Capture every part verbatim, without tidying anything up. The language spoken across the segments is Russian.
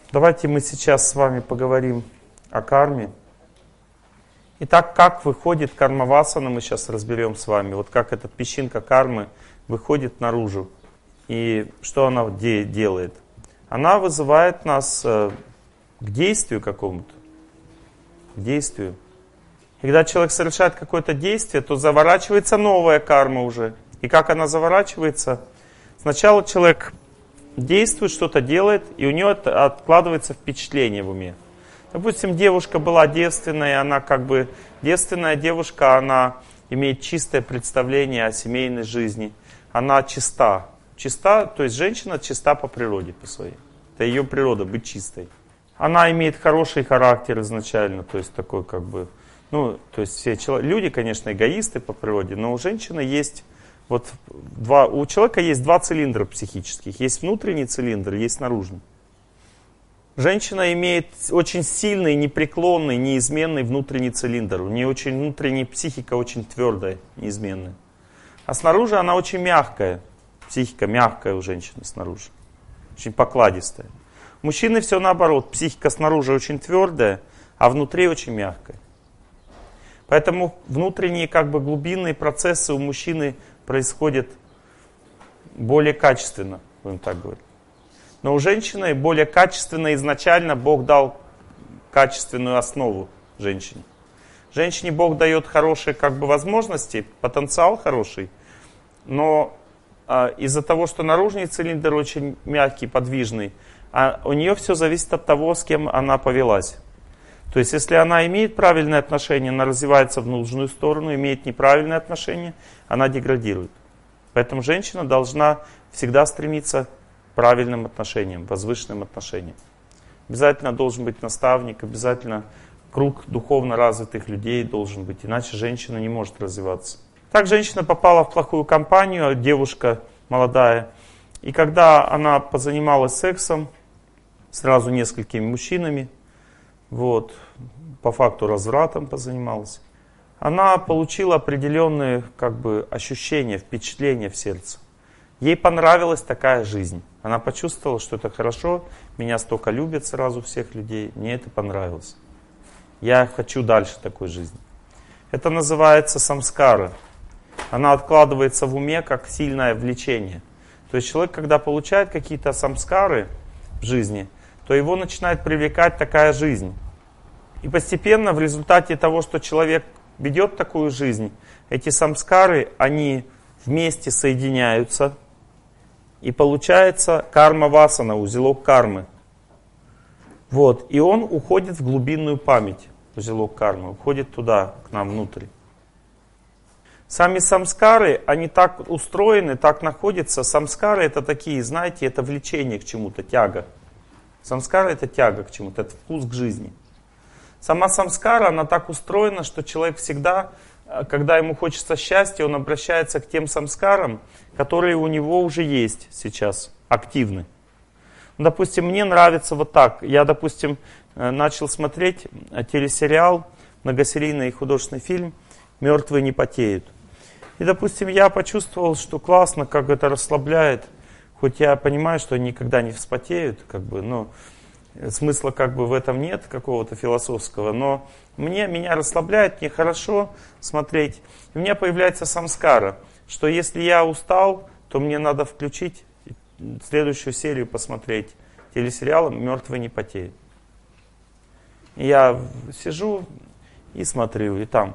Давайте мы сейчас с вами поговорим о карме. Итак, как выходит карма-васана, мы сейчас разберем с вами. Вот как эта песчинка кармы выходит наружу. И что она де- делает? Она вызывает нас э, к действию какому-то. К действию. И когда человек совершает какое-то действие, то заворачивается новая карма уже. И как она заворачивается? Сначала человек действует, что-то делает, и у нее откладывается впечатление в уме. Допустим, девушка была девственная, она как бы... Девственная девушка, она имеет чистое представление о семейной жизни. Она чиста. Чиста, то есть женщина чиста по природе, по своей. Это ее природа, быть чистой. Она имеет хороший характер изначально, то есть такой как бы... Ну, то есть все люди, конечно, эгоисты по природе, но у женщины есть... Вот два, у человека есть два цилиндра психических. Есть внутренний цилиндр, есть наружный. Женщина имеет очень сильный, непреклонный, неизменный внутренний цилиндр. У нее очень внутренняя психика очень твердая, неизменная. А снаружи она очень мягкая. Психика мягкая у женщины снаружи. Очень покладистая. У мужчины все наоборот. Психика снаружи очень твердая, а внутри очень мягкая. Поэтому внутренние как бы глубинные процессы у мужчины происходят более качественно, будем так говорить. Но у женщины более качественно изначально Бог дал качественную основу женщине. Женщине Бог дает хорошие как бы возможности, потенциал хороший, но а, из-за того, что наружный цилиндр очень мягкий, подвижный, а у нее все зависит от того, с кем она повелась. То есть, если она имеет правильные отношения, она развивается в нужную сторону, имеет неправильные отношения, она деградирует. Поэтому женщина должна всегда стремиться к правильным отношениям, возвышенным отношениям. Обязательно должен быть наставник, обязательно круг духовно развитых людей должен быть, иначе женщина не может развиваться. Так женщина попала в плохую компанию, девушка молодая, и когда она позанималась сексом сразу несколькими мужчинами, вот, по факту развратом позанималась, она получила определенные как бы, ощущения, впечатления в сердце. Ей понравилась такая жизнь. Она почувствовала, что это хорошо, меня столько любят сразу всех людей, мне это понравилось. Я хочу дальше такой жизни. Это называется самскара. Она откладывается в уме как сильное влечение. То есть человек, когда получает какие-то самскары в жизни, то его начинает привлекать такая жизнь. И постепенно в результате того, что человек ведет такую жизнь, эти самскары, они вместе соединяются, и получается карма-васана, узелок кармы. Вот. И он уходит в глубинную память, узелок кармы, уходит туда, к нам внутрь. Сами самскары, они так устроены, так находятся. Самскары это такие, знаете, это влечение к чему-то, тяга. Самскара это тяга к чему-то, это вкус к жизни. Сама самскара, она так устроена, что человек всегда, когда ему хочется счастья, он обращается к тем самскарам, которые у него уже есть сейчас, активны. Допустим, мне нравится вот так. Я, допустим, начал смотреть телесериал, многосерийный художественный фильм «Мертвые не потеют». И, допустим, я почувствовал, что классно, как это расслабляет. Хоть я понимаю, что они никогда не вспотеют, как бы, но смысла как бы в этом нет какого-то философского. Но мне, меня расслабляет, мне хорошо смотреть. И у меня появляется самскара, что если я устал, то мне надо включить следующую серию, посмотреть телесериала «Мертвые не потеют». И я сижу и смотрю, и там...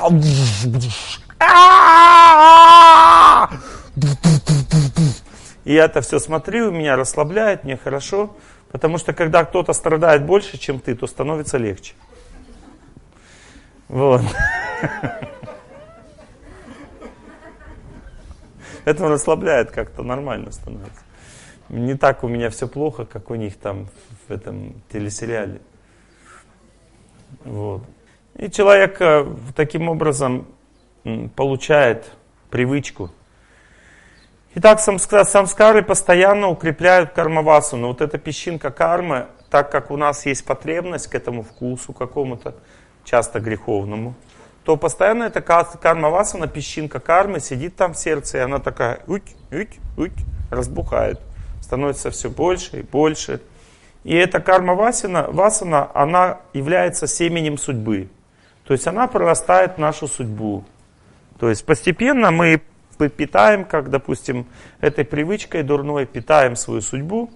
И я это все смотрю, меня расслабляет, мне хорошо. Потому что когда кто-то страдает больше, чем ты, то становится легче. Вот. Это расслабляет как-то, нормально становится. Не так у меня все плохо, как у них там в этом телесериале. Вот. И человек таким образом получает привычку. Итак, самскары постоянно укрепляют карма-васану. Вот эта песчинка кармы, так как у нас есть потребность к этому вкусу какому-то, часто греховному, то постоянно эта карма-васана, песчинка кармы, сидит там в сердце, и она такая, уть, уть, уть, разбухает. Становится все больше и больше. И эта карма васана, васана, она является семенем судьбы. То есть она прорастает в нашу судьбу. То есть постепенно мы питаем, как, допустим, этой привычкой дурной, питаем свою судьбу,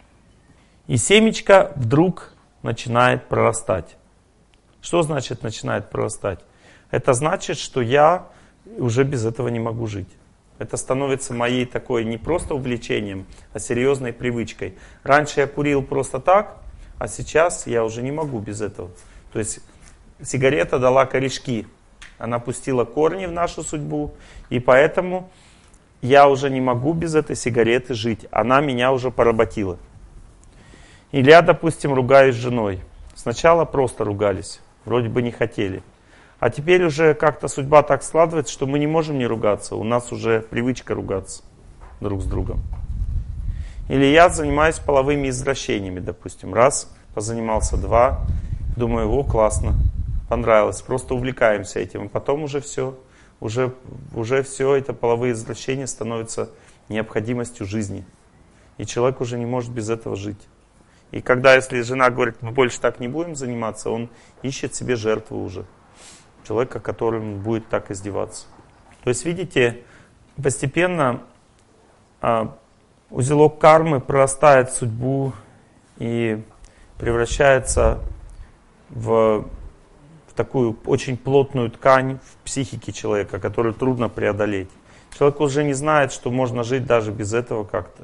и семечко вдруг начинает прорастать. Что значит начинает прорастать? Это значит, что я уже без этого не могу жить. Это становится моей такой не просто увлечением, а серьезной привычкой. Раньше я курил просто так, а сейчас я уже не могу без этого. То есть сигарета дала корешки. Она пустила корни в нашу судьбу, и поэтому я уже не могу без этой сигареты жить. Она меня уже поработила. Или я, допустим, ругаюсь с женой. Сначала просто ругались, вроде бы не хотели. А теперь уже как-то судьба так складывается, что мы не можем не ругаться. У нас уже привычка ругаться друг с другом. Или я занимаюсь половыми извращениями, допустим. Раз, позанимался, два. Думаю, о, классно, понравилось. Просто увлекаемся этим. И потом уже все, уже, уже все это половые извращения становятся необходимостью жизни. И человек уже не может без этого жить. И когда, если жена говорит, мы больше так не будем заниматься, он ищет себе жертву уже. Человека, которым будет так издеваться. То есть, видите, постепенно а, узелок кармы прорастает в судьбу и превращается в, в такую очень плотную ткань в психике человека, которую трудно преодолеть. Человек уже не знает, что можно жить даже без этого как-то.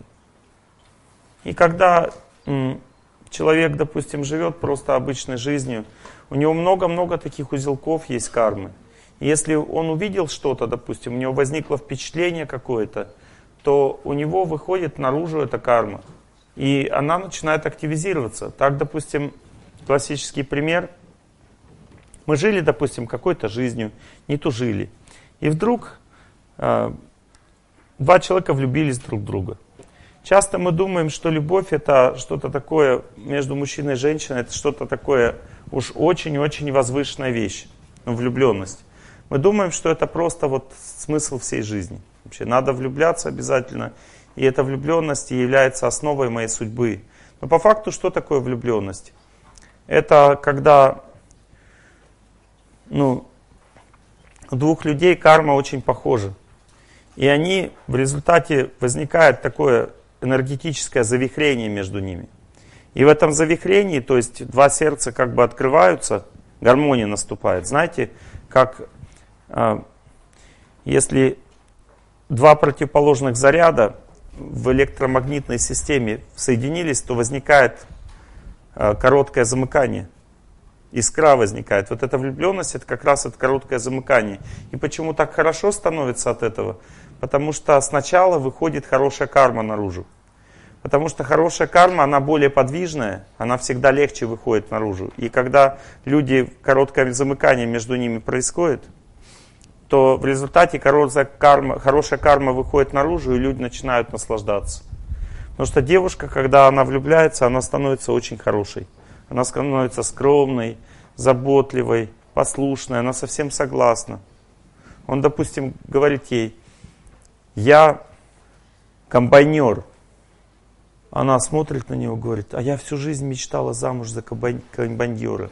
И когда м, человек, допустим, живет просто обычной жизнью, у него много-много таких узелков есть кармы. И если он увидел что-то, допустим, у него возникло впечатление какое-то, то у него выходит наружу эта карма. И она начинает активизироваться. Так, допустим, классический пример. Мы жили, допустим, какой-то жизнью, не тужили. И вдруг э, два человека влюбились друг в друга. Часто мы думаем, что любовь это что-то такое между мужчиной и женщиной, это что-то такое уж очень-очень возвышенная вещь, ну, влюбленность. Мы думаем, что это просто вот смысл всей жизни. Вообще надо влюбляться обязательно, и эта влюбленность является основой моей судьбы. Но по факту что такое влюбленность? Это когда ну, у двух людей карма очень похожа. И они в результате возникает такое энергетическое завихрение между ними. И в этом завихрении, то есть два сердца как бы открываются, гармония наступает. Знаете, как э, если два противоположных заряда в электромагнитной системе соединились, то возникает э, короткое замыкание. Искра возникает. Вот эта влюбленность, это как раз это короткое замыкание. И почему так хорошо становится от этого? Потому что сначала выходит хорошая карма наружу. Потому что хорошая карма, она более подвижная, она всегда легче выходит наружу. И когда люди, короткое замыкание между ними происходит, то в результате короткая карма, хорошая карма выходит наружу, и люди начинают наслаждаться. Потому что девушка, когда она влюбляется, она становится очень хорошей. Она становится скромной, заботливой, послушной, она совсем согласна. Он, допустим, говорит ей, я комбайнер. Она смотрит на него и говорит, а я всю жизнь мечтала замуж за комбайнера.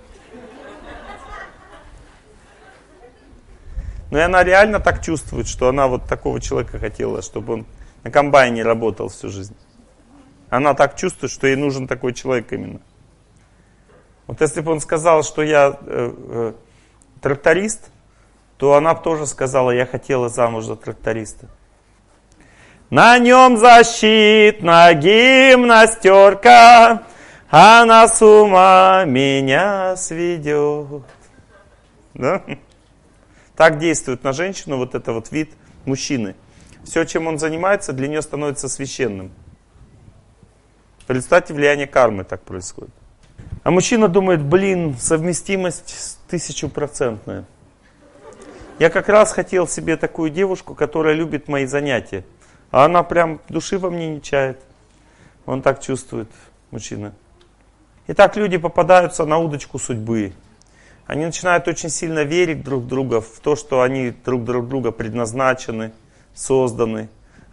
Но и она реально так чувствует, что она вот такого человека хотела, чтобы он на комбайне работал всю жизнь. Она так чувствует, что ей нужен такой человек именно. Вот если бы он сказал, что я э, э, тракторист, то она бы тоже сказала, я хотела замуж за тракториста. На нем защитная гимнастерка, она с ума меня сведет. Да? Так действует на женщину вот это вот вид мужчины. Все, чем он занимается, для нее становится священным. Представьте, влияние кармы так происходит. А мужчина думает, блин, совместимость тысячупроцентная. Я как раз хотел себе такую девушку, которая любит мои занятия. А она прям души во мне не чает. Он так чувствует, мужчина. И так люди попадаются на удочку судьбы. Они начинают очень сильно верить друг в друга, в то, что они друг друг друга предназначены, созданы.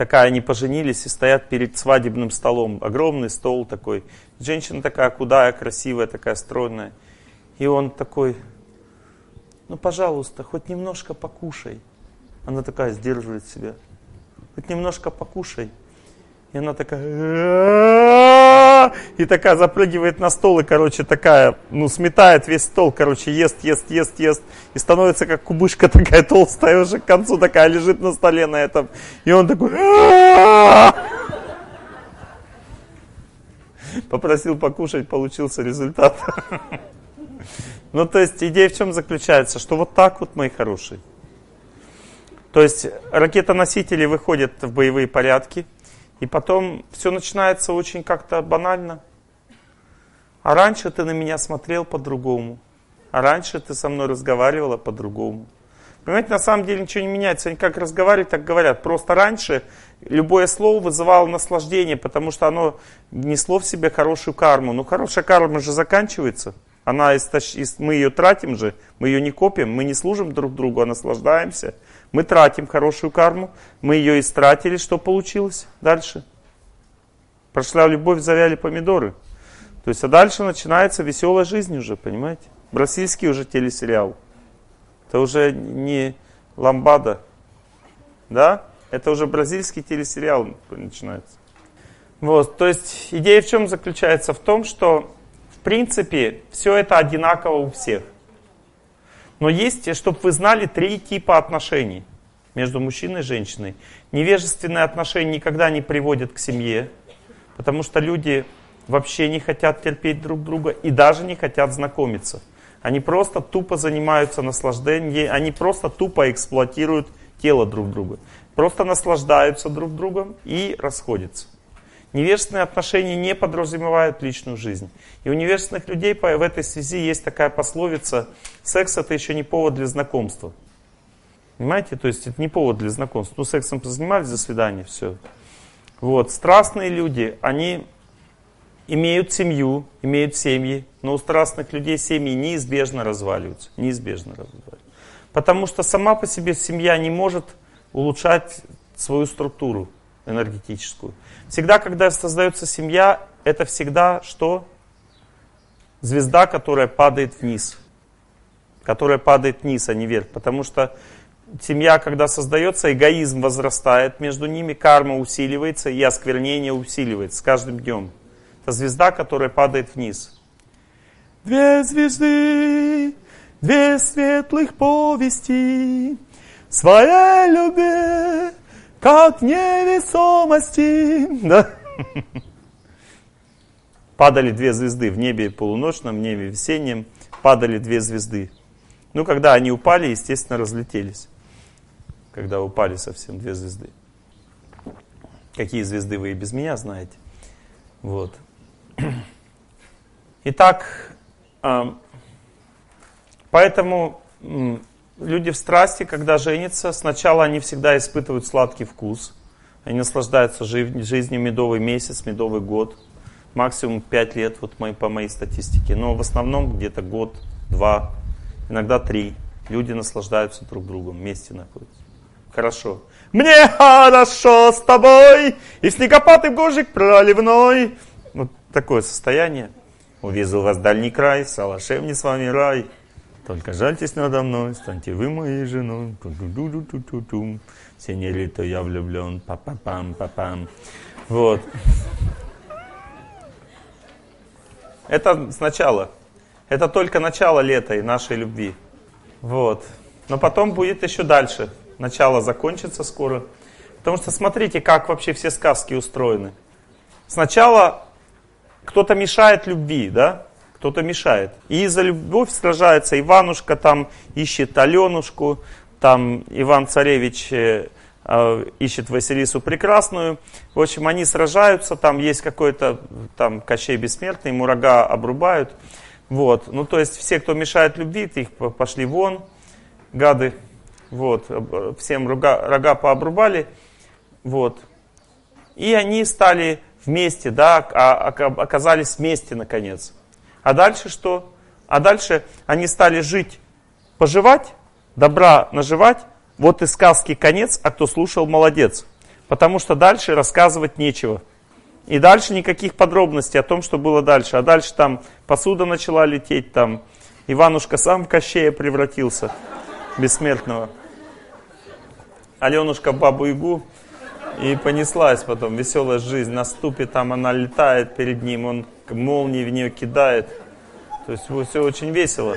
такая, они поженились и стоят перед свадебным столом. Огромный стол такой. Женщина такая худая, красивая, такая стройная. И он такой, ну, пожалуйста, хоть немножко покушай. Она такая сдерживает себя. Хоть немножко покушай. И она такая, и такая запрыгивает на стол, и, короче, такая, ну, сметает весь стол, короче, ест, ест, ест, ест. И становится как кубышка такая толстая, уже к концу такая лежит на столе на этом. И он такой, попросил покушать, получился результат. Ну, то есть, идея в чем заключается? Что вот так вот, мои хорошие. То есть, ракетоносители выходят в боевые порядки, и потом все начинается очень как-то банально. А раньше ты на меня смотрел по-другому. А раньше ты со мной разговаривала по-другому. Понимаете, на самом деле ничего не меняется. Они как разговаривают, так говорят. Просто раньше любое слово вызывало наслаждение, потому что оно несло в себе хорошую карму. Но хорошая карма же заканчивается. Она истощ... Мы ее тратим же, мы ее не копим, мы не служим друг другу, а наслаждаемся. Мы тратим хорошую карму, мы ее истратили, что получилось дальше? Прошла любовь, завяли помидоры. То есть, а дальше начинается веселая жизнь уже, понимаете? Бразильский уже телесериал. Это уже не ламбада, да? Это уже бразильский телесериал начинается. Вот, то есть, идея в чем заключается? В том, что, в принципе, все это одинаково у всех. Но есть, чтобы вы знали, три типа отношений между мужчиной и женщиной. Невежественные отношения никогда не приводят к семье, потому что люди вообще не хотят терпеть друг друга и даже не хотят знакомиться. Они просто тупо занимаются наслаждением, они просто тупо эксплуатируют тело друг друга. Просто наслаждаются друг другом и расходятся. Невежественные отношения не подразумевают личную жизнь. И у невежественных людей в этой связи есть такая пословица: секс это еще не повод для знакомства. Понимаете? То есть это не повод для знакомства. Ну, сексом позанимались, до свидания, все. Вот. Страстные люди, они имеют семью, имеют семьи, но у страстных людей семьи неизбежно разваливаются. Неизбежно разваливаются. Потому что сама по себе семья не может улучшать свою структуру энергетическую. Всегда, когда создается семья, это всегда что? Звезда, которая падает вниз. Которая падает вниз, а не вверх. Потому что семья, когда создается, эгоизм возрастает между ними, карма усиливается и осквернение усиливается с каждым днем. Это звезда, которая падает вниз. Две звезды, две светлых повести, своей любви, как невесомости. Да? Падали две звезды в небе полуночном, в небе весеннем. Падали две звезды. Ну, когда они упали, естественно, разлетелись. Когда упали совсем две звезды. Какие звезды вы и без меня знаете. Вот. Итак, поэтому люди в страсти, когда женятся, сначала они всегда испытывают сладкий вкус. Они наслаждаются жизнью медовый месяц, медовый год. Максимум пять лет, вот по моей статистике. Но в основном где-то год, два, иногда три. Люди наслаждаются друг другом, вместе находятся. Хорошо. Мне хорошо с тобой, и снегопад, и гожик проливной. Вот такое состояние. Увезу вас в дальний край, салашем не с вами рай. Только жальтесь надо мной, станьте вы моей женой. Синьорито, я влюблен. Па-па-пам, па-пам. Вот. Это сначала. Это только начало лета и нашей любви. Вот. Но потом будет еще дальше. Начало закончится скоро. Потому что смотрите, как вообще все сказки устроены. Сначала кто-то мешает любви, да? Кто-то мешает. И за любовь сражается. Иванушка там ищет Аленушку, там Иван-царевич э, э, ищет Василису Прекрасную. В общем, они сражаются, там есть какой-то там Кощей Бессмертный, ему рога обрубают. Вот. Ну, то есть все, кто мешает любви, их пошли вон, гады. Вот. Всем рога, рога пообрубали. Вот. И они стали вместе, да, оказались вместе наконец. А дальше что? А дальше они стали жить, поживать, добра наживать. Вот и сказки конец, а кто слушал, молодец. Потому что дальше рассказывать нечего. И дальше никаких подробностей о том, что было дальше. А дальше там посуда начала лететь, там Иванушка сам в Кощея превратился, бессмертного. Аленушка в Бабу-Ягу. И понеслась потом веселая жизнь. На ступе там она летает перед ним, он молнии в нее кидает. То есть все очень весело.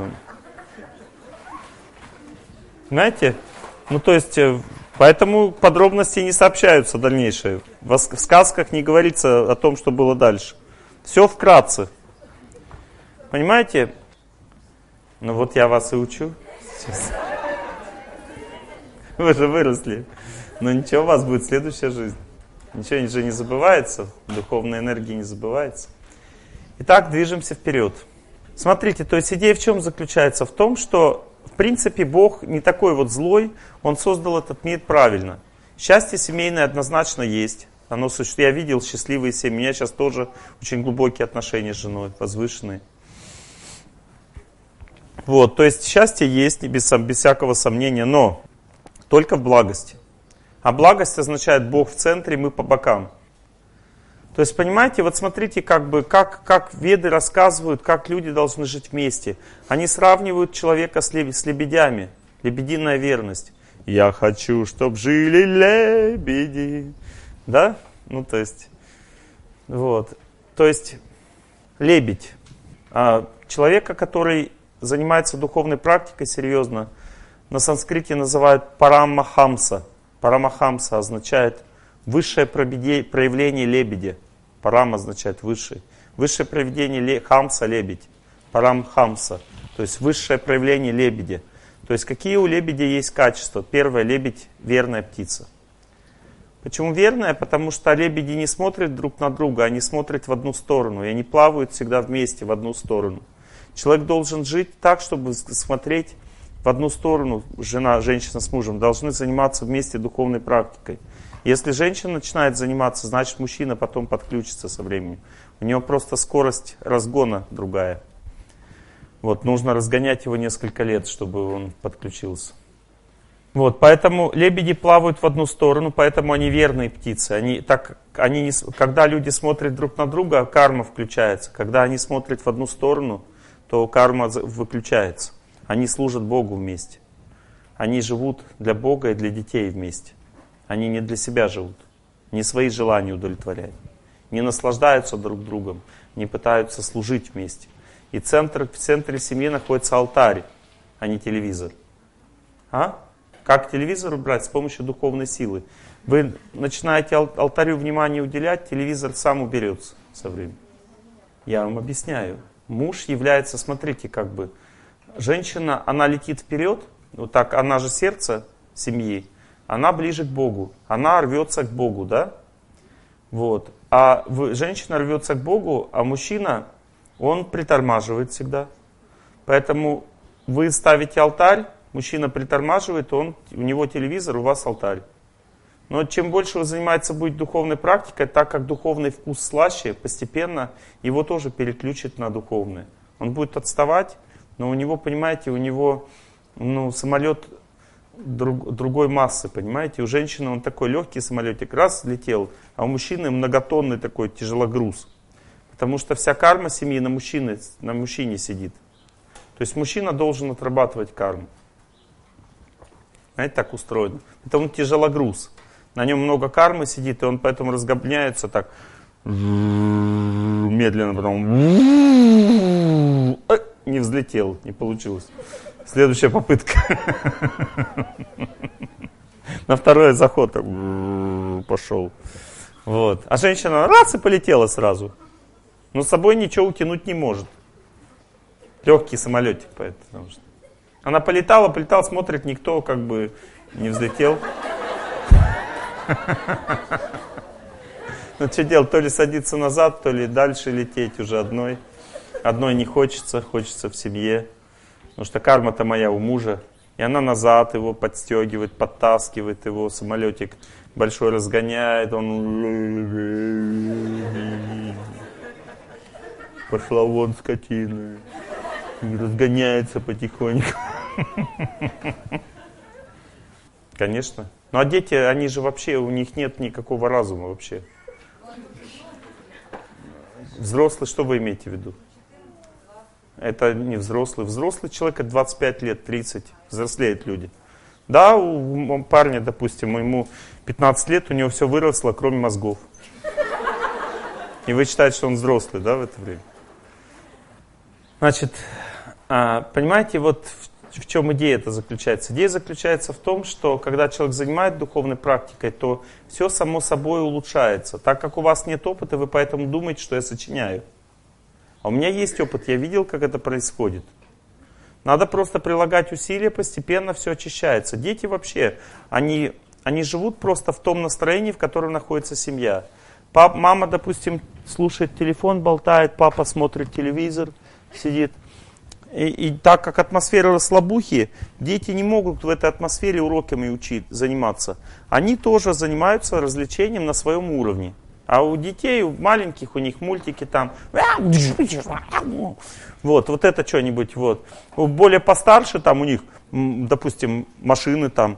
Знаете? Ну то есть, поэтому подробности не сообщаются дальнейшие. В сказках не говорится о том, что было дальше. Все вкратце. Понимаете? Ну вот я вас и учу сейчас. Вы же выросли. Но ничего, у вас будет следующая жизнь. Ничего же не забывается, духовная энергия не забывается. Итак, движемся вперед. Смотрите, то есть идея в чем заключается? В том, что в принципе Бог не такой вот злой, Он создал этот мир правильно. Счастье семейное однозначно есть. Оно существует. Я видел счастливые семьи. У меня сейчас тоже очень глубокие отношения с женой, возвышенные. Вот, то есть счастье есть, без, без всякого сомнения, но только в благости. А благость означает Бог в центре, мы по бокам. То есть, понимаете, вот смотрите, как бы, как, как веды рассказывают, как люди должны жить вместе. Они сравнивают человека с, леб, с лебедями. Лебединая верность. Я хочу, чтоб жили лебеди. Да? Ну, то есть, вот. То есть, лебедь. А человека, который занимается духовной практикой серьезно, на санскрите называют парамахамса. Парамахамса означает высшее проявление лебедя. Парам означает высший. Высшее проявление хамса — лебедь. Парамхамса. То есть высшее проявление лебедя. То есть какие у лебедя есть качества? Первое, лебедь — верная птица. Почему верная? Потому что лебеди не смотрят друг на друга, они смотрят в одну сторону. И они плавают всегда вместе в одну сторону. Человек должен жить так, чтобы смотреть в одну сторону. Жена, женщина с мужем должны заниматься вместе духовной практикой. Если женщина начинает заниматься, значит мужчина потом подключится со временем. У него просто скорость разгона другая. Вот, нужно разгонять его несколько лет, чтобы он подключился. Вот, поэтому лебеди плавают в одну сторону, поэтому они верные птицы. Они, так, они не, когда люди смотрят друг на друга, карма включается. Когда они смотрят в одну сторону, то карма выключается. Они служат Богу вместе. Они живут для Бога и для детей вместе. Они не для себя живут, не свои желания удовлетворяют, не наслаждаются друг другом, не пытаются служить вместе. И центр, в центре семьи находится алтарь, а не телевизор. А? Как телевизор убрать? С помощью духовной силы. Вы начинаете алтарю внимание уделять, телевизор сам уберется со временем. Я вам объясняю. Муж является, смотрите, как бы, женщина, она летит вперед, вот так, она же сердце семьи, она ближе к Богу, она рвется к Богу, да? Вот. А вы, женщина рвется к Богу, а мужчина, он притормаживает всегда. Поэтому вы ставите алтарь, мужчина притормаживает, он, у него телевизор, у вас алтарь. Но чем больше вы занимаетесь будет духовной практикой, так как духовный вкус слаще, постепенно его тоже переключит на духовное. Он будет отставать, но у него, понимаете, у него ну, самолет друг, другой массы, понимаете. У женщины он такой легкий самолетик, раз летел, а у мужчины многотонный такой тяжелогруз. Потому что вся карма семьи на мужчине, на мужчине сидит. То есть мужчина должен отрабатывать карму. Знаете, так устроено. Это он тяжелогруз. На нем много кармы сидит, и он поэтому разгоняется так медленно, потом не взлетел, не получилось. Следующая попытка. На второй заход пошел. Вот. А женщина раз и полетела сразу. Но с собой ничего утянуть не может. Легкий самолетик, поэтому что. Она полетала, полетала, смотрит, никто как бы не взлетел. Ну что делать, то ли садиться назад, то ли дальше лететь уже одной. Одной не хочется, хочется в семье. Потому что карма-то моя у мужа. И она назад его подстегивает, подтаскивает его, самолетик большой разгоняет. Он пошла вон скотина. И разгоняется потихоньку. Конечно. Ну а дети, они же вообще, у них нет никакого разума вообще. Взрослый, что вы имеете в виду? Это не взрослый. Взрослый человек, это двадцать пять лет, тридцать. Взрослеют люди. Да, у парня, допустим, ему пятнадцать лет, у него все выросло, кроме мозгов. И вы считаете, что он взрослый, да, в это время? Значит, понимаете, вот в чем идея это заключается? Идея заключается в том, что когда человек занимается духовной практикой, то все само собой улучшается. Так как у вас нет опыта, вы поэтому думаете, что я сочиняю. А у меня есть опыт, я видел, как это происходит. Надо просто прилагать усилия, постепенно все очищается. Дети вообще, они, они живут просто в том настроении, в котором находится семья. Пап, мама, допустим, слушает телефон, болтает, папа смотрит телевизор, сидит. И, и так как атмосфера расслабухи, дети не могут в этой атмосфере уроками учить, заниматься. Они тоже занимаются развлечением на своем уровне. А у детей, у маленьких, у них мультики там. Вот, вот это что-нибудь. Вот. У более постарше, там у них, допустим, машины там.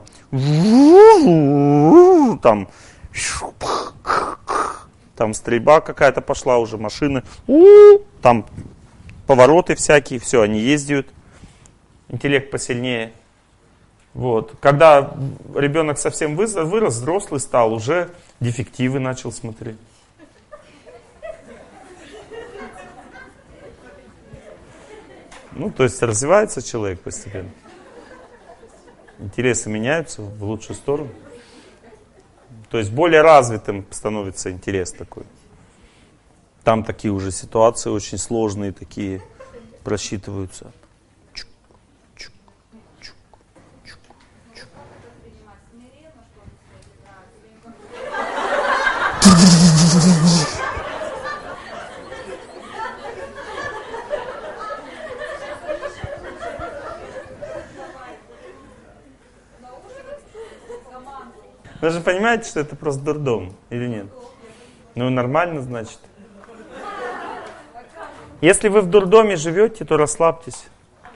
Там, там стрельба какая-то пошла уже, машины. Там повороты всякие, все, они ездят. Интеллект посильнее. Вот. Когда ребенок совсем вырос, взрослый стал, уже дефективы начал смотреть. Ну, то есть развивается человек постепенно. Интересы меняются в лучшую сторону. То есть более развитым становится интерес такой. Там такие уже ситуации очень сложные, такие просчитываются. Вы же понимаете, что это просто дурдом, или нет? Ну, нормально, значит. Если вы в дурдоме живете, то расслабьтесь.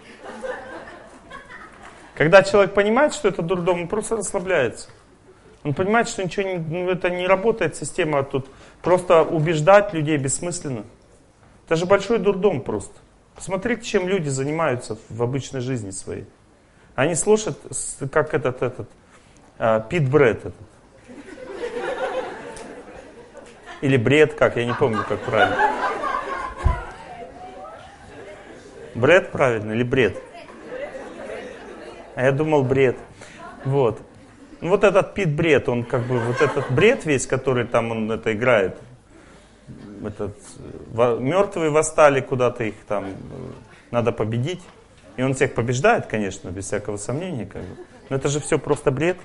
Когда человек понимает, что это дурдом, он просто расслабляется. Он понимает, что ничего не, ну, это не работает, система тут. Просто убеждать людей бессмысленно. Это же большой дурдом просто. Посмотрите, чем люди занимаются в обычной жизни своей. Они слушают, как этот, этот, Пит Бред этот. Или бред, как, я не помню, как правильно. Бред правильно или бред? А я думал бред. Вот. Ну, вот этот Пит Бред, он как бы, вот этот бред весь, который там он это играет. Этот, во, мертвые восстали куда-то, их там надо победить. И он всех побеждает, конечно, без всякого сомнения. Как бы. Но это же все просто бред.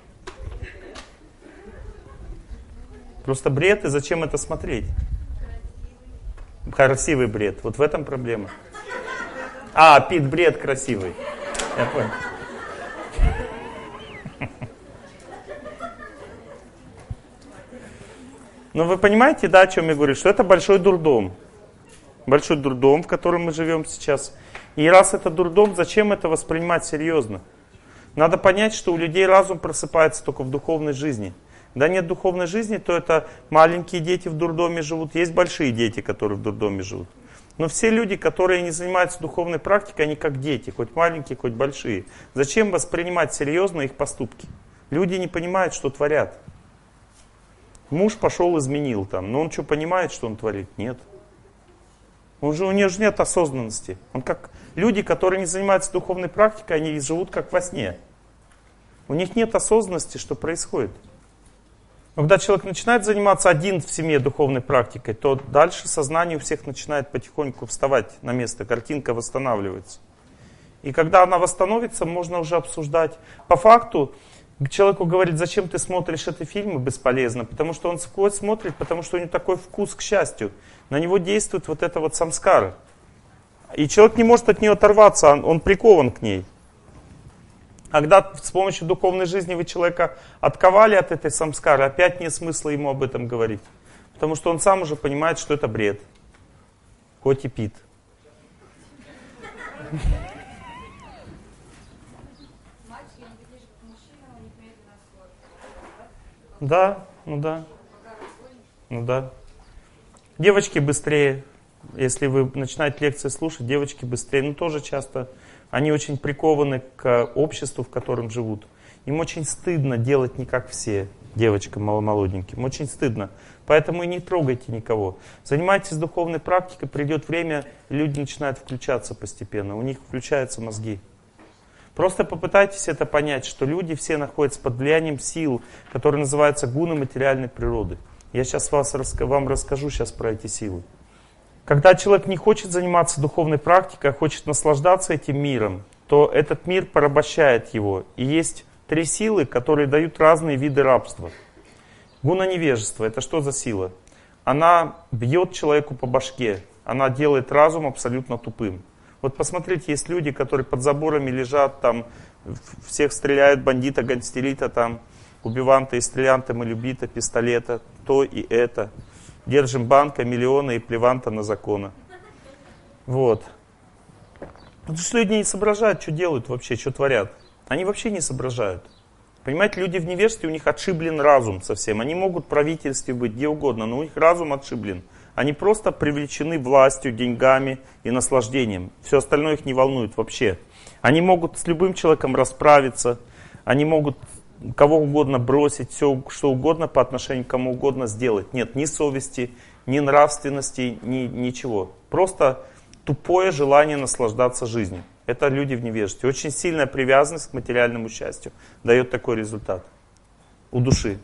Просто бред, и зачем это смотреть? Красивый бред. Вот в этом проблема. А, Пит Бред красивый. Я понял. Но вы понимаете, да, о чем я говорю? Что это большой дурдом. Большой дурдом, в котором мы живем сейчас. И раз это дурдом, зачем это воспринимать серьезно? Надо понять, что у людей разум просыпается только в духовной жизни. Когда нет духовной жизни, то это маленькие дети в дурдоме живут, есть большие дети, которые в дурдоме живут. Но все люди, которые не занимаются духовной практикой, они как дети, хоть маленькие, хоть большие. Зачем воспринимать серьезно их поступки? Люди не понимают, что творят. Муж пошел, изменил там, но он что, понимает, что он творит? Нет. Он же, у него же нет осознанности. Он как люди, которые не занимаются духовной практикой, они живут как во сне. У них нет осознанности, что происходит. Но когда человек начинает заниматься один в семье духовной практикой, то дальше сознание у всех начинает потихоньку вставать на место, картинка восстанавливается. И когда она восстановится, можно уже обсуждать. По факту, человеку говорит, зачем ты смотришь эти фильмы, бесполезно, потому что он смотрит, потому что у него такой вкус к счастью. На него действует вот эта вот самскара. И человек не может от нее оторваться, он, он прикован к ней. А когда с помощью духовной жизни вы человека отковали от этой самскары, опять нет смысла ему об этом говорить. Потому что он сам уже понимает, что это бред. Хоть и Пит. Да, ну да. Ну да. Девочки быстрее. Если вы начинаете лекции слушать, девочки быстрее. Ну тоже часто. Они очень прикованы к обществу, в котором живут. Им очень стыдно делать не как все, девочкам маломолоденьким. Очень стыдно. Поэтому и не трогайте никого. Занимайтесь духовной практикой, придет время, люди начинают включаться постепенно. У них включаются мозги. Просто попытайтесь это понять, что люди все находятся под влиянием сил, которые называются гуны материальной природы. Я сейчас вас, вам расскажу сейчас про эти силы. Когда человек не хочет заниматься духовной практикой, а хочет наслаждаться этим миром, то этот мир порабощает его. И есть три силы, которые дают разные виды рабства. Гуна невежества — это что за сила? Она бьет человеку по башке, она делает разум абсолютно тупым. Вот посмотрите, есть люди, которые под заборами лежат, там всех стреляют, бандита, гангстерита, там, убиванта и стрелянта, мы любита, пистолета, то и это. Держим банка, миллиона и плеванта на закона. Вот. Потому что люди не соображают, что делают вообще, что творят. Они вообще не соображают. Понимаете, люди в невежестве, у них отшиблен разум совсем. Они могут в правительстве быть, где угодно, но у них разум отшиблен. Они просто привлечены властью, деньгами и наслаждением. Все остальное их не волнует вообще. Они могут с любым человеком расправиться, они могут кого угодно бросить, все что угодно по отношению к кому угодно сделать. Нет ни совести, ни нравственности, ни ничего. Просто тупое желание наслаждаться жизнью. Это люди в невежестве. Очень сильная привязанность к материальному счастью дает такой результат у души.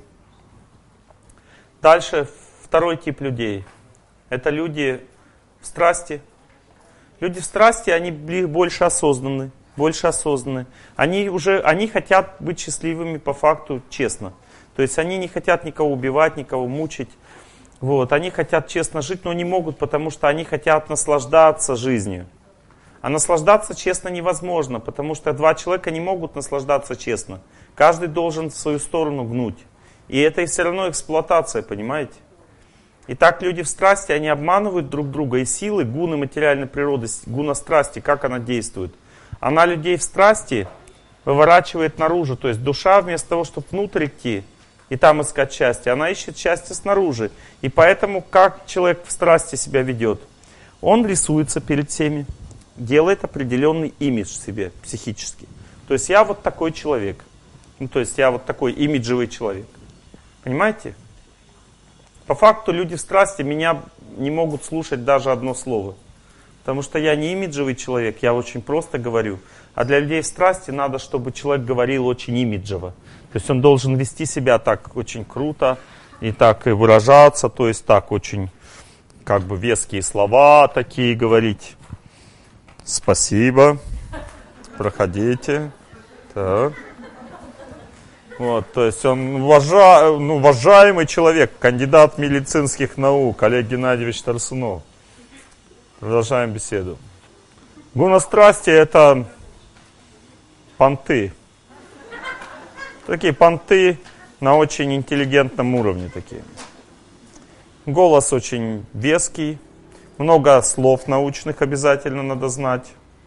Дальше второй тип людей. Это люди в страсти. Люди в страсти, они больше осознанны. Больше осознанны. Они уже, они хотят быть счастливыми по факту честно. То есть они не хотят никого убивать, никого мучить. Вот. Они хотят честно жить, но не могут, потому что они хотят наслаждаться жизнью. А наслаждаться честно невозможно, потому что два человека не могут наслаждаться честно. Каждый должен в свою сторону гнуть. И это все равно эксплуатация, понимаете? Итак, люди в страсти, они обманывают друг друга. И силы, гуны материальной природы, гуна страсти, как она действует? Она людей в страсти выворачивает наружу. То есть душа вместо того, чтобы внутрь идти и там искать счастье, она ищет счастье снаружи. И поэтому как человек в страсти себя ведет? Он рисуется перед всеми, делает определенный имидж себе психически. То есть я вот такой человек. Ну, то есть я вот такой имиджевый человек. Понимаете? По факту люди в страсти меня не могут слушать даже одно слово. Потому что я не имиджевый человек, я очень просто говорю. А для людей в страсти надо, чтобы человек говорил очень имиджево. То есть он должен вести себя так очень круто, и так и выражаться, то есть так очень как бы веские слова такие говорить. Спасибо, проходите. Так. Вот, то есть он уважа, ну, уважаемый человек, кандидат медицинских наук, Олег Геннадьевич Тарсунов. Продолжаем беседу. Гуна страсти — это понты. Такие понты на очень интеллигентном уровне такие. Голос очень веский, много слов научных обязательно надо знать.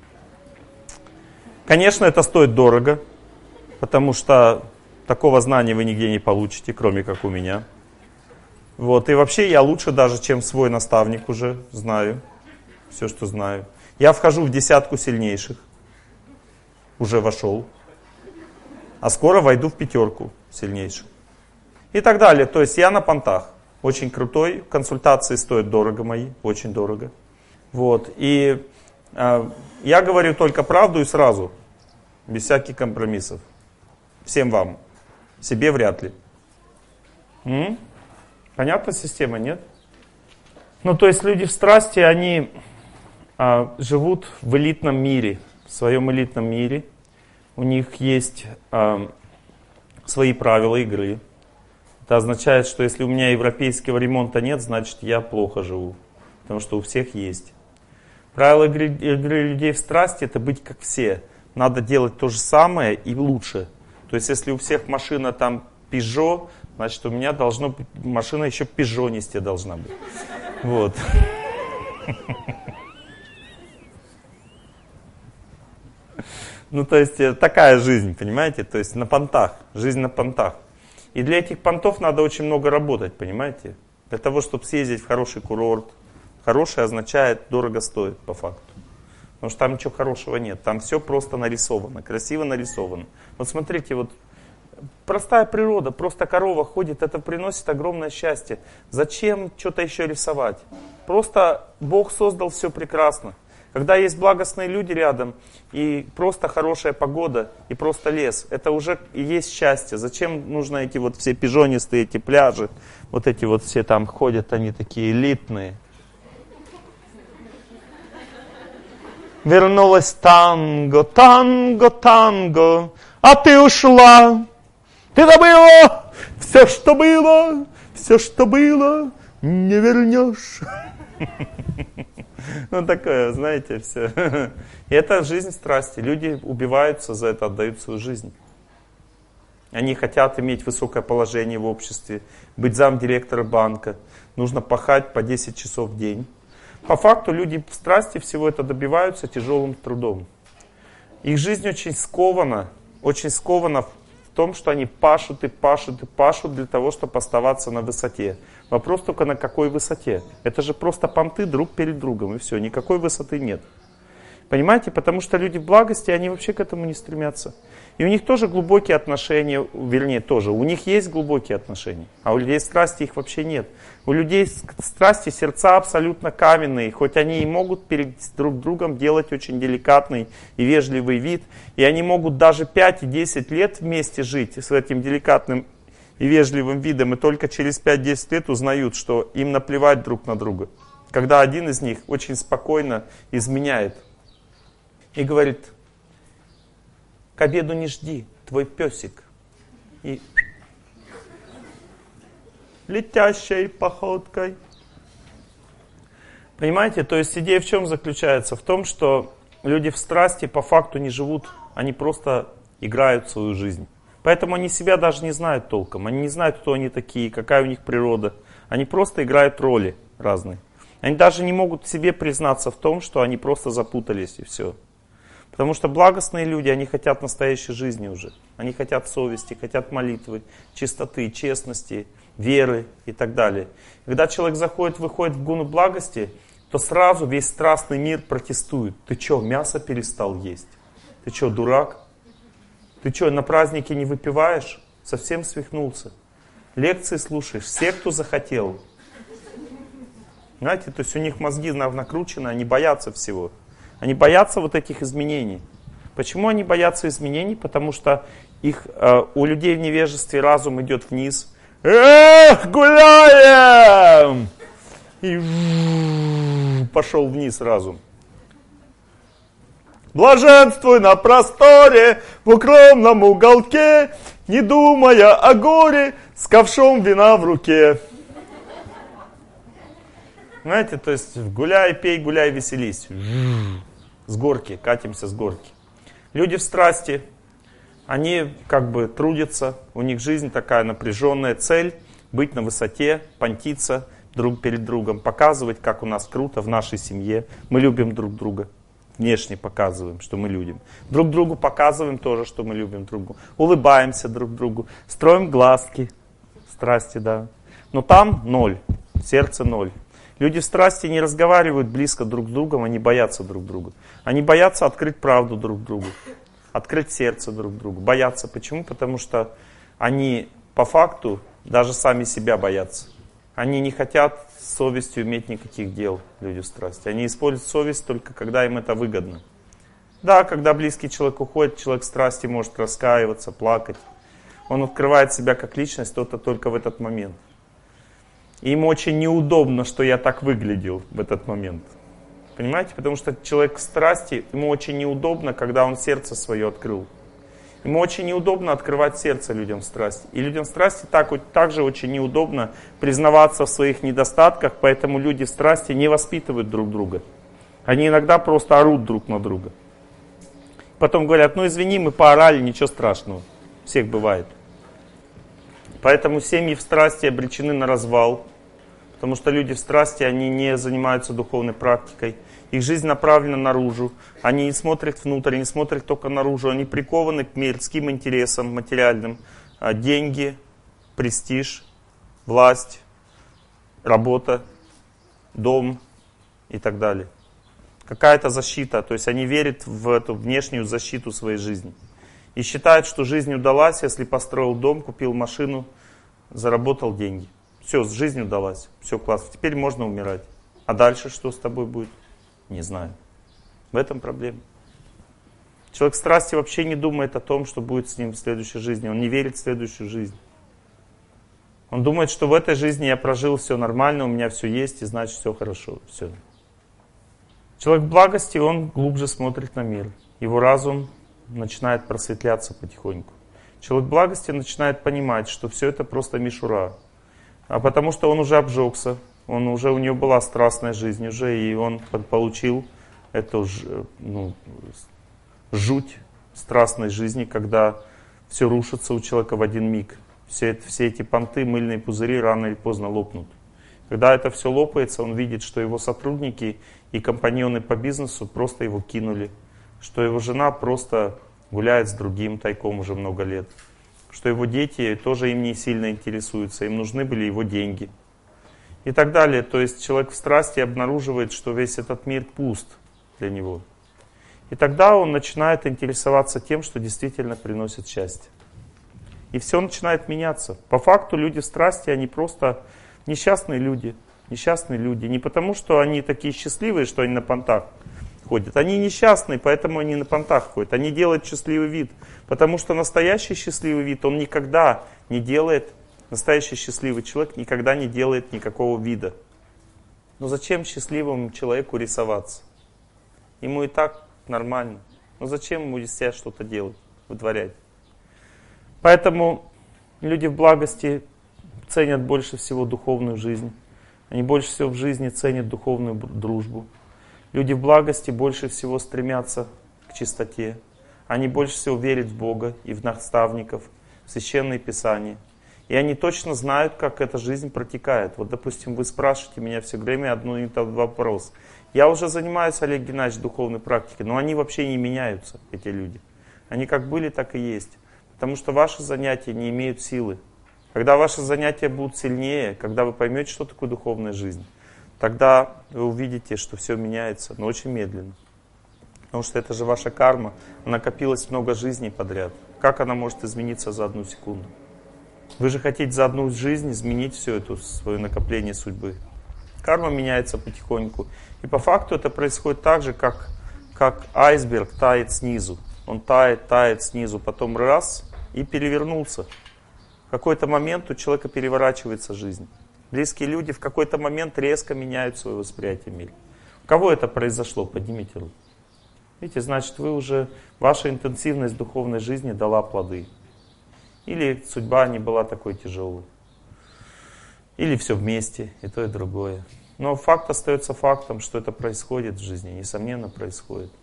Конечно, это стоит дорого, потому что такого знания вы нигде не получите, кроме как у меня. Вот, и вообще я лучше даже, чем свой наставник уже знаю. Все, что знаю. Я вхожу в десятку сильнейших. Уже вошел. А скоро войду в пятерку сильнейших. И так далее. То есть я на понтах. Очень крутой. Консультации стоят дорого мои. Очень дорого. Вот. И э, я говорю только правду и сразу. Без всяких компромиссов. Всем вам. Себе вряд ли. М? Понятна система, нет? Ну, то есть люди в страсти, они а, живут в элитном мире, в своем элитном мире. У них есть а, свои правила игры. Это означает, что если у меня европейского ремонта нет, значит я плохо живу. Потому что у всех есть. Правило игры, игры людей в страсти — это быть как все. Надо делать то же самое и лучше. То есть если у всех машина там Peugeot, значит у меня должно быть машина еще пижонистее должна быть. Вот. Ну, то есть такая жизнь, понимаете? То есть на понтах, жизнь на понтах. И для этих понтов надо очень много работать, понимаете? Для того, чтобы съездить в хороший курорт. Хороший означает дорого стоит, по факту. Потому что там ничего хорошего нет. Там все просто нарисовано, красиво нарисовано. Вот смотрите, вот простая природа, просто корова ходит, это приносит огромное счастье. Зачем что-то еще рисовать? Просто Бог создал все прекрасно. Когда есть благостные люди рядом, и просто хорошая погода, и просто лес, это уже и есть счастье. Зачем нужно эти вот все пижонистые, эти пляжи, вот эти вот все там ходят, они такие элитные. Вернулась танго, танго, танго, а ты ушла. Ты забыла все, что было, все, что было, не вернешь. Ну такое, знаете, все. И это жизнь страсти. Люди убиваются за это, отдают свою жизнь. Они хотят иметь высокое положение в обществе, быть замдиректора банка. Нужно пахать по десять часов в день. По факту люди в страсти всего это добиваются тяжелым трудом. Их жизнь очень скована, очень скована в том, что они пашут и пашут и пашут для того, чтобы оставаться на высоте. Вопрос только на какой высоте. Это же просто понты друг перед другом, и все, никакой высоты нет. Понимаете? Потому что люди в благости, они вообще к этому не стремятся. И у них тоже глубокие отношения, вернее тоже, у них есть глубокие отношения, а у людей страсти их вообще нет. У людей страсти сердца абсолютно каменные, хоть они и могут перед друг другом делать очень деликатный и вежливый вид, и они могут даже пять и десять лет вместе жить с этим деликатным и вежливым видом, и только через пять-десять лет узнают, что им наплевать друг на друга. Когда один из них очень спокойно изменяет и говорит: к обеду не жди, твой песик. И летящей походкой. Понимаете, то есть идея в чем заключается? В том, что люди в страсти по факту не живут, они просто играют свою жизнь. Поэтому они себя даже не знают толком, они не знают, кто они такие, какая у них природа. Они просто играют роли разные. Они даже не могут себе признаться в том, что они просто запутались и все. Потому что благостные люди, они хотят настоящей жизни уже. Они хотят совести, хотят молитвы, чистоты, честности, веры и так далее. Когда человек заходит, выходит в гуну благости, то сразу весь страстный мир протестует. Ты что, мясо перестал есть? Ты что, дурак? Ты что, на празднике не выпиваешь? Совсем свихнулся. Лекции слушаешь, секту захотел. Знаете, то есть у них мозги накручены, они боятся всего. Они боятся вот этих изменений. Почему они боятся изменений? Потому что их, э, у людей в невежестве разум идет вниз. Эх, гуляем! И пошел вниз разум. Блаженствуй на просторе, в укромном уголке, не думая о горе, с ковшом вина в руке. Знаете, то есть гуляй, пей, гуляй, веселись. С горки, катимся с горки. Люди в страсти, они как бы трудятся, у них жизнь такая напряженная, цель быть на высоте, понтиться друг перед другом, показывать, как у нас круто в нашей семье. Мы любим друг друга, внешне показываем, что мы любим. Друг другу показываем тоже, что мы любим друг друга. Улыбаемся друг другу, строим глазки, страсти, да. Но там ноль, сердце ноль. Люди в страсти не разговаривают близко друг с другом, они боятся друг друга. Они боятся открыть правду друг другу, открыть сердце друг другу. Боятся. Почему? Потому что они по факту даже сами себя боятся. Они не хотят с совестью иметь никаких дел, люди в страсти. Они используют совесть только когда им это выгодно. Да, когда близкий человек уходит, человек в страсти может раскаиваться, плакать. Он открывает себя как личность то-то только в этот момент. И ему очень неудобно, что я так выглядел в этот момент. Понимаете? Потому что человек в страсти, ему очень неудобно, когда он сердце свое открыл. Ему очень неудобно открывать сердце людям в страсти. И людям в страсти так, также очень неудобно признаваться в своих недостатках, поэтому люди в страсти не воспитывают друг друга. Они иногда просто орут друг на друга. Потом говорят: ну извини, мы поорали, ничего страшного. Всех бывает. Поэтому семьи в страсти обречены на развал. Потому что люди в страсти, они не занимаются духовной практикой. Их жизнь направлена наружу. Они не смотрят внутрь, не смотрят только наружу. Они прикованы к мирским интересам, материальным. Деньги, престиж, власть, работа, дом и так далее. Какая-то защита, то есть они верят в эту внешнюю защиту своей жизни. И считают, что жизнь удалась, если построил дом, купил машину, заработал деньги. Все, жизнь удалась, все классно, теперь можно умирать. А дальше что с тобой будет? Не знаю. В этом проблема. Человек страсти вообще не думает о том, что будет с ним в следующей жизни. Он не верит в следующую жизнь. Он думает, что в этой жизни я прожил все нормально, у меня все есть, и значит все хорошо. Все. Человек благости, он глубже смотрит на мир. Его разум начинает просветляться потихоньку. Человек благости начинает понимать, что все это просто мишура. А потому что он уже обжегся, он уже, у него была страстная жизнь уже, и он получил эту ну, жуть страстной жизни, когда все рушится у человека в один миг. Все, все эти понты, мыльные пузыри рано или поздно лопнут. Когда это все лопается, он видит, что его сотрудники и компаньоны по бизнесу просто его кинули, что его жена просто гуляет с другим тайком уже много лет, что его дети тоже им не сильно интересуются, им нужны были его деньги и так далее. То есть человек в страсти обнаруживает, что весь этот мир пуст для него. И тогда он начинает интересоваться тем, что действительно приносит счастье. И все начинает меняться. По факту люди в страсти, они просто несчастные люди. Несчастные люди. Не потому, что они такие счастливые, что они на понтах ходят. Они несчастные, поэтому они на понтах ходят. Они делают счастливый вид. Потому что настоящий счастливый вид, он никогда не делает, настоящий счастливый человек никогда не делает никакого вида. Но зачем счастливому человеку рисоваться? Ему и так нормально. Но зачем ему из себя что-то делать, вытворять? Поэтому люди в благости ценят больше всего духовную жизнь. Они больше всего в жизни ценят духовную дружбу. Люди в благости больше всего стремятся к чистоте. Они больше всего верят в Бога и в наставников, в Священное Писание. И они точно знают, как эта жизнь протекает. Вот, допустим, вы спрашиваете меня все время одну и тот вопрос. Я уже занимаюсь, Олег Геннадьевич, духовной практикой, но они вообще не меняются, эти люди. Они как были, так и есть. Потому что ваши занятия не имеют силы. Когда ваши занятия будут сильнее, когда вы поймете, что такое духовная жизнь, тогда вы увидите, что все меняется, но очень медленно. Потому что это же ваша карма, накопилось много жизней подряд. Как она может измениться за одну секунду? Вы же хотите за одну жизнь изменить все это свое накопление судьбы. Карма меняется потихоньку. И по факту это происходит так же, как, как айсберг тает снизу. Он тает, тает снизу, потом раз и перевернулся. В какой-то момент у человека переворачивается жизнь. Близкие люди в какой-то момент резко меняют свое восприятие мира. У кого это произошло? Поднимите руку. Видите, значит, вы уже, ваша интенсивность духовной жизни дала плоды. Или судьба не была такой тяжелой. Или все вместе, и то, и другое. Но факт остается фактом, что это происходит в жизни, несомненно происходит.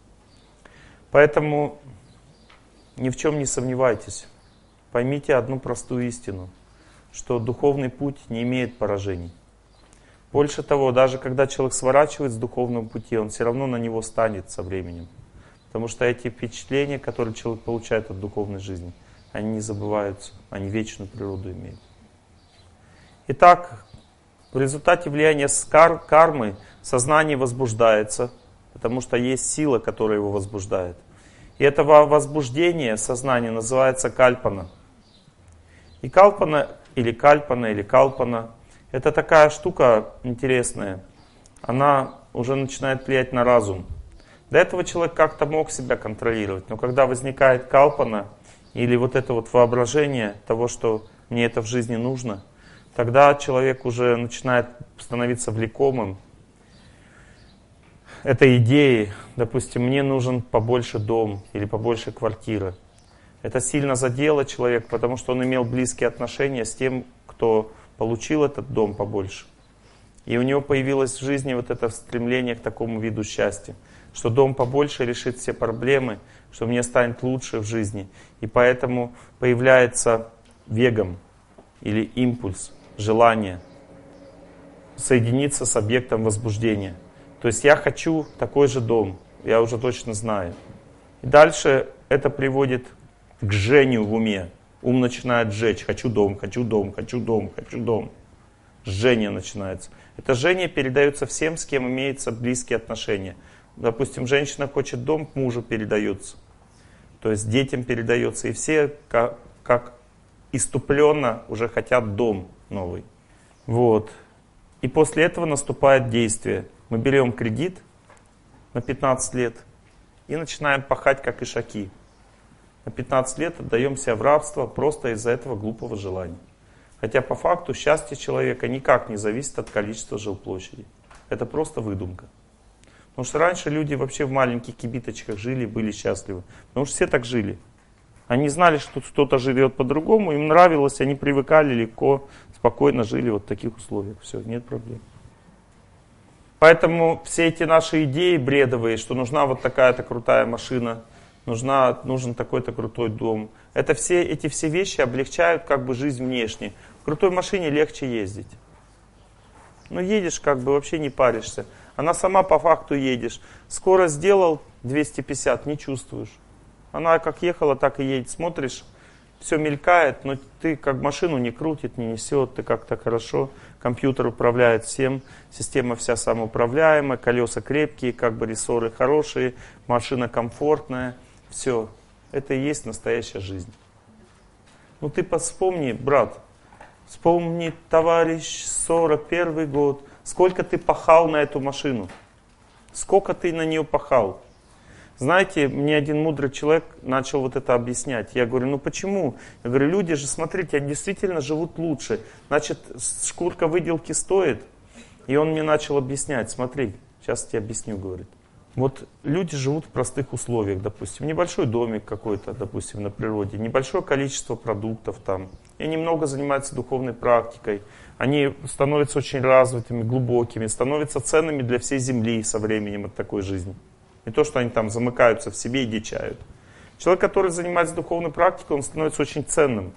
Поэтому ни в чем не сомневайтесь. Поймите одну простую истину, что духовный путь не имеет поражений. Больше того, даже когда человек сворачивает с духовного пути, он все равно на него станет со временем. Потому что эти впечатления, которые человек получает от духовной жизни, они не забываются, они вечную природу имеют. Итак, в результате влияния кар- кармы сознание возбуждается, потому что есть сила, которая его возбуждает. И этого возбуждения сознания называется кальпана. И кальпана, или кальпана, или калпана, это такая штука интересная. Она уже начинает влиять на разум. До этого человек как-то мог себя контролировать, но когда возникает калпана, или вот это вот воображение того, что мне это в жизни нужно, тогда человек уже начинает становиться влекомым этой идеей. Допустим, мне нужен побольше дом или побольше квартира. Это сильно задело человека, потому что он имел близкие отношения с тем, кто получил этот дом побольше. И у него появилось в жизни вот это стремление к такому виду счастья, что дом побольше решит все проблемы, что мне станет лучше в жизни. И поэтому появляется вегам или импульс, желание соединиться с объектом возбуждения. То есть я хочу такой же дом, я уже точно знаю. И дальше это приводит к жжению в уме. Ум начинает жечь. Хочу дом, хочу дом, хочу дом, хочу дом. Жжение начинается. Это жжение передается всем, с кем имеются близкие отношения. Допустим, женщина хочет дом, к мужу передается. То есть детям передается. И все как, как иступленно уже хотят дом новый. Вот. И после этого наступает действие. Мы берем кредит на пятнадцать лет и начинаем пахать как ишаки. На пятнадцать лет отдаем себя в рабство просто из-за этого глупого желания. Хотя по факту счастье человека никак не зависит от количества жилплощади. Это просто выдумка. Потому что раньше люди вообще в маленьких кибиточках жили, были счастливы. Потому что все так жили. Они знали, что кто-то живет по-другому, им нравилось, они привыкали легко, спокойно жили вот в таких условиях. Все, нет проблем. Поэтому все эти наши идеи бредовые, что нужна вот такая-то крутая машина, нужна, нужен такой-то крутой дом. Это все, эти все вещи облегчают как бы жизнь внешне. В крутой машине легче ездить. Ну едешь как бы, вообще не паришься. Она сама по факту едешь. Скорость сделал двести пятьдесят, не чувствуешь. Она как ехала, так и едет. Смотришь, все мелькает, но ты как машину не крутит, не несет, ты как-то хорошо. Компьютер управляет всем, система вся самоуправляемая, колеса крепкие, как бы рессоры хорошие, машина комфортная. Все, это и есть настоящая жизнь. Ну ты вспомни, брат, вспомни, товарищ, сорок первый год. Сколько ты пахал на эту машину? Сколько ты на нее пахал? Знаете, мне один мудрый человек начал вот это объяснять. Я говорю, ну почему? Я говорю, люди же, смотрите, они действительно живут лучше. Значит, шкурка выделки стоит. И он мне начал объяснять. Смотри, сейчас я тебе объясню, говорит. Вот люди живут в простых условиях, допустим. Небольшой домик какой-то, допустим, на природе. Небольшое количество продуктов там. И они много занимаются духовной практикой. Они становятся очень развитыми, глубокими, становятся ценными для всей земли со временем от такой жизни. Не то, что они там замыкаются в себе и дичают. Человек, который занимается духовной практикой, он становится очень ценным.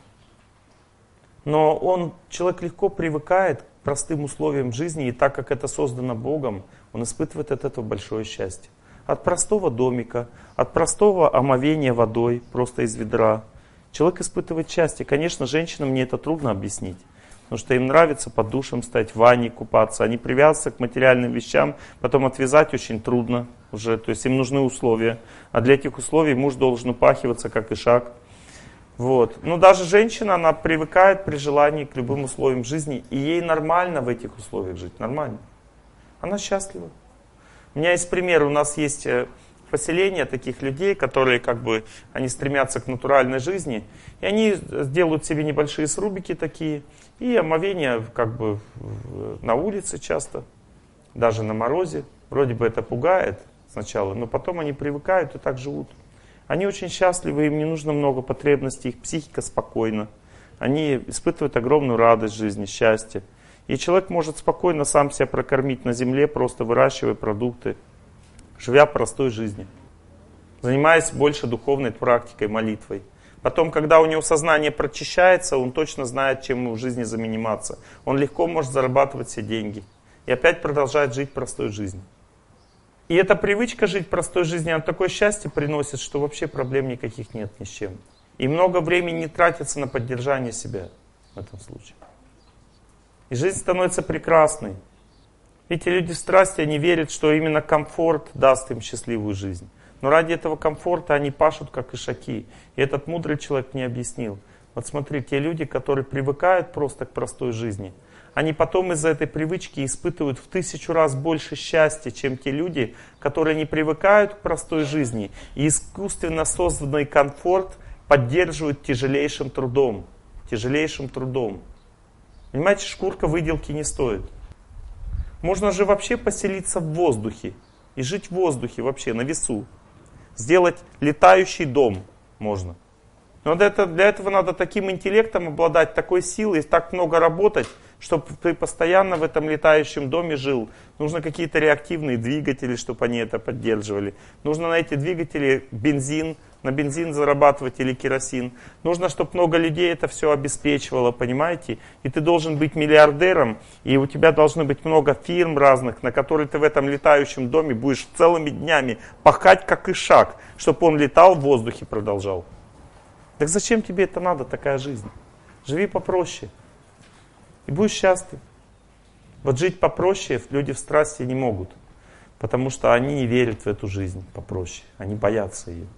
Но он, человек легко привыкает к простым условиям жизни, и так как это создано Богом, он испытывает от этого большое счастье. От простого домика, от простого омовения водой, просто из ведра. Человек испытывает счастье. Конечно, женщинам мне это трудно объяснить. Потому что им нравится под душем стоять, в ванне купаться. Они привязываются к материальным вещам, потом отвязать очень трудно уже. То есть им нужны условия. А для этих условий муж должен упахиваться, как ишак. Вот. Но даже женщина, она привыкает при желании к любым условиям жизни. И ей нормально в этих условиях жить. Нормально. Она счастлива. У меня есть пример. У нас есть поселение таких людей, которые как бы, они стремятся к натуральной жизни. И они делают себе небольшие срубики такие. И омовение как бы на улице часто, даже на морозе. Вроде бы это пугает сначала, но потом они привыкают и так живут. Они очень счастливы, им не нужно много потребностей, их психика спокойна. Они испытывают огромную радость жизни, счастье. И человек может спокойно сам себя прокормить на земле, просто выращивая продукты, живя простой жизнью, занимаясь больше духовной практикой, молитвой. Потом, когда у него сознание прочищается, он точно знает, чем ему в жизни заниматься. Он легко может зарабатывать все деньги. И опять продолжает жить простой жизнью. И эта привычка жить простой жизнью, она такое счастье приносит, что вообще проблем никаких нет ни с чем. И много времени не тратится на поддержание себя в этом случае. И жизнь становится прекрасной. Эти люди в страсти, они верят, что именно комфорт даст им счастливую жизнь. Но ради этого комфорта они пашут, как ишаки. И этот мудрый человек мне объяснил. Вот смотри, те люди, которые привыкают просто к простой жизни, они потом из-за этой привычки испытывают в тысячу раз больше счастья, чем те люди, которые не привыкают к простой жизни. И искусственно созданный комфорт поддерживают тяжелейшим трудом. Тяжелейшим трудом. Понимаете, шкурка выделки не стоит. Можно же вообще поселиться в воздухе. И жить в воздухе вообще, на весу. Сделать летающий дом можно. Но для этого, для этого надо таким интеллектом обладать, такой силой, так много работать, чтобы ты постоянно в этом летающем доме жил. Нужно какие-то реактивные двигатели, чтобы они это поддерживали. Нужно на эти двигатели бензин, на бензин зарабатывать или керосин. Нужно, чтобы много людей это все обеспечивало, понимаете? И ты должен быть миллиардером, и у тебя должно быть много фирм разных, на которые ты в этом летающем доме будешь целыми днями пахать как ишак, чтобы он летал в воздухе, продолжал. Так зачем тебе это надо, такая жизнь? Живи попроще. И будешь счастлив. Вот жить попроще люди в страсти не могут. Потому что они не верят в эту жизнь попроще. Они боятся ее.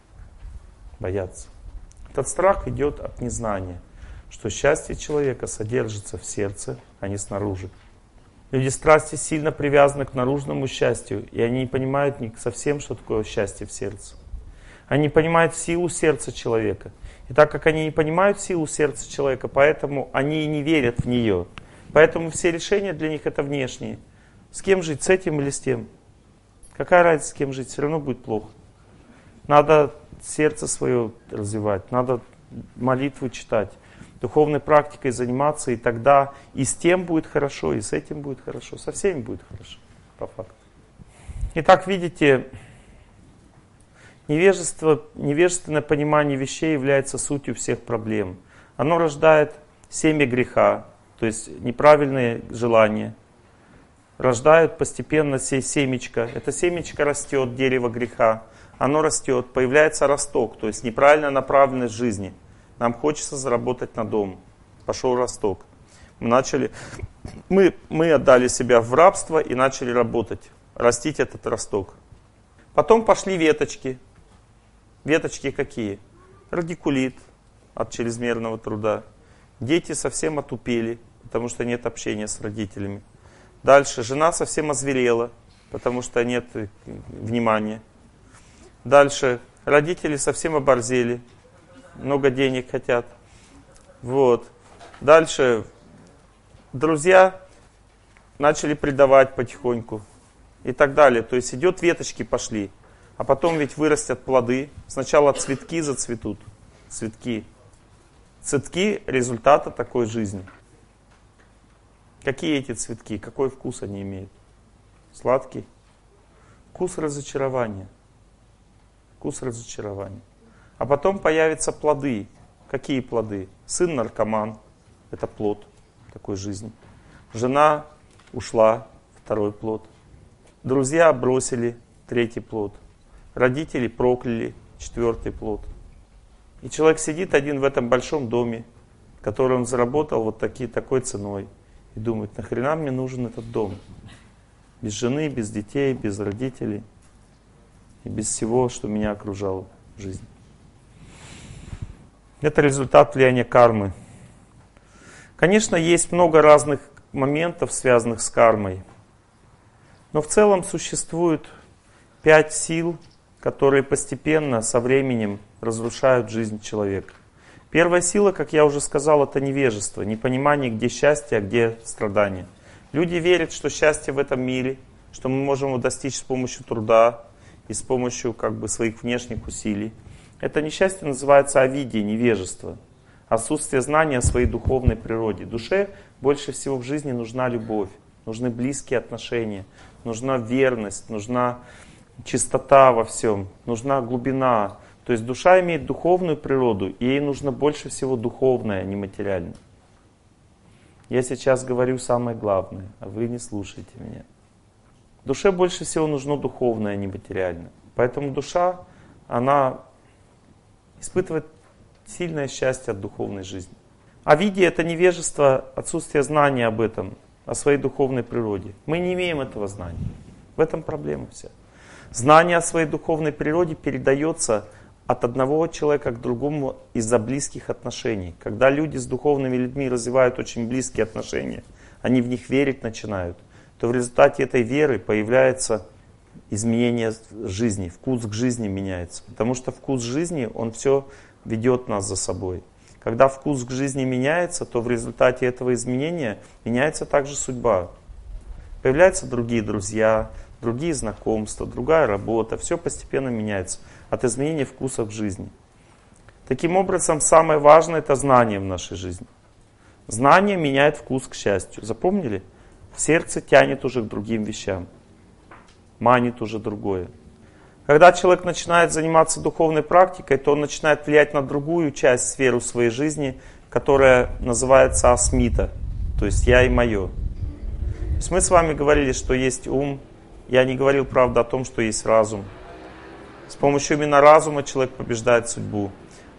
Боятся. Этот страх идет от незнания, что счастье человека содержится в сердце, а не снаружи. Люди страсти сильно привязаны к наружному счастью, и они не понимают совсем, что такое счастье в сердце. Они не понимают силу сердца человека. И так как они не понимают силу сердца человека, поэтому они и не верят в нее. Поэтому все решения для них это внешние. С кем жить, с этим или с тем? Какая разница, с кем жить, все равно будет плохо. Надо сердце свое развивать, надо молитву читать, духовной практикой заниматься, и тогда и с тем будет хорошо, и с этим будет хорошо, со всеми будет хорошо, по факту. Итак, видите, невежество, невежественное понимание вещей является сутью всех проблем. Оно рождает семя греха, то есть неправильные желания. Рождают постепенно сей семечко. Это семечко растет, дерево греха. Оно растет, появляется росток, то есть неправильная направленность жизни. Нам хочется заработать на дом. Пошел росток. Мы начали, мы, мы отдали себя в рабство и начали работать, растить этот росток. Потом пошли веточки. Веточки какие? Радикулит от чрезмерного труда. Дети совсем отупели, потому что нет общения с родителями. Дальше жена совсем озверела, потому что нет внимания. Дальше родители совсем оборзели, много денег хотят. Вот. Дальше друзья начали предавать потихоньку и так далее. То есть идет, веточки пошли, а потом ведь вырастят плоды. Сначала цветки зацветут, цветки. Цветки результата такой жизни. Какие эти цветки? Какой вкус они имеют? Сладкий? Вкус разочарования. Вкус разочарования. А потом появятся плоды. Какие плоды? Сын наркоман. Это плод такой жизни. Жена ушла. Второй плод. Друзья бросили. Третий плод. Родители прокляли. Четвертый плод. И человек сидит один в этом большом доме, который он заработал вот таки, такой ценой. И думает, нахрена мне нужен этот дом? Без жены, без детей, без родителей. И без всего, что меня окружало в жизни. Это результат влияния кармы. Конечно, есть много разных моментов, связанных с кармой. Но в целом существует пять сил, которые постепенно, со временем, разрушают жизнь человека. Первая сила, как я уже сказал, это невежество, непонимание, где счастье, а где страдание. Люди верят, что счастье в этом мире, что мы можем его достичь с помощью труда и с помощью как бы своих внешних усилий. Это несчастье называется авидия, невежество, отсутствие знания о своей духовной природе. Душе больше всего в жизни нужна любовь, нужны близкие отношения, нужна верность, нужна чистота во всем, нужна глубина. То есть душа имеет духовную природу, и ей нужно больше всего духовное, а не материальное. Я сейчас говорю самое главное, а вы не слушайте меня. Душе больше всего нужно духовное, а не материальное. Поэтому душа, она испытывает сильное счастье от духовной жизни. Авидия — это невежество, отсутствие знания об этом, о своей духовной природе. Мы не имеем этого знания. В этом проблема вся. Знание о своей духовной природе передается от одного человека к другому из-за близких отношений. Когда люди с духовными людьми развивают очень близкие отношения, они в них верить начинают, то в результате этой веры появляется изменение жизни, вкус к жизни меняется. Потому что вкус жизни, он все ведет нас за собой. Когда вкус к жизни меняется, то в результате этого изменения меняется также судьба. Появляются другие друзья, другие знакомства, другая работа. Все постепенно меняется от изменения вкуса в жизни. Таким образом, самое важное — это знание в нашей жизни. Знание меняет вкус к счастью. Запомнили? Сердце тянет уже к другим вещам. Манит уже другое. Когда человек начинает заниматься духовной практикой, то он начинает влиять на другую часть, сферу своей жизни, которая называется асмита, то есть я и мое. То есть мы с вами говорили, что есть ум. Я не говорил, правда, о том, что есть разум. С помощью именно разума человек побеждает судьбу.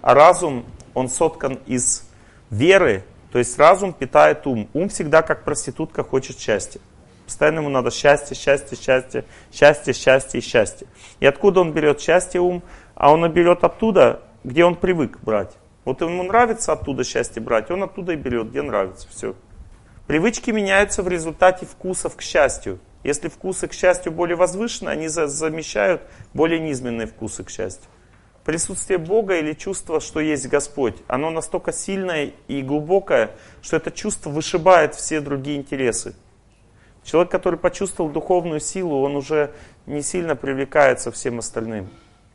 А разум, он соткан из веры, то есть разум питает ум. Ум всегда как проститутка хочет счастья. Постоянно ему надо счастье, счастье, счастье, счастье, счастье и счастье. И откуда он берет счастье, ум? А он берет оттуда, где он привык брать. Вот ему нравится оттуда счастье брать, он оттуда и берет, где нравится. Все. Привычки меняются в результате вкусов к счастью. Если вкусы к счастью более возвышенные, они за- замещают более низменные вкусы к счастью. Присутствие Бога или чувство, что есть Господь, оно настолько сильное и глубокое, что это чувство вышибает все другие интересы. Человек, который почувствовал духовную силу, он уже не сильно привлекается всем остальным.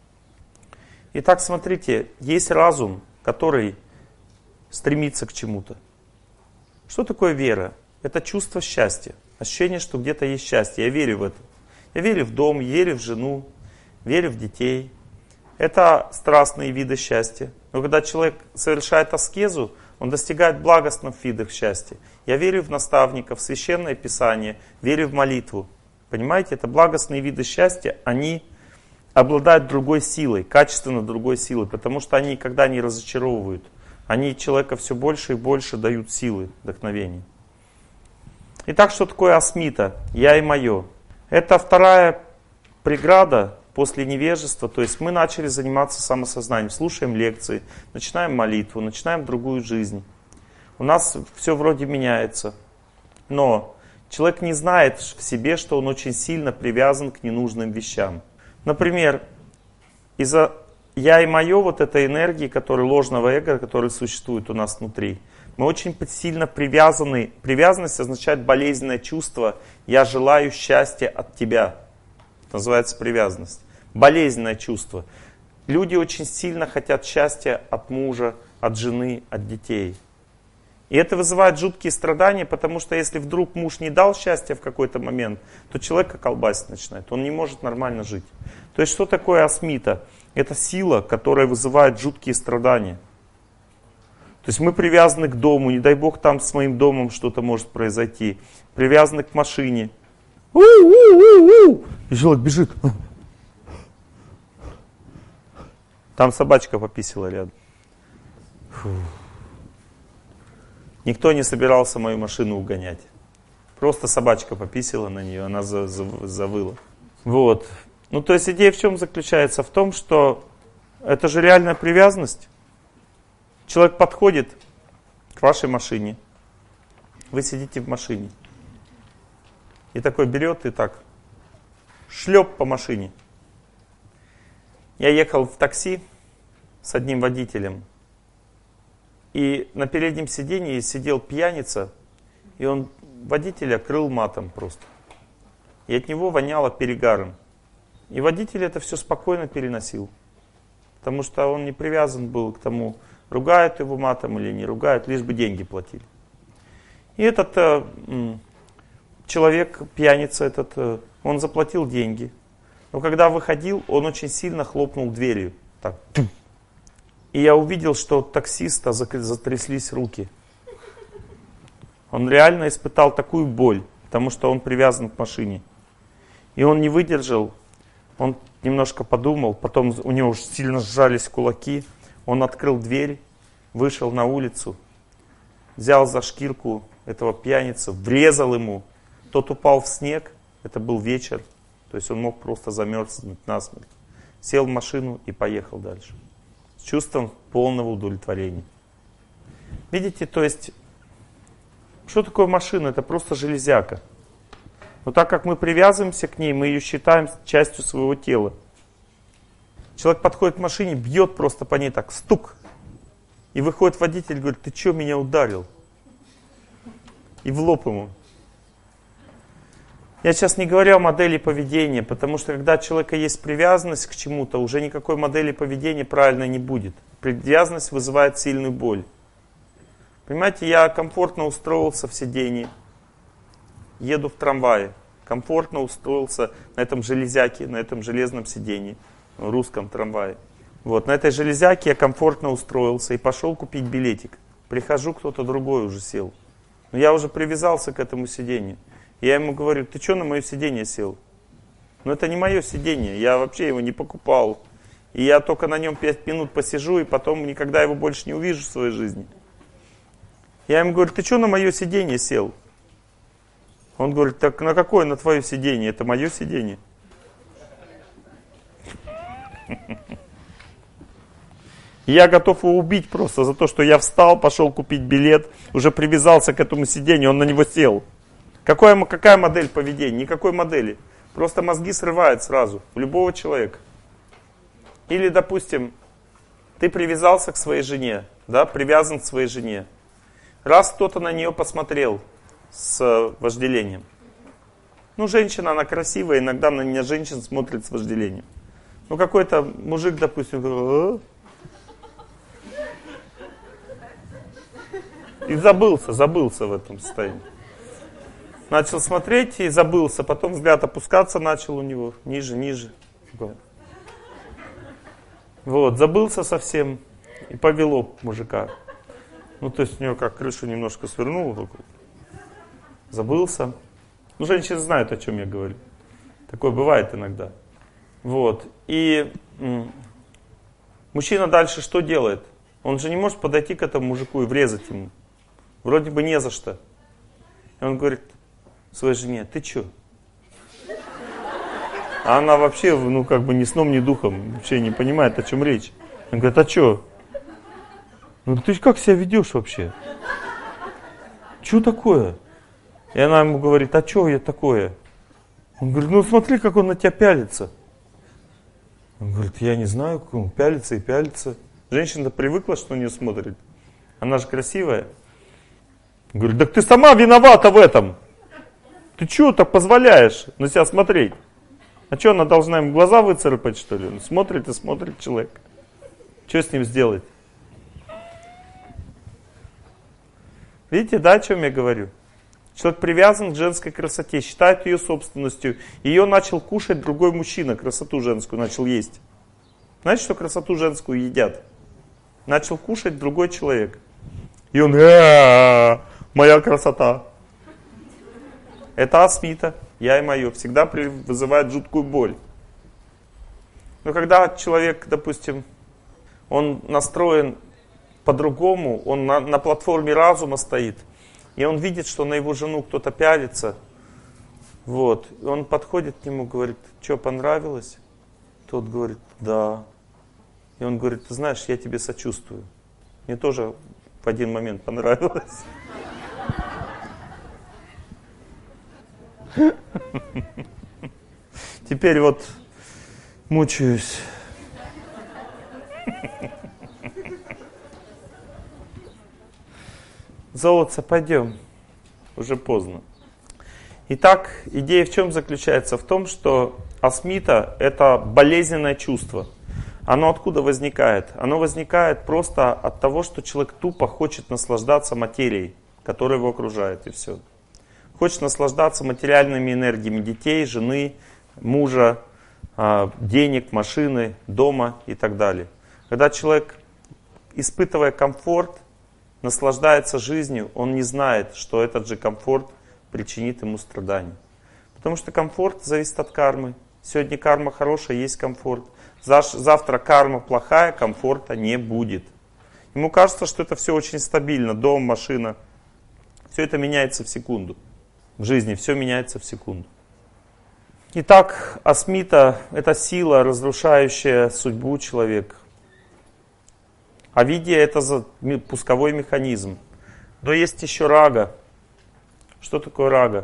Итак, смотрите, есть разум, который стремится к чему-то. Что такое вера? Это чувство счастья, ощущение, что где-то есть счастье. Я верю в это. Я верю в дом, верю в жену, верю в детей. Это страстные виды счастья. Но когда человек совершает аскезу, он достигает благостных видов счастья. Я верю в наставников, в священное писание, верю в молитву. Понимаете, это благостные виды счастья, они обладают другой силой, качественно другой силой, потому что они никогда не разочаровывают. Они человека все больше и больше дают силы, вдохновения. Итак, что такое асмита? Я и мое. Это вторая преграда после невежества. То есть мы начали заниматься самосознанием, слушаем лекции, начинаем молитву, начинаем другую жизнь. У нас все вроде меняется. Но человек не знает в себе, что он очень сильно привязан к ненужным вещам. Например, из-за «я» и «моё», вот этой энергии, которая ложного эго, которая существует у нас внутри, мы очень сильно привязаны. Привязанность означает болезненное чувство «я желаю счастья от тебя». Это называется привязанность. Болезненное чувство. Люди очень сильно хотят счастья от мужа, от жены, от детей. И это вызывает жуткие страдания, потому что если вдруг муж не дал счастья в какой-то момент, то человека колбасить начинает, он не может нормально жить. То есть что такое асмита? Это сила, которая вызывает жуткие страдания. То есть мы привязаны к дому, не дай бог там с моим домом что-то может произойти. Привязаны к машине. У-у-у-у! И человек бежит. Там собачка пописала рядом. Фу. Никто не собирался мою машину угонять. Просто собачка пописала на нее, она за, за, завыла. Вот. Ну, то есть идея в чем заключается? В том, что это же реальная привязанность. Человек подходит к вашей машине. Вы сидите в машине. И такой берет и так шлеп по машине. Я ехал в такси с одним водителем. И на переднем сиденье сидел пьяница, и он водителя крыл матом просто. И от него воняло перегаром. И водитель это все спокойно переносил. Потому что он не привязан был к тому, ругают его матом или не ругают, лишь бы деньги платили. И этот э, человек, пьяница этот, э, он заплатил деньги. Но когда выходил, он очень сильно хлопнул дверью. Так. И я увидел, что у таксиста затряслись руки. Он реально испытал такую боль, потому что он привязан к машине. И он не выдержал, он немножко подумал, потом у него уже сильно сжались кулаки. Он открыл дверь, вышел на улицу, взял за шкирку этого пьяницу, врезал ему. Тот упал в снег, это был вечер, то есть он мог просто замерзнуть насмерть. Сел в машину и поехал дальше. С чувством полного удовлетворения. Видите, то есть, что такое машина? Это просто железяка. Но так как мы привязываемся к ней, мы ее считаем частью своего тела. Человек подходит к машине, бьет просто по ней так, стук. И выходит водитель и говорит, ты что меня ударил? И в лоб ему. Я сейчас не говорю о модели поведения, потому что когда у человека есть привязанность к чему-то, уже никакой модели поведения правильной не будет. Привязанность вызывает сильную боль. Понимаете, я комфортно устроился в сидении, еду в трамвае, комфортно устроился на этом железяке, на этом железном сидении, в русском трамвае. Вот, на этой железяке я комфортно устроился и пошел купить билетик. Прихожу, кто-то другой уже сел. Но я уже привязался к этому сидению. Я ему говорю, ты что на мое сиденье сел? Ну это не мое сиденье, я вообще его не покупал. И я только на нем пять минут посижу, и потом никогда его больше не увижу в своей жизни. Я ему говорю, ты что на мое сиденье сел? Он говорит, так на какое на твое сиденье? Это мое сиденье. Я готов его убить просто за то, что я встал, пошел купить билет, уже привязался к этому сиденью, он на него сел. Какая, какая модель поведения? Никакой модели. Просто мозги срывают сразу, у любого человека. Или, допустим, ты привязался к своей жене, да, привязан к своей жене. Раз кто-то на нее посмотрел с вожделением. Ну, женщина, она красивая, иногда на меня женщина смотрит с вожделением. Ну, какой-то мужик, допустим, говорит, и забылся, забылся в этом состоянии. Начал смотреть и забылся, потом взгляд опускаться начал у него, ниже, ниже. Вот, забылся совсем и повело мужика. Ну, то есть у него как крышу немножко свернуло, забылся. Ну, женщины знают, о чем я говорю. Такое бывает иногда. Вот, и м- мужчина дальше что делает? Он же не может подойти к этому мужику и врезать ему. Вроде бы не за что. И он говорит своей жене, ты че? А она вообще, ну как бы ни сном, ни духом, вообще не понимает, о чем речь. Он говорит, а че? Ну ты как себя ведешь вообще? Че такое? И она ему говорит, а че я такое? Он говорит, ну смотри, как он на тебя пялится. Он говорит, я не знаю, как он пялится и пялится. Женщина-то привыкла, что на нее смотрит. Она же красивая. Он говорит, так ты сама виновата в этом. Ты чего так позволяешь на себя смотреть? А что, она должна ему глаза выцарапать, что ли? Он смотрит и смотрит человек. Что с ним сделать? Видите, да, о чем я говорю? Человек привязан к женской красоте, считает ее собственностью. Ее начал кушать другой мужчина, красоту женскую начал есть. Знаете, что красоту женскую едят? Начал кушать другой человек. И он, э-э-э, моя красота. Это асмита, я и мое, всегда вызывает жуткую боль. Но когда человек, допустим, он настроен по-другому, он на, на платформе разума стоит, и он видит, что на его жену кто-то пялится, вот, и он подходит к нему, говорит, что, понравилось? Тот говорит, да. И он говорит, ты знаешь, я тебе сочувствую. Мне тоже в один момент понравилось. Теперь вот мучаюсь. Золотце, пойдем. Уже поздно. Итак, идея в чем заключается? В том, что асмита – это болезненное чувство. Оно откуда возникает? Оно возникает просто от того, что человек тупо хочет наслаждаться материей, которая его окружает, и все. Хочет наслаждаться материальными энергиями детей, жены, мужа, денег, машины, дома и так далее. Когда человек, испытывая комфорт, наслаждается жизнью, он не знает, что этот же комфорт причинит ему страдания. Потому что комфорт зависит от кармы. Сегодня карма хорошая, есть комфорт. Завтра карма плохая, комфорта не будет. Ему кажется, что это все очень стабильно. Дом, машина. Все это меняется в секунду. В жизни все меняется в секунду. Итак, асмита – это сила, разрушающая судьбу человека. Авидья – это пусковой механизм. Но есть еще рага. Что такое рага?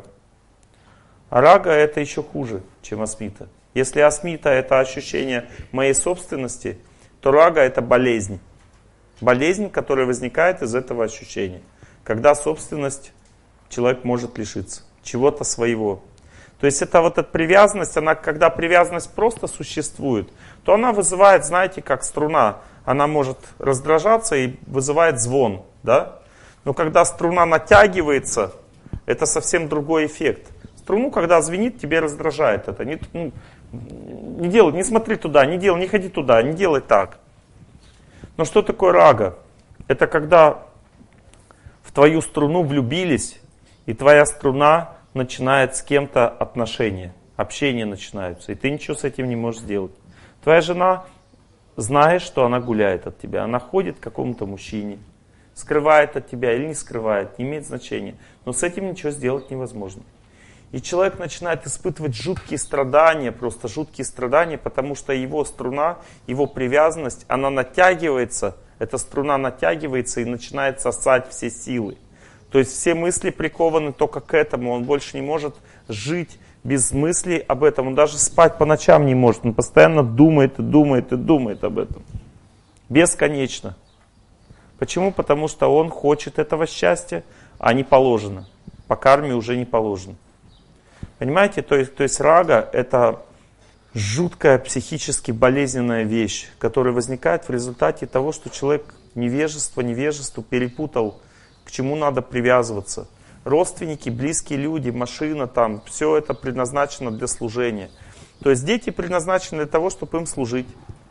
А рага – это еще хуже, чем асмита. Если асмита – это ощущение моей собственности, то рага – это болезнь. Болезнь, которая возникает из этого ощущения. Когда собственность человек может лишиться чего-то своего. То есть это вот эта привязанность, она, когда привязанность просто существует, то она вызывает, знаете, как струна. Она может раздражаться и вызывает звон. Да? Но когда струна натягивается, это совсем другой эффект. Струну, когда звенит, тебе раздражает это. Не, ну, не делай, не смотри туда, не делай, не ходи туда, не делай так. Но что такое рага? Это когда в твою струну влюбились, и твоя струна начинает с кем-то отношения, общение начинается, и ты ничего с этим не можешь сделать. Твоя жена знаешь, что она гуляет от тебя. Она ходит к какому-то мужчине, скрывает от тебя или не скрывает, не имеет значения. Но с этим ничего сделать невозможно. И человек начинает испытывать жуткие страдания, просто жуткие страдания, потому что его струна, его привязанность, она натягивается, эта струна натягивается и начинает сосать все силы. То есть все мысли прикованы только к этому, он больше не может жить без мыслей об этом, он даже спать по ночам не может, он постоянно думает и думает и думает об этом. Бесконечно. Почему? Потому что он хочет этого счастья, а не положено. По карме уже не положено. Понимаете? То есть, то есть рага — это жуткая психически болезненная вещь, которая возникает в результате того, что человек невежество, невежество перепутал, к чему надо привязываться. Родственники, близкие люди, машина, там, все это предназначено для служения. То есть дети предназначены для того, чтобы им служить,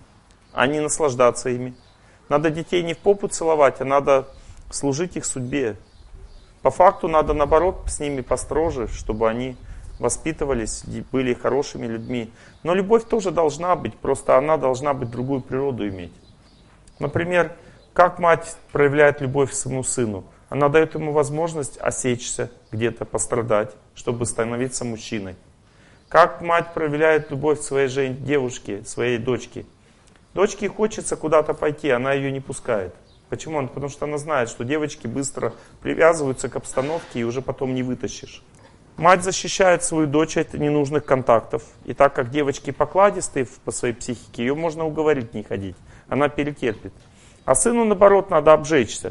а не наслаждаться ими. Надо детей не в попу целовать, а надо служить их судьбе. По факту надо, наоборот, с ними построже, чтобы они воспитывались, были хорошими людьми. Но любовь тоже должна быть, просто она должна быть другую природу иметь. Например, как мать проявляет любовь к своему сыну? Она дает ему возможность осечься, где-то пострадать, чтобы становиться мужчиной. Как мать проявляет любовь к своей жен... девушке, своей дочке? Дочке хочется куда-то пойти, она ее не пускает. Почему? Потому что она знает, что девочки быстро привязываются к обстановке и уже потом не вытащишь. Мать защищает свою дочь от ненужных контактов. И так как девочки покладистые по своей психике, ее можно уговорить не ходить. Она перетерпит. А сыну, наоборот, надо обжечься.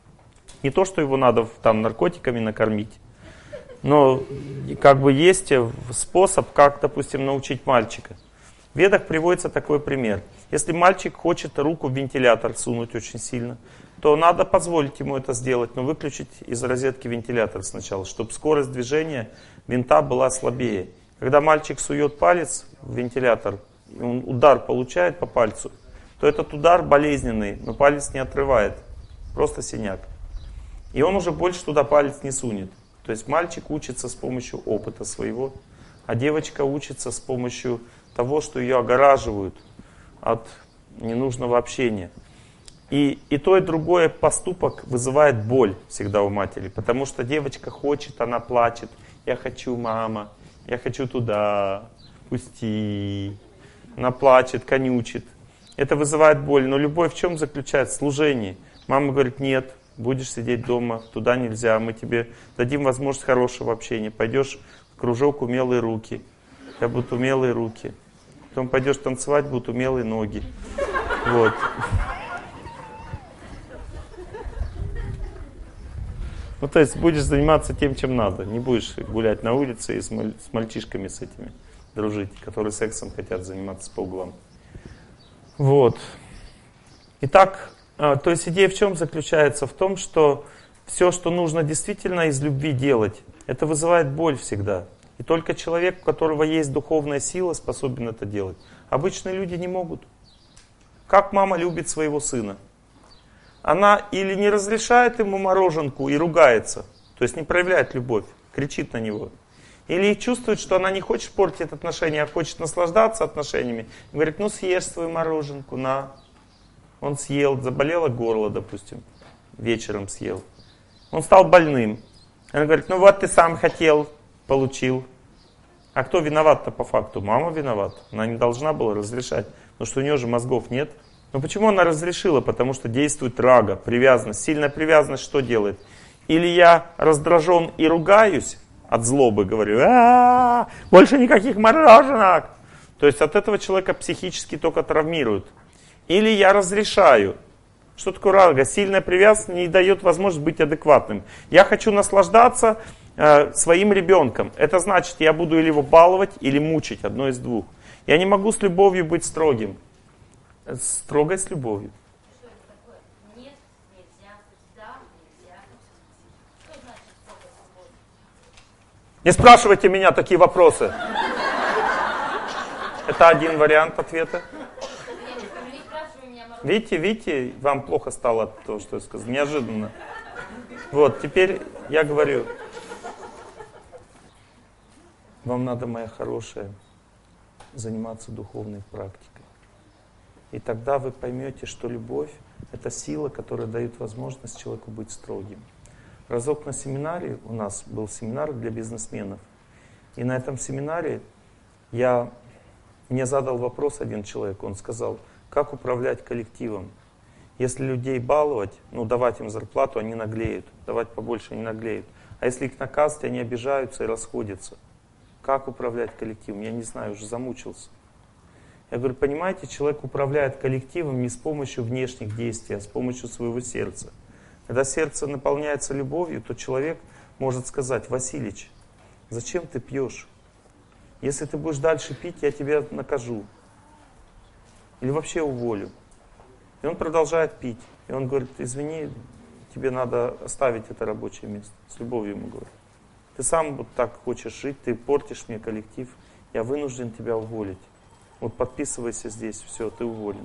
Не то, что его надо там наркотиками накормить, но как бы есть способ, как, допустим, научить мальчика. В Ведах приводится такой пример. Если мальчик хочет руку в вентилятор сунуть очень сильно, то надо позволить ему это сделать, но выключить из розетки вентилятор сначала, чтобы скорость движения винта была слабее. Когда мальчик сует палец в вентилятор, и он удар получает по пальцу, то этот удар болезненный, но палец не отрывает, просто синяк. И он уже больше туда палец не сунет. То есть мальчик учится с помощью опыта своего, а девочка учится с помощью того, что ее огораживают от ненужного общения. И, и то, и другое поступок вызывает боль всегда у матери, потому что девочка хочет, она плачет. Я хочу, мама, я хочу туда, пусти. Она плачет, конючит. Это вызывает боль. Но любовь в чем заключается? В служении. Мама говорит, нет, будешь сидеть дома, туда нельзя, мы тебе дадим возможность хорошего общения. Пойдешь в кружок умелые руки, у тебя будут умелые руки. Потом пойдешь танцевать, будут умелые ноги. Вот. Ну, то есть будешь заниматься тем, чем надо. Не будешь гулять на улице и с, маль- с мальчишками с этими дружить, которые сексом хотят заниматься по углам. Вот. Итак, то есть идея в чем заключается? В том, что все, что нужно действительно из любви делать, это вызывает боль всегда. И только человек, у которого есть духовная сила, способен это делать. Обычные люди не могут. Как мама любит своего сына? Она или не разрешает ему мороженку и ругается, то есть не проявляет любовь, кричит на него. Или чувствует, что она не хочет портить отношения, а хочет наслаждаться отношениями. И говорит, ну съешь свою мороженку, на. Он съел, заболело горло, допустим, вечером съел. Он стал больным. Она говорит, ну вот ты сам хотел, получил. А кто виноват-то по факту? Мама виновата. Она не должна была разрешать, потому что у нее же мозгов нет. Но почему она разрешила? Потому что действует рага, привязанность. Сильная привязанность что делает? Или я раздражен и ругаюсь от злобы, говорю, а-а-а, больше никаких мороженок. То есть от этого человека психически только травмируют. Или я разрешаю. Что такое рага? Сильная привязанность не дает возможность быть адекватным. Я хочу наслаждаться э, своим ребенком. Это значит, я буду или его баловать, или мучить, одно из двух. Я не могу с любовью быть строгим. Строго с любовью. Что это такое? Нет, нельзя, да, нельзя. Что значит строго с любовью? Не спрашивайте меня такие вопросы. Это один вариант ответа. Видите, видите, вам плохо стало от того, что я сказал. Неожиданно. Вот, теперь я говорю. Вам надо, моя хорошая, заниматься духовной практикой. И тогда вы поймете, что любовь — это сила, которая дает возможность человеку быть строгим. Разок на семинаре, у нас был семинар для бизнесменов, и на этом семинаре я, мне задал вопрос один человек, он сказал, как управлять коллективом. Если людей баловать, ну давать им зарплату, они наглеют, давать побольше, они наглеют. А если их наказывать, они обижаются и расходятся. Как управлять коллективом? Я не знаю, уже замучился. Я говорю, понимаете, человек управляет коллективом не с помощью внешних действий, а с помощью своего сердца. Когда сердце наполняется любовью, то человек может сказать, Василич, зачем ты пьешь? Если ты будешь дальше пить, я тебя накажу. Или вообще уволю. И он продолжает пить. И он говорит, извини, тебе надо оставить это рабочее место. С любовью ему говорит. Ты сам вот так хочешь жить, ты портишь мне коллектив, я вынужден тебя уволить. Вот подписывайся здесь, все, ты уволен.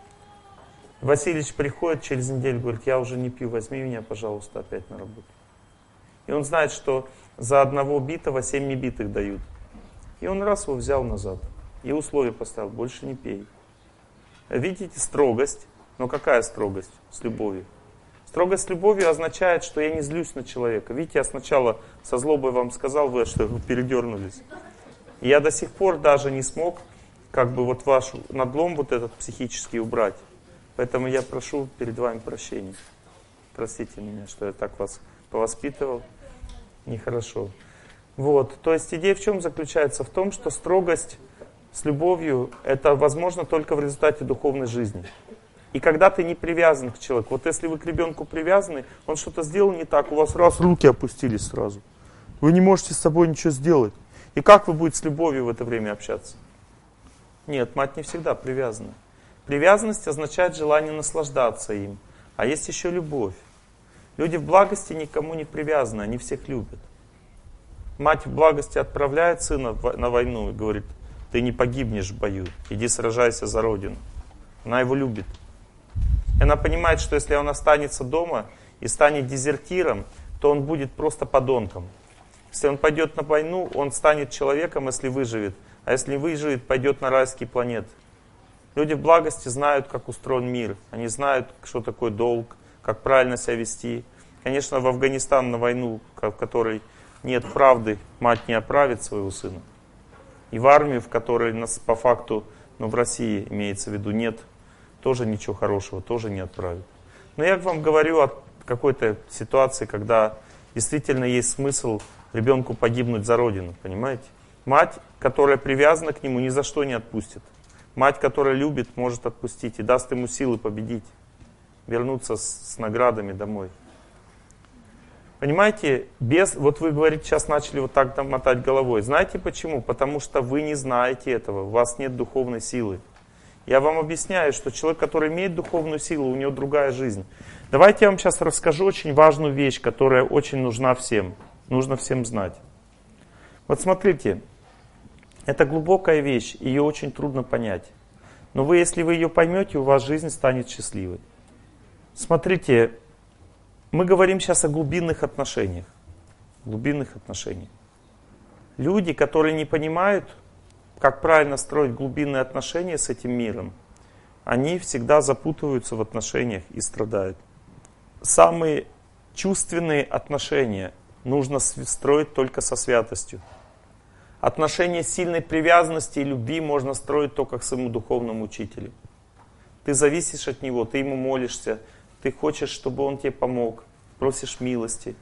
Васильевич приходит через неделю, говорит, я уже не пью, возьми меня, пожалуйста, опять на работу. И он знает, что за одного битого семь небитых дают. И он раз его взял назад. И условия поставил, больше не пей. Видите, строгость. Но какая строгость? С любовью. Строгость с любовью означает, что я не злюсь на человека. Видите, я сначала со злобой вам сказал, вы что вы передернулись. И я до сих пор даже не смог как бы вот ваш надлом вот этот психический убрать. Поэтому я прошу перед вами прощения. Простите меня, что я так вас повоспитывал. Нехорошо. Вот. То есть идея в чем заключается? В том, что строгость с любовью это возможно только в результате духовной жизни. И когда ты не привязан к человеку, вот если вы к ребенку привязаны, он что-то сделал не так, у вас раз руки опустились сразу. Вы не можете с собой ничего сделать. И как вы будете с любовью в это время общаться? Нет, мать не всегда привязана. Привязанность означает желание наслаждаться им. А есть еще любовь. Люди в благости никому не привязаны, они всех любят. Мать в благости отправляет сына на войну и говорит, ты не погибнешь в бою, иди сражайся за родину. Она его любит. И она понимает, что если он останется дома и станет дезертиром, то он будет просто подонком. Если он пойдет на войну, он станет человеком, если выживет. А если не выживет, пойдет на райские планеты. Люди в благости знают, как устроен мир. Они знают, что такое долг, как правильно себя вести. Конечно, в Афганистан на войну, в которой нет правды, мать не отправит своего сына. И в армию, в которой нас по факту, ну в России имеется в виду, нет, тоже ничего хорошего, тоже не отправит. Но я вам говорю о какой-то ситуации, когда действительно есть смысл ребенку погибнуть за родину, понимаете? Мать, которая привязана к нему, ни за что не отпустит. Мать, которая любит, может отпустить и даст ему силы победить, вернуться с, с наградами домой. Понимаете, без, вот вы говорите, сейчас начали вот так там мотать головой. Знаете почему? Потому что вы не знаете этого, у вас нет духовной силы. Я вам объясняю, что человек, который имеет духовную силу, у него другая жизнь. Давайте я вам сейчас расскажу очень важную вещь, которая очень нужна всем. Нужно всем знать. Вот смотрите, это глубокая вещь, ее очень трудно понять. Но вы, если вы ее поймете, у вас жизнь станет счастливой. Смотрите, мы говорим сейчас о глубинных отношениях. Глубинных отношениях. Люди, которые не понимают, как правильно строить глубинные отношения с этим миром, они всегда запутываются в отношениях и страдают. Самые чувственные отношения нужно строить только со святостью. Отношения сильной привязанности и любви можно строить только к своему духовному учителю. Ты зависишь от него, ты ему молишься, ты хочешь, чтобы он тебе помог, просишь милости,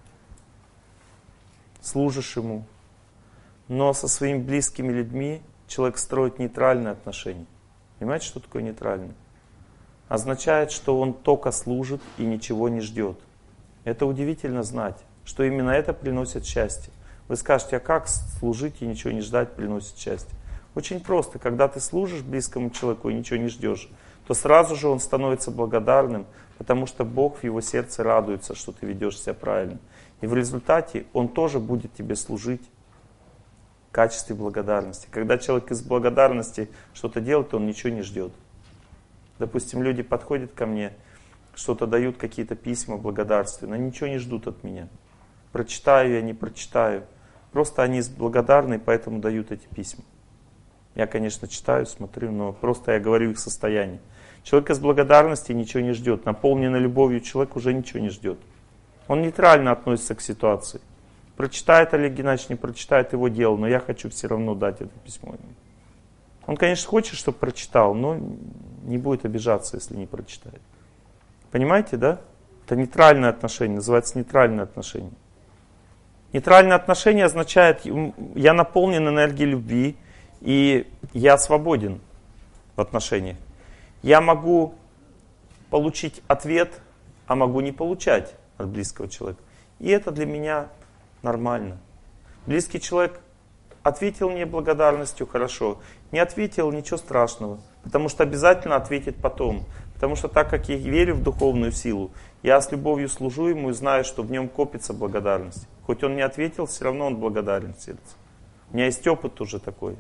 служишь ему. Но со своими близкими людьми человек строит нейтральные отношения. Понимаете, что такое нейтральное? Означает, что он только служит и ничего не ждет. Это удивительно знать, что именно это приносит счастье. Вы скажете, а как служить и ничего не ждать приносит счастье? Очень просто. Когда ты служишь близкому человеку и ничего не ждешь, то сразу же он становится благодарным, потому что Бог в его сердце радуется, что ты ведешь себя правильно. И в результате он тоже будет тебе служить в качестве благодарности. Когда человек из благодарности что-то делает, он ничего не ждет. Допустим, люди подходят ко мне, что-то дают, какие-то письма благодарственные, они ничего не ждут от меня. Прочитаю я, не прочитаю. Просто они благодарны, поэтому дают эти письма. Я, конечно, читаю, смотрю, но просто я говорю их состояние. Человек из благодарности ничего не ждет. Наполненный любовью человек уже ничего не ждет. Он нейтрально относится к ситуации. Прочитает Олег Геннадьевич, не прочитает, его дело, но я хочу все равно дать это письмо ему. Он, конечно, хочет, чтобы прочитал, но не будет обижаться, если не прочитает. Понимаете, да? Это нейтральное отношение, называется нейтральное отношение. Нейтральное отношение означает, я наполнен энергией любви, и я свободен в отношениях. Я могу получить ответ, а могу не получать от близкого человека. И это для меня нормально. Близкий человек ответил мне благодарностью, хорошо. Не ответил, ничего страшного. Потому что обязательно ответит потом. Потому что так как я верю в духовную силу, я с любовью служу ему и знаю, что в нем копится благодарность. Хоть он не ответил, все равно он благодарен в сердце. У меня есть опыт уже такой.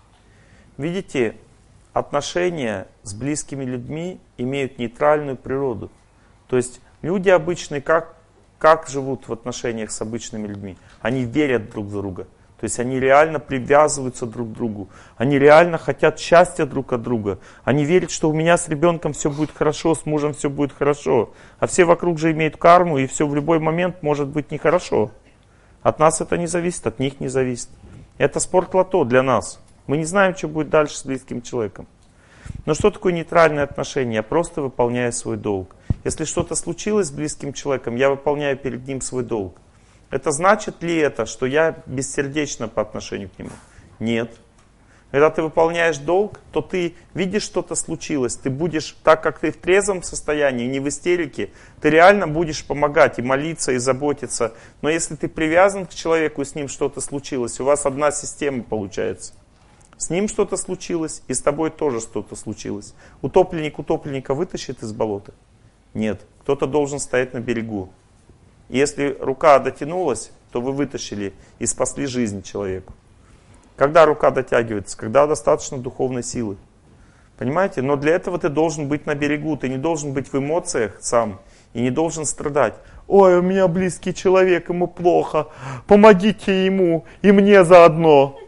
Видите, отношения с близкими людьми имеют нейтральную природу. То есть люди обычные как, как живут в отношениях с обычными людьми? Они верят друг в друга. То есть они реально привязываются друг к другу. Они реально хотят счастья друг от друга. Они верят, что у меня с ребенком все будет хорошо, с мужем все будет хорошо. А все вокруг же имеют карму, и все в любой момент может быть нехорошо. От нас это не зависит, от них не зависит. Это спорт-лото для нас. Мы не знаем, что будет дальше с близким человеком. Но что такое нейтральное отношение? Я просто выполняю свой долг. Если что-то случилось с близким человеком, я выполняю перед ним свой долг. Это значит ли это, что я бессердечна по отношению к нему? Нет. Когда ты выполняешь долг, то ты видишь, что-то случилось. Ты будешь, так как ты в трезвом состоянии, не в истерике, ты реально будешь помогать и молиться, и заботиться. Но если ты привязан к человеку, и с ним что-то случилось, у вас одна система получается. С ним что-то случилось, и с тобой тоже что-то случилось. Утопленник утопленника вытащит из болота? Нет. Кто-то должен стоять на берегу. И если рука дотянулась, то вы вытащили и спасли жизнь человеку. Когда рука дотягивается? Когда достаточно духовной силы. Понимаете? Но для этого ты должен быть на берегу. Ты не должен быть в эмоциях сам. И не должен страдать. Ой, у меня близкий человек, ему плохо. Помогите ему и мне заодно.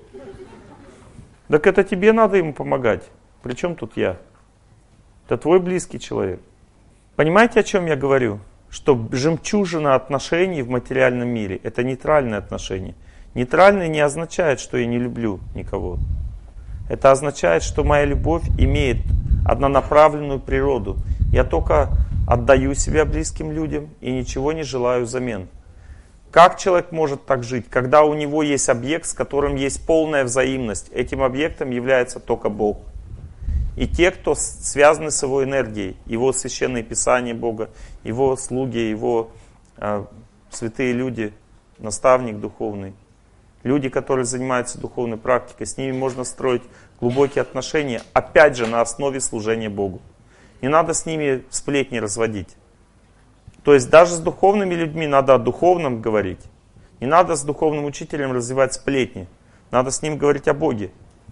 Так это тебе надо ему помогать. Причем тут я? Это твой близкий человек. Понимаете, о чем я говорю? Что жемчужина отношений в материальном мире – это нейтральные отношения. Нейтральные не означает, что я не люблю никого. Это означает, что моя любовь имеет однонаправленную природу. Я только отдаю себя близким людям и ничего не желаю взамен. Как человек может так жить, когда у него есть объект, с которым есть полная взаимность? Этим объектом является только Бог. И те, кто связаны с его энергией, его священные писания Бога, его слуги, его э, святые люди, наставник духовный, люди, которые занимаются духовной практикой, с ними можно строить глубокие отношения, опять же, на основе служения Богу. Не надо с ними сплетни разводить. То есть даже с духовными людьми надо о духовном говорить. Не надо с духовным учителем развивать сплетни. Надо с ним говорить о Боге.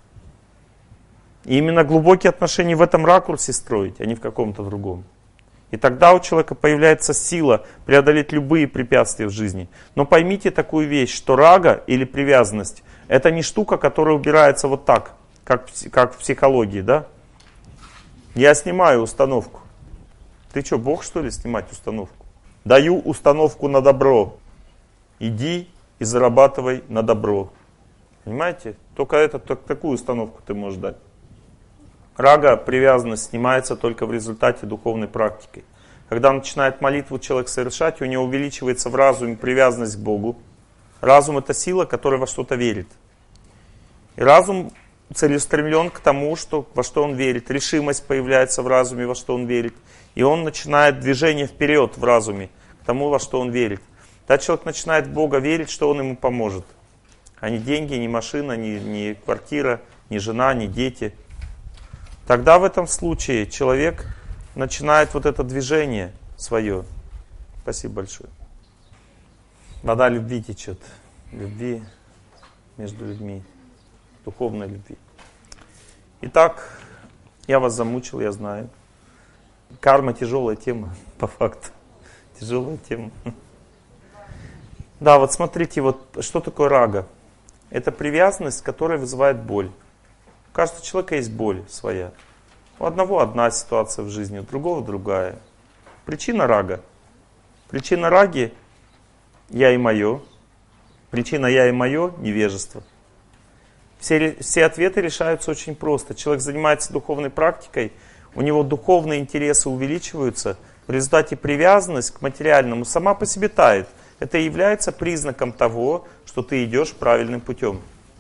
И именно глубокие отношения в этом ракурсе строить, а не в каком-то другом. И тогда у человека появляется сила преодолеть любые препятствия в жизни. Но поймите такую вещь, что рага или привязанность – это не штука, которая убирается вот так, как, как в психологии, да? Я снимаю установку. Ты что, Бог, что ли, снимать установку? Даю установку на добро. Иди и зарабатывай на добро. Понимаете? Только, это, только такую установку ты можешь дать. Рага, привязанность, снимается только в результате духовной практики. Когда начинает молитву человек совершать, у него увеличивается в разуме привязанность к Богу. Разум – это сила, которая во что-то верит. И разум целеустремлен к тому, что, во что он верит. Решимость появляется в разуме, во что он верит. И он начинает движение вперед в разуме, к тому, во что он верит. Когда человек начинает в Бога верить, что он ему поможет. А не деньги, не машина, не, не квартира, не жена, не дети. Тогда в этом случае человек начинает вот это движение свое. Спасибо большое. Вода любви течет. Любви между людьми. Духовной любви. Итак, я вас замучил, я знаю. Карма тяжелая тема, по факту. Тяжелая тема. Да, вот смотрите, вот что такое рага? Это привязанность, которая вызывает боль. каждого человека есть боль своя. У одного одна ситуация в жизни, у другого другая. Причина рага. Причина раги — я и мое. Причина я и мое — невежество. Все, все ответы решаются очень просто. Человек занимается духовной практикой, у него духовные интересы увеличиваются, в результате привязанность к материальному сама по себе тает. Это и является признаком того, что ты идешь правильным путем.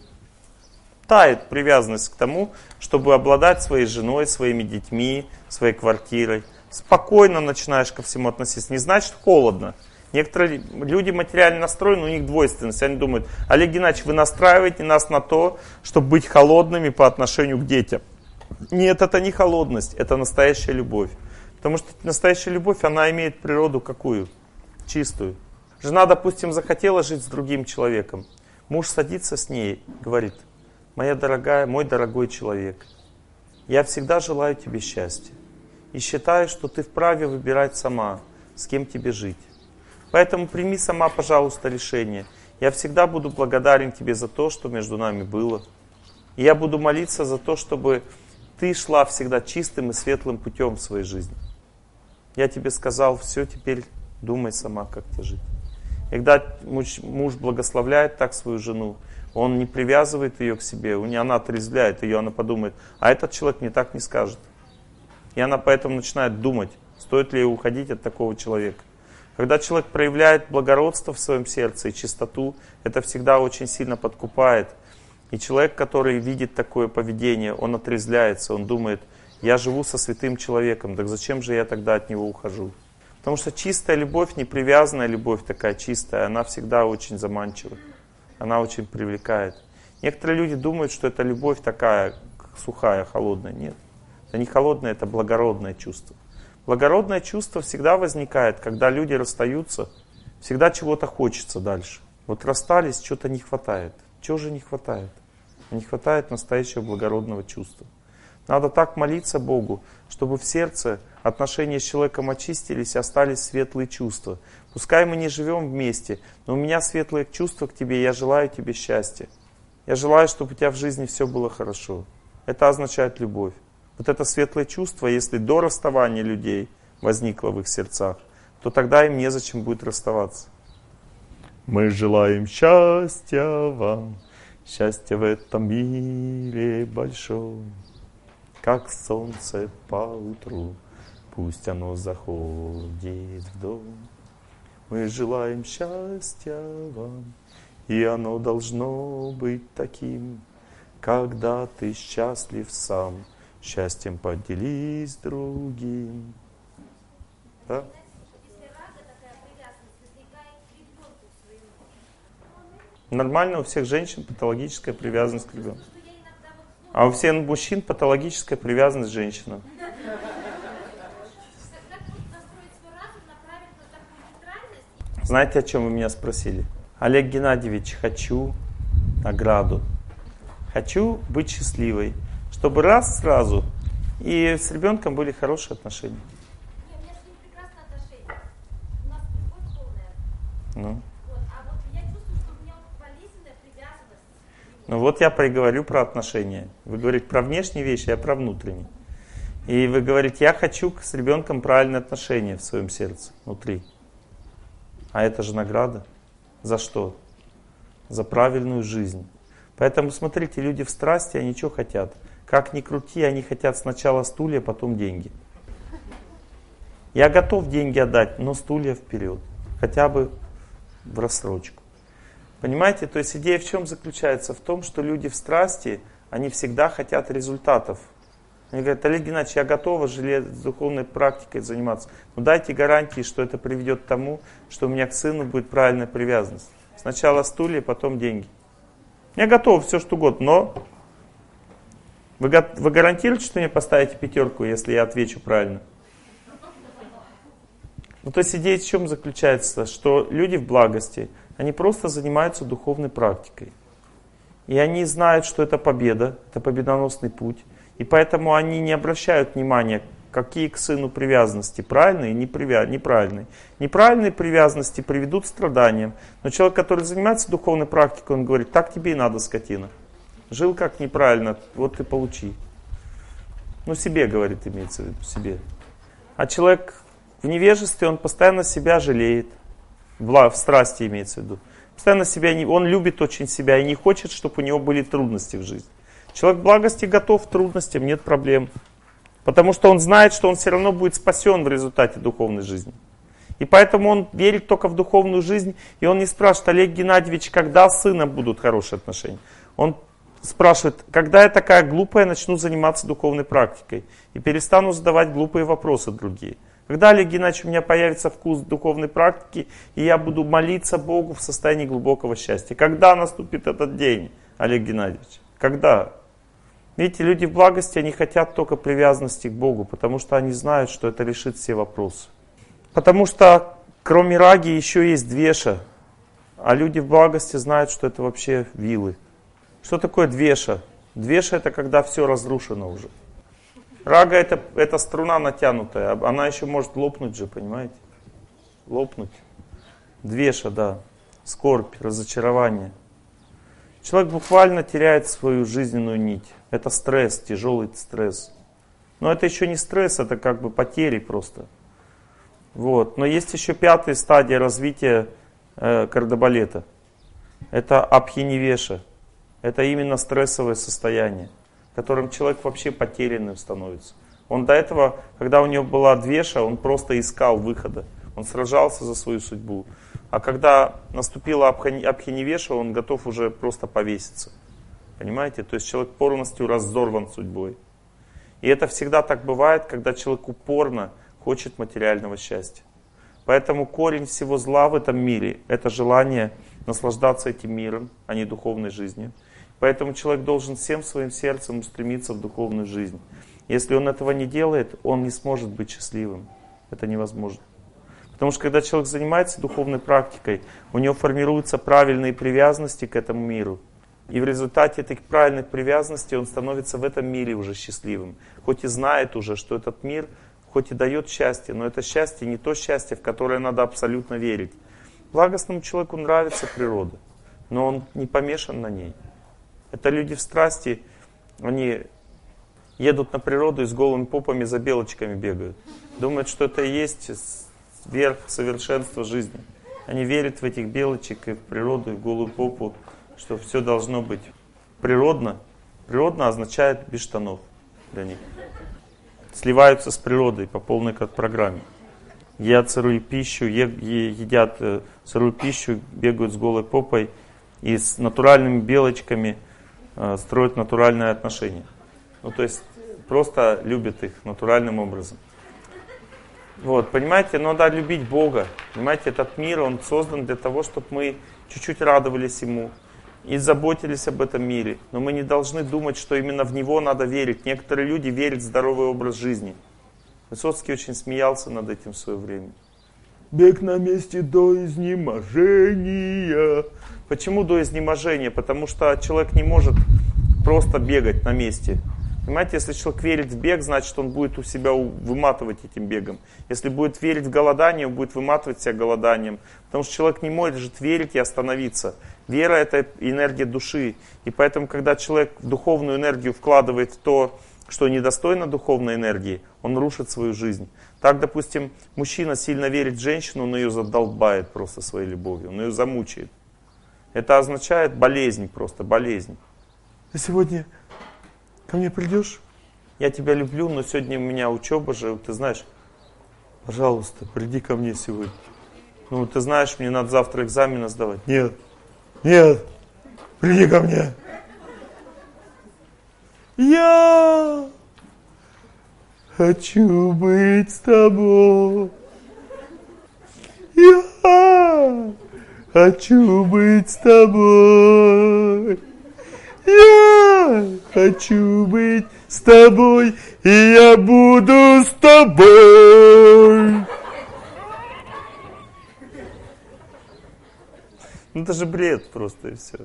Тает привязанность к тому, чтобы обладать своей женой, своими детьми, своей квартирой. Спокойно начинаешь ко всему относиться. Не значит холодно. Некоторые люди материально настроены, у них двойственность. Они думают: Олег Геннадьевич, вы настраиваете нас на то, чтобы быть холодными по отношению к детям. Нет, это не холодность, это настоящая любовь. Потому что настоящая любовь, она имеет природу какую? Чистую. Жена, допустим, захотела жить с другим человеком. Муж садится с ней, говорит: моя дорогая, мой дорогой человек, я всегда желаю тебе счастья. И считаю, что ты вправе выбирать сама, с кем тебе жить. Поэтому прими сама, пожалуйста, решение. Я всегда буду благодарен тебе за то, что между нами было. И я буду молиться за то, чтобы ты шла всегда чистым и светлым путем в своей жизни. Я тебе сказал, все, теперь думай сама, как тебе жить. И когда муж, муж благословляет так свою жену, он не привязывает ее к себе, она отрезвляет ее, она подумает: а этот человек мне так не скажет. И она поэтому начинает думать, стоит ли ей уходить от такого человека. Когда человек проявляет благородство в своем сердце и чистоту, это всегда очень сильно подкупает. И человек, который видит такое поведение, он отрезвляется, он думает: я живу со святым человеком, так зачем же я тогда от него ухожу? Потому что чистая любовь, непривязанная любовь такая чистая, она всегда очень заманчива, она очень привлекает. Некоторые люди думают, что это любовь такая сухая, холодная. Нет, это не холодное, это благородное чувство. Благородное чувство всегда возникает, когда люди расстаются, всегда чего-то хочется дальше. Вот расстались, что-то не хватает. Чего же не хватает? Не хватает настоящего благородного чувства. Надо так молиться Богу, чтобы в сердце отношения с человеком очистились и остались светлые чувства. Пускай мы не живем вместе, но у меня светлые чувства к тебе, и я желаю тебе счастья. Я желаю, чтобы у тебя в жизни все было хорошо. Это означает любовь. Вот это светлое чувство, если до расставания людей возникло в их сердцах, то тогда им незачем будет расставаться. Мы желаем счастья вам, счастья в этом мире большом, как солнце по утру, пусть оно заходит в дом. Мы желаем счастья вам, и оно должно быть таким, когда ты счастлив сам, счастьем поделись с другим. Да? Нормально, у всех женщин патологическая привязанность к ребенку. А у всех мужчин патологическая привязанность к женщинам. Знаете, о чем вы меня спросили? Олег Геннадьевич, хочу награду. Хочу быть счастливой. Чтобы раз сразу и с ребенком были хорошие отношения. Нет, у меня с ним прекрасные отношения. У нас любовь полная. Ну. Вот. А вот я чувствую, что у меня болезненная привязанность. Ну вот я проговорю про отношения. Вы говорите про внешние вещи, я про внутренние. И вы говорите: я хочу с ребенком правильные отношения в своем сердце, внутри. А это же награда. За что? За правильную жизнь. Поэтому смотрите, люди в страсти, они что хотят? Как ни крути, они хотят сначала стулья, потом деньги. Я готов деньги отдать, но стулья вперед. Хотя бы в рассрочку. Понимаете? То есть идея в чем заключается? В том, что люди в страсти, они всегда хотят результатов. Они говорят: Олег Геннадьевич, я готова желез... духовной практикой заниматься. Но дайте гарантии, что это приведет к тому, что у меня к сыну будет правильная привязанность. Сначала стулья, потом деньги. Я готов все что угодно, но вы, вы гарантируете, что мне поставите пятерку, если я отвечу правильно? Ну, то есть идея в чем заключается? Что люди в благости, они просто занимаются духовной практикой. И они знают, что это победа, это победоносный путь. И поэтому они не обращают внимания, какие к сыну привязанности, правильные и неправильные. Неправильные привязанности приведут к страданиям. Но человек, который занимается духовной практикой, он говорит: так тебе и надо, скотина. Жил как неправильно, вот ты получи. Ну, себе, говорит, имеется в виду, себе. А человек в невежестве, он постоянно себя жалеет. В, в страсти имеется в виду. Постоянно себя, не, он любит очень себя и не хочет, чтобы у него были трудности в жизни. Человек в благости готов к трудностям, нет проблем. Потому что он знает, что он все равно будет спасен в результате духовной жизни. И поэтому он верит только в духовную жизнь, и он не спрашивает: Олег Геннадьевич, когда с сыном будут хорошие отношения? Он спрашивает: когда я такая глупая начну заниматься духовной практикой и перестану задавать глупые вопросы другие? Когда, Олег Геннадьевич, у меня появится вкус духовной практики, и я буду молиться Богу в состоянии глубокого счастья? Когда наступит этот день, Олег Геннадьевич? Когда? Видите, люди в благости, они хотят только привязанности к Богу, потому что они знают, что это решит все вопросы. Потому что кроме раги еще есть двеша, а люди в благости знают, что это вообще вилы. Что такое двеша? Двеша — это когда все разрушено уже. Рага — это, это струна натянутая, она еще может лопнуть же, понимаете? Лопнуть. Двеша, да. Скорбь, разочарование. Человек буквально теряет свою жизненную нить. Это стресс, тяжелый стресс. Но это еще не стресс, это как бы потери просто. Вот. Но есть еще пятая стадия развития э, кардебалета. Это абхиневеша. Это именно стрессовое состояние, в котором человек вообще потерянным становится. Он до этого, когда у него была двеша, он просто искал выхода. Он сражался за свою судьбу. А когда наступила абхиневеша, он готов уже просто повеситься. Понимаете? То есть человек полностью разорван судьбой. И это всегда так бывает, когда человек упорно хочет материального счастья. Поэтому корень всего зла в этом мире — это желание наслаждаться этим миром, а не духовной жизнью. Поэтому человек должен всем своим сердцем устремиться в духовную жизнь. Если он этого не делает, он не сможет быть счастливым. Это невозможно. Потому что когда человек занимается духовной практикой, у него формируются правильные привязанности к этому миру. И в результате этих правильных привязанностей он становится в этом мире уже счастливым. Хоть и знает уже, что этот мир хоть и дает счастье, но это счастье не то счастье, в которое надо абсолютно верить. Благостному человеку нравится природа, но он не помешан на ней. Это люди в страсти, они едут на природу и с голыми попами за белочками бегают. Думают, что это и есть верх совершенства жизни. Они верят в этих белочек и в природу, и в голую попу, что все должно быть природно. Природно означает без штанов для них. Сливаются с природой по полной программе. Едят сырую пищу, едят сырую пищу, бегают с голой попой и с натуральными белочками строят натуральные отношения. Ну, то есть просто любят их натуральным образом. Вот, понимаете, надо любить Бога. Понимаете, этот мир, он создан для того, чтобы мы чуть-чуть радовались Ему и заботились об этом мире. Но мы не должны думать, что именно в него надо верить. Некоторые люди верят в здоровый образ жизни. Высоцкий очень смеялся над этим в свое время. Бег на месте до изнеможения. Почему до изнеможения? Потому что человек не может просто бегать на месте. Понимаете, если человек верит в бег, значит, он будет у себя выматывать этим бегом. Если будет верить в голодание, он будет выматывать себя голоданием. Потому что человек не может верить и остановиться. Вера — это энергия души. И поэтому, когда человек в духовную энергию вкладывает в то, что недостойно духовной энергии, он рушит свою жизнь. Так, допустим, мужчина сильно верит в женщину, он ее задолбает просто своей любовью, он ее замучает. Это означает болезнь просто, болезнь. А сегодня ко мне придешь? Я тебя люблю, но сегодня у меня учеба же, ты знаешь, пожалуйста, приди ко мне сегодня. Ну, ты знаешь, мне надо завтра экзамены сдавать. Нет, нет, приди ко мне. Я хочу быть с тобой. Я хочу быть с тобой. Я хочу быть с тобой, и я буду с тобой. Ну это же бред просто, и все.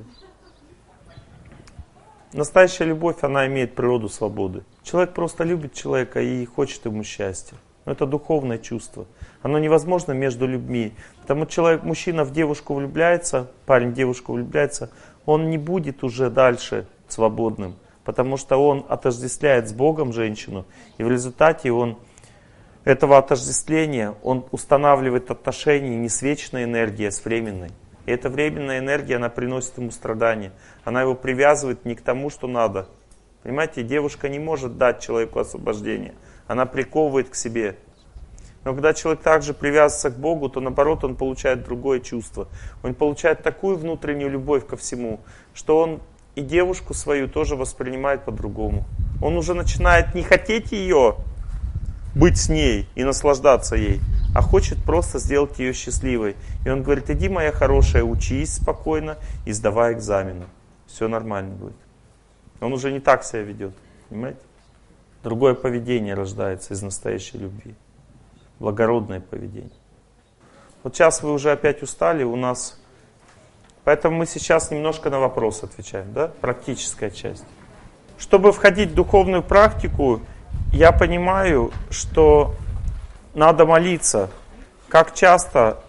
Настоящая любовь, она имеет природу свободы. Человек просто любит человека и хочет ему счастья. Но это духовное чувство. Оно невозможно между людьми. Потому что человек, мужчина в девушку влюбляется, парень в девушку влюбляется, он не будет уже дальше свободным, потому что он отождествляет с Богом женщину, и в результате он этого отождествления он устанавливает отношения не с вечной энергией, а с временной. И эта временная энергия, она приносит ему страдания. Она его привязывает не к тому, что надо. Понимаете, девушка не может дать человеку освобождение. Она приковывает к себе. Но когда человек также привязывается к Богу, то наоборот он получает другое чувство. Он получает такую внутреннюю любовь ко всему, что он и девушку свою тоже воспринимает по-другому. Он уже начинает не хотеть ее, быть с ней и наслаждаться ей, а хочет просто сделать ее счастливой. И он говорит: иди, моя хорошая, учись спокойно и сдавай экзамены. Все нормально будет. Он уже не так себя ведет, понимаете? Другое поведение рождается из настоящей любви. Благородное поведение. Вот сейчас вы уже опять устали, у нас... Поэтому мы сейчас немножко на вопрос отвечаем, да? Практическая часть. Чтобы входить в духовную практику, я понимаю, что надо молиться. Как часто,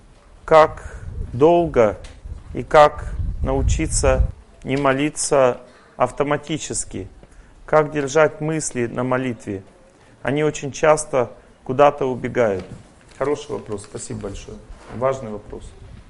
как долго и как научиться не молиться автоматически. Как держать мысли на молитве. Они очень часто куда-то убегают. Хороший вопрос, спасибо большое. Важный вопрос.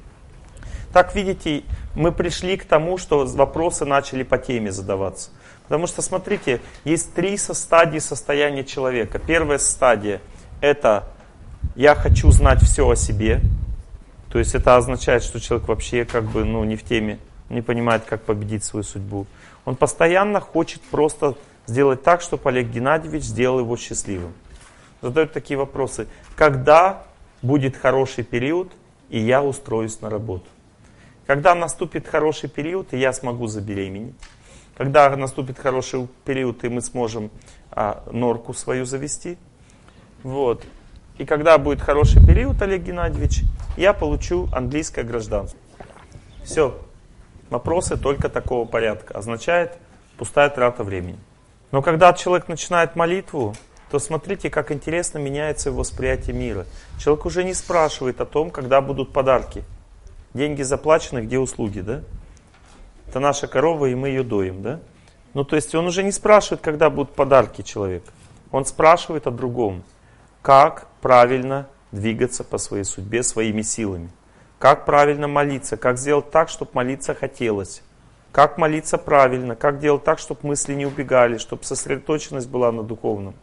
Так, видите, мы пришли к тому, что вопросы начали по теме задаваться. Потому что, смотрите, есть три стадии состояния человека. Первая стадия – это «я хочу знать все о себе». То есть это означает, что человек вообще как бы ну, не в теме, не понимает, как победить свою судьбу. Он постоянно хочет просто сделать так, чтобы Олег Геннадьевич сделал его счастливым. Задают такие вопросы. Когда будет хороший период, и я устроюсь на работу? Когда наступит хороший период, и я смогу забеременеть? Когда наступит хороший период, и мы сможем а, норку свою завести? Вот. И когда будет хороший период, Олег Геннадьевич, я получу английское гражданство. Все. Вопросы только такого порядка. Означает пустая трата времени. Но когда человек начинает молитву, то смотрите, как интересно меняется его восприятие мира. Человек уже не спрашивает о том, когда будут подарки. Деньги заплачены, где услуги, да? Это наша корова, и мы ее доим, да? Ну, то есть он уже не спрашивает, когда будут подарки человек. Он спрашивает о другом. Как правильно двигаться по своей судьбе своими силами? Как правильно молиться? Как сделать так, чтобы молиться хотелось? Как молиться правильно? Как делать так, чтобы мысли не убегали? Чтобы сосредоточенность была на духовном?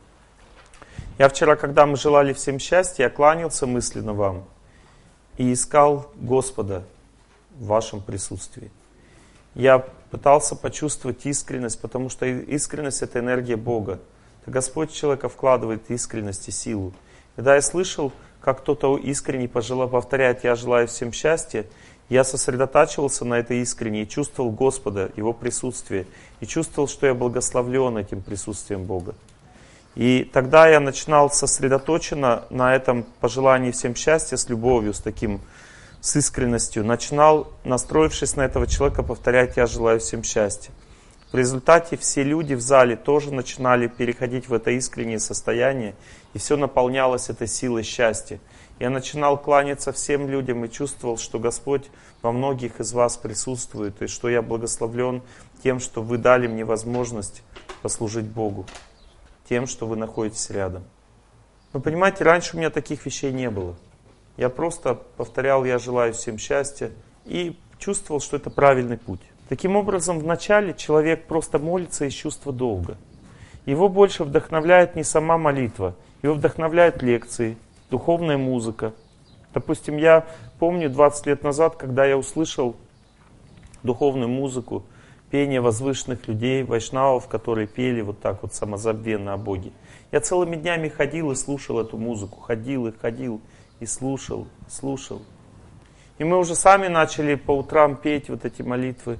Я вчера, когда мы желали всем счастья, я кланялся мысленно вам и искал Господа в вашем присутствии. Я пытался почувствовать искренность, потому что искренность — это энергия Бога. Это Господь в человека вкладывает искренность и силу. Когда я слышал, как кто-то искренне пожелал, повторяет «я желаю всем счастья», я сосредотачивался на этой искренне и чувствовал Господа, Его присутствие. И чувствовал, что я благословлен этим присутствием Бога. И тогда я начинал сосредоточенно на этом пожелании всем счастья, с любовью, с таким, с искренностью, начинал, настроившись на этого человека, повторять «я желаю всем счастья». В результате все люди в зале тоже начинали переходить в это искреннее состояние, и все наполнялось этой силой счастья. Я начинал кланяться всем людям и чувствовал, что Господь во многих из вас присутствует, и что я благословлен тем, что вы дали мне возможность послужить Богу, тем, что вы находитесь рядом. Вы понимаете, раньше у меня таких вещей не было. Я просто повторял «я желаю всем счастья» и чувствовал, что это правильный путь. Таким образом, вначале человек просто молится из чувства долга. Его больше вдохновляет не сама молитва, его вдохновляют лекции, духовная музыка. Допустим, я помню двадцать лет назад, когда я услышал духовную музыку, пение возвышенных людей, вайшнавов, которые пели вот так вот самозабвенно о Боге. Я целыми днями ходил и слушал эту музыку, ходил и ходил и слушал, слушал. И мы уже сами начали по утрам петь вот эти молитвы.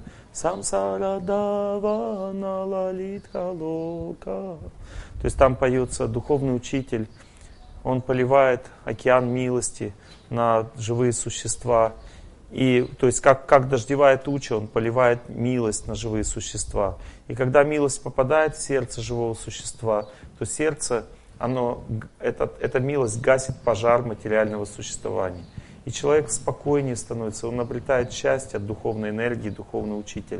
Самсарадава налалитха лока. То есть там поется духовный учитель. Он поливает океан милости на живые существа. И, то есть как, как дождевая туча, он поливает милость на живые существа. И когда милость попадает в сердце живого существа, то сердце, оно, это, эта милость гасит пожар материального существования. И человек спокойнее становится, он обретает счастье от духовной энергии, духовного учителя.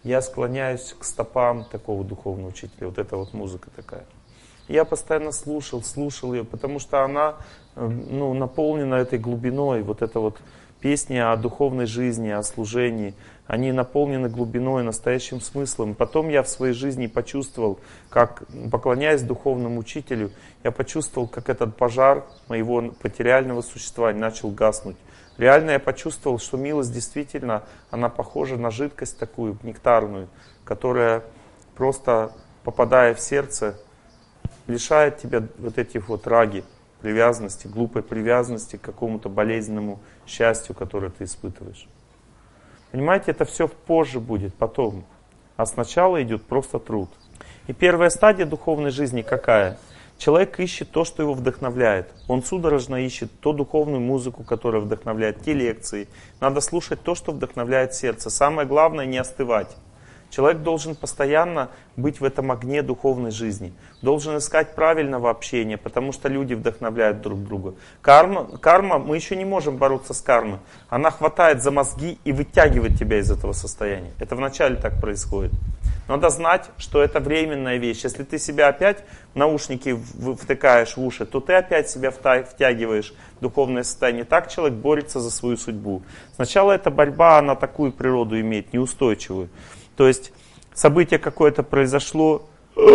я склоняюсь к стопам такого духовного учителя. Вот эта вот музыка такая. Я постоянно слушал, слушал ее, потому что она ну, наполнена этой глубиной. Вот эта вот песни о духовной жизни, о служении, они наполнены глубиной, настоящим смыслом. Потом я в своей жизни почувствовал, как, поклоняясь духовному учителю, я почувствовал, как этот пожар моего материального существования начал гаснуть. Реально я почувствовал, что милость действительно, она похожа на жидкость такую, нектарную, которая просто, попадая в сердце, лишает тебя вот этих вот раги, привязанности, глупой привязанности к какому-то болезненному счастью, которое ты испытываешь. Понимаете, это все позже будет, потом. А сначала идет просто труд. И первая стадия духовной жизни какая? Человек ищет то, что его вдохновляет. Он судорожно ищет ту духовную музыку, которая вдохновляет, те лекции. Надо слушать то, что вдохновляет сердце. Самое главное не остывать. Человек должен постоянно быть в этом огне духовной жизни. Должен искать правильного общения, потому что люди вдохновляют друг друга. Карма, карма, мы еще не можем бороться с кармой. Она хватает за мозги и вытягивает тебя из этого состояния. Это вначале так происходит. Надо знать, что это временная вещь. Если ты себя опять в наушники втыкаешь в уши, то ты опять себя втягиваешь в духовное состояние. Так человек борется за свою судьбу. Сначала эта борьба, она такую природу имеет, неустойчивую. То есть событие какое-то произошло,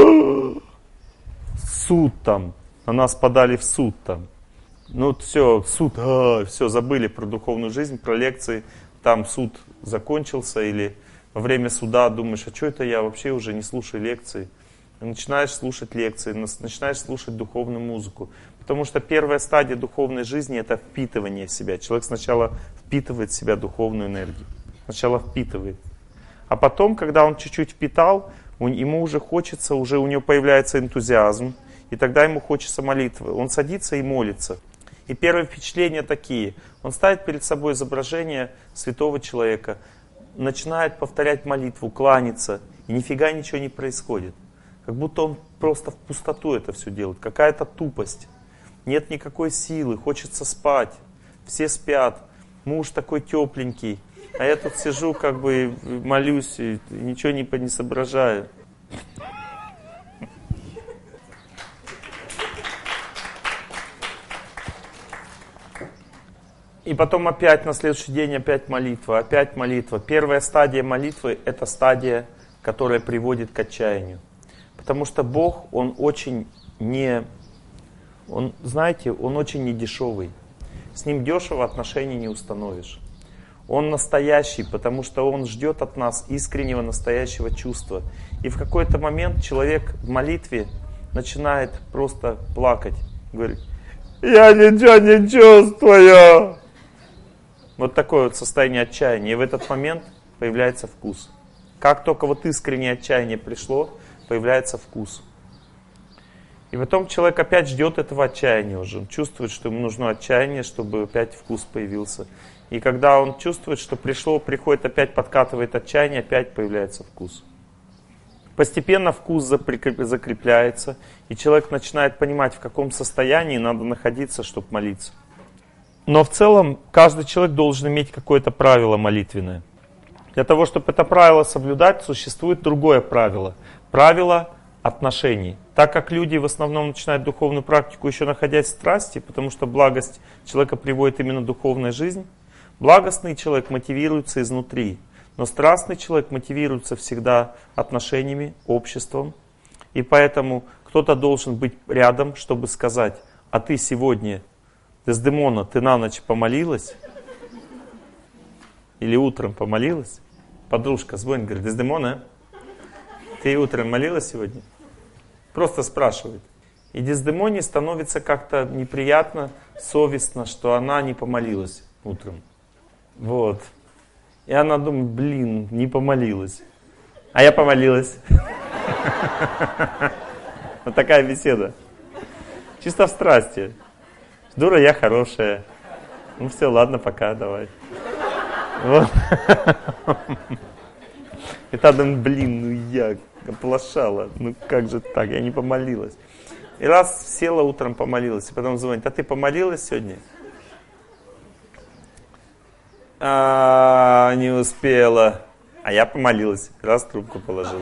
суд там, на нас подали в суд там. Ну все, суд, а, все, забыли про духовную жизнь, про лекции, там суд закончился, или во время суда думаешь, а что это я вообще уже не слушаю лекции. И начинаешь слушать лекции, начинаешь слушать духовную музыку. Потому что первая стадия духовной жизни — это впитывание в себя. Человек сначала впитывает в себя духовную энергию. Сначала впитывает. А потом, когда он чуть-чуть впитал, ему уже хочется, уже у него появляется энтузиазм, и тогда ему хочется молитвы. Он садится и молится. И первые впечатления такие. Он ставит перед собой изображение святого человека, начинает повторять молитву, кланяться, и нифига ничего не происходит. Как будто он просто в пустоту это все делает. Какая-то тупость. Нет никакой силы, хочется спать. Все спят. Муж такой тепленький. А я тут сижу, как бы молюсь, и ничего не, не соображаю. И потом опять на следующий день опять молитва, опять молитва. Первая стадия молитвы — это стадия, которая приводит к отчаянию. Потому что Бог, Он очень не... Он, знаете, Он очень недешевый. С Ним дешево отношений не установишь. Он настоящий, потому что Он ждет от нас искреннего настоящего чувства. И в какой-то момент человек в молитве начинает просто плакать. Говорит, я ничего не чувствую. Вот такое вот состояние отчаяния. И в этот момент появляется вкус. Как только вот искреннее отчаяние пришло, появляется вкус. И потом человек опять ждет этого отчаяния уже. Он чувствует, что ему нужно отчаяние, чтобы опять вкус появился. И когда он чувствует, что пришло, приходит, опять подкатывает отчаяние, опять появляется вкус. Постепенно вкус закрепляется, и человек начинает понимать, в каком состоянии надо находиться, чтобы молиться. Но в целом каждый человек должен иметь какое-то правило молитвенное. Для того, чтобы это правило соблюдать, существует другое правило. Правило отношений. Так как люди в основном начинают духовную практику еще находясь в страсти, потому что благость человека приводит именно духовная жизнь, благостный человек мотивируется изнутри, но страстный человек мотивируется всегда отношениями, обществом. И поэтому кто-то должен быть рядом, чтобы сказать, а ты сегодня, Дездемона, ты на ночь помолилась? Или утром помолилась? Подружка звонит, говорит, Дездемона, ты утром молилась сегодня? Просто спрашивает. И Дездемоне становится как-то неприятно, совестно, что она не помолилась утром. Вот. И она думает, блин, не помолилась. А я помолилась. Вот такая беседа. Чисто в страсти. Дура, я хорошая. Ну все, ладно, пока, давай. Вот. И та думает, блин, ну я оплошала. Ну как же так, я не помолилась. И раз села утром, помолилась, и потом звонит, а ты помолилась сегодня? А, не успела. А я помолилась, раз трубку положил.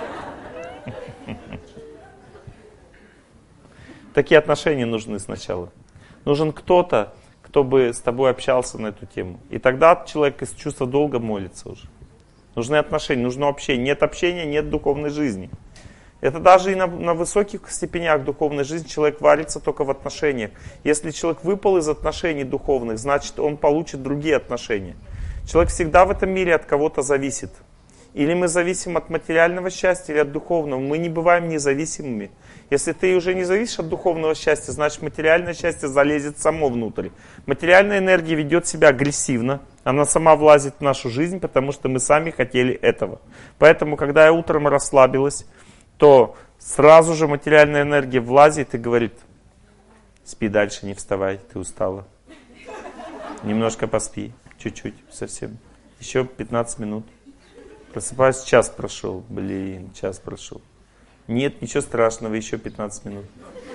Такие отношения нужны сначала. Нужен кто-то, кто бы с тобой общался на эту тему. И тогда человек из чувства долга молится уже. Нужны отношения, нужно общение. Нет общения, нет духовной жизни. Это даже и на, на высоких степенях духовной жизни человек варится только в отношениях. Если человек выпал из отношений духовных, значит он получит другие отношения. Человек всегда в этом мире от кого-то зависит. Или мы зависим от материального счастья, или от духовного. Мы не бываем независимыми. Если ты уже не зависишь от духовного счастья, значит материальное счастье залезет само внутрь. Материальная энергия ведет себя агрессивно. Она сама влазит в нашу жизнь, потому что мы сами хотели этого. Поэтому, когда я утром расслабилась, то сразу же материальная энергия влазит и говорит: спи дальше, не вставай, ты устала. Немножко поспи, чуть-чуть, совсем. Еще пятнадцать минут. Просыпаюсь, час прошел. Блин, час прошел. Нет, ничего страшного, еще пятнадцать минут.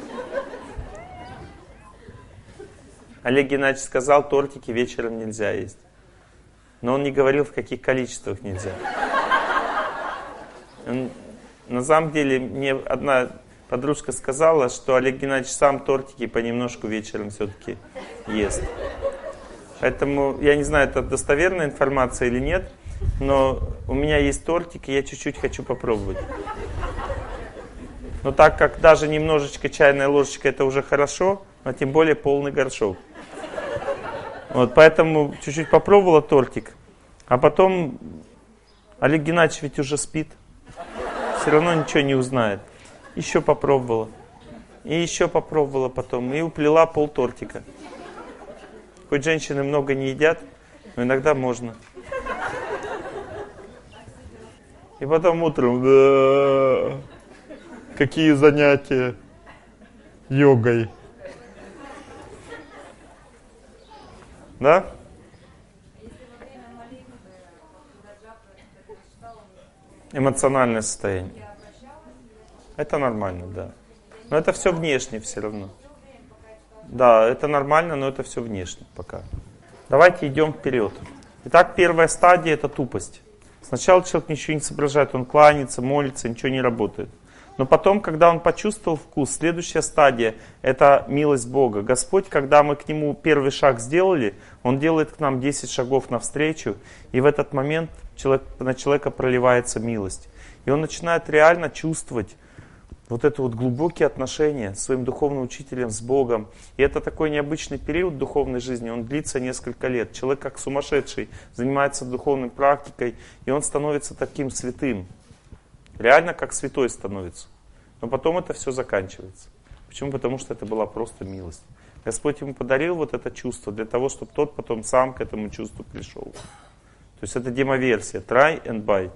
Олег Геннадьевич сказал, тортики вечером нельзя есть. Но он не говорил, в каких количествах нельзя. Он, на самом деле, мне одна подружка сказала, что Олег Геннадьевич сам тортики понемножку вечером все-таки ест. Поэтому, я не знаю, это достоверная информация или нет, но у меня есть тортик, и я чуть-чуть хочу попробовать. Но так как даже немножечко чайная ложечка это уже хорошо, но тем более полный горшок. Вот, поэтому чуть-чуть попробовала тортик, а потом Олег Геннадьевич ведь уже спит, все равно ничего не узнает. Еще попробовала, и еще попробовала потом, и уплела пол тортика. Хоть женщины много не едят, но иногда можно. И потом утром, да, какие занятия йогой. Да? Эмоциональное состояние. Это нормально, да. Но это все внешне все равно. Да, это нормально, но это все внешне пока. Давайте идем вперед. Итак, первая стадия — это тупость. Сначала человек ничего не соображает, он кланяется, молится, ничего не работает. Но потом, когда он почувствовал вкус, следующая стадия — это милость Бога. Господь, когда мы к Нему первый шаг сделали, Он делает к нам десять шагов навстречу, и в этот момент человек, на человека проливается милость. И он начинает реально чувствовать вот это вот глубокие отношения с своим духовным учителем, с Богом. И это такой необычный период духовной жизни, он длится несколько лет. Человек как сумасшедший занимается духовной практикой, и он становится таким святым. Реально как святой становится. Но потом это все заканчивается. Почему? Потому что это была просто милость. Господь ему подарил вот это чувство для того, чтобы тот потом сам к этому чувству пришел. То есть это демоверсия. Try and buy.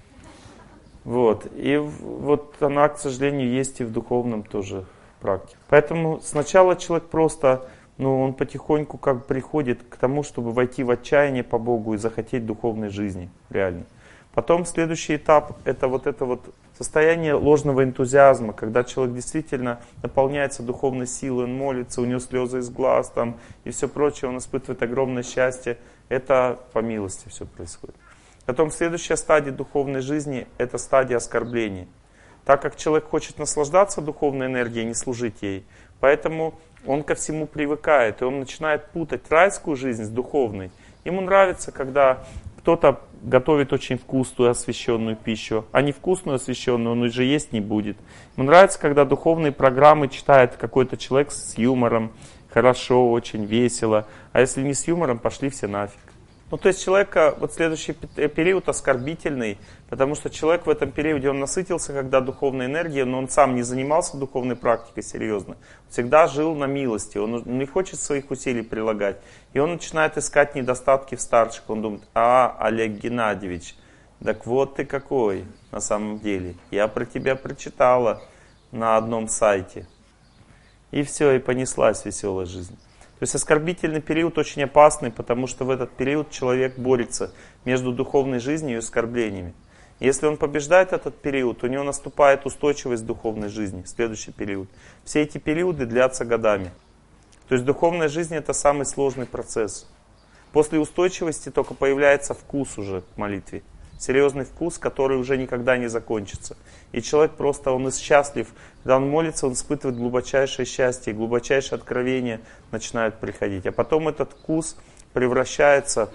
Вот. И вот она, к сожалению, есть и в духовном тоже практике. Поэтому сначала человек просто, ну, он потихоньку как бы приходит к тому, чтобы войти в отчаяние по Богу и захотеть духовной жизни. Реально. Потом следующий этап — это вот это вот состояние ложного энтузиазма, когда человек действительно наполняется духовной силой, он молится, у него слезы из глаз там, и все прочее, он испытывает огромное счастье. Это по милости все происходит. Потом следующая стадия духовной жизни — это стадия оскорбления. Так как человек хочет наслаждаться духовной энергией, не служить ей, поэтому он ко всему привыкает, и он начинает путать райскую жизнь с духовной. Ему нравится, когда кто-то готовит очень вкусную освященную пищу, а невкусную освященную он уже есть не будет. Ему нравится, когда духовные программы читает какой-то человек с юмором, хорошо, очень весело. А если не с юмором, пошли все нафиг. Ну, то есть человека, вот следующий период оскорбительный, потому что человек в этом периоде, он насытился, когда духовная энергия, но он сам не занимался духовной практикой серьезно. Всегда жил на милости, он не хочет своих усилий прилагать. И он начинает искать недостатки в старших. Он думает: а, Олег Геннадьевич, так вот ты какой на самом деле. Я про тебя прочитала на одном сайте. И все, и понеслась веселая жизнь. То есть оскорбительный период очень опасный, потому что в этот период человек борется между духовной жизнью и оскорблениями. Если он побеждает этот период, у него наступает устойчивость духовной жизни, следующий период. Все эти периоды длятся годами. То есть духовная жизнь — это самый сложный процесс. После устойчивости только появляется вкус уже к молитве. серьезный вкус, который уже никогда не закончится. И человек просто, он счастлив. Когда он молится, он испытывает глубочайшее счастье, и глубочайшее откровение начинает приходить. А потом этот вкус превращается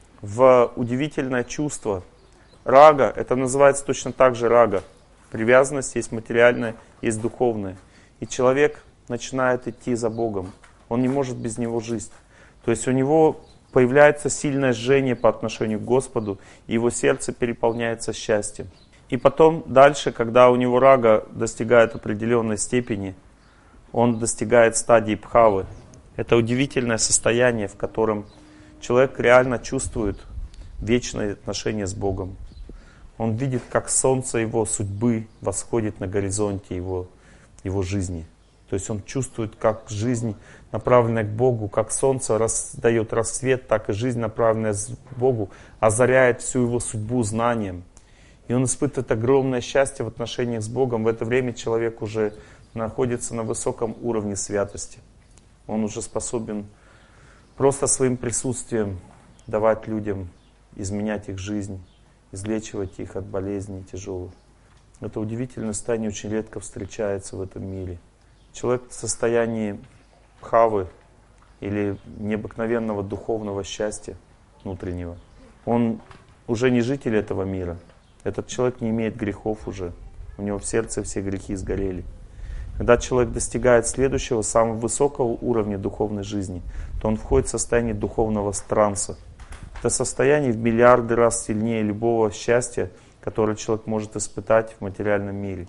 в удивительное чувство. Рага, это называется точно так же рага. Привязанность есть материальная, есть духовная. И человек начинает идти за Богом. Он не может без Него жить. То есть у него появляется сильное жжение по отношению к Господу, и его сердце переполняется счастьем. И потом дальше, когда у него рага достигает определенной степени, он достигает стадии бхавы. Это удивительное состояние, в котором человек реально чувствует вечное отношение с Богом. Он видит, как солнце его судьбы восходит на горизонте его, его жизни. То есть он чувствует, как жизнь, направленная к Богу, как солнце дает рассвет, так и жизнь, направленная к Богу, озаряет всю его судьбу знанием. И он испытывает огромное счастье в отношениях с Богом. В это время человек уже находится на высоком уровне святости. Он уже способен просто своим присутствием давать людям, изменять их жизнь, излечивать их от болезней тяжелых. Это удивительное состояние очень редко встречается в этом мире. Человек в состоянии бхавы или необыкновенного духовного счастья внутреннего, он уже не житель этого мира. Этот человек не имеет грехов уже. У него в сердце все грехи сгорели. Когда человек достигает следующего, самого высокого уровня духовной жизни, то он входит в состояние духовного транса. Это состояние в миллиарды раз сильнее любого счастья, которое человек может испытать в материальном мире.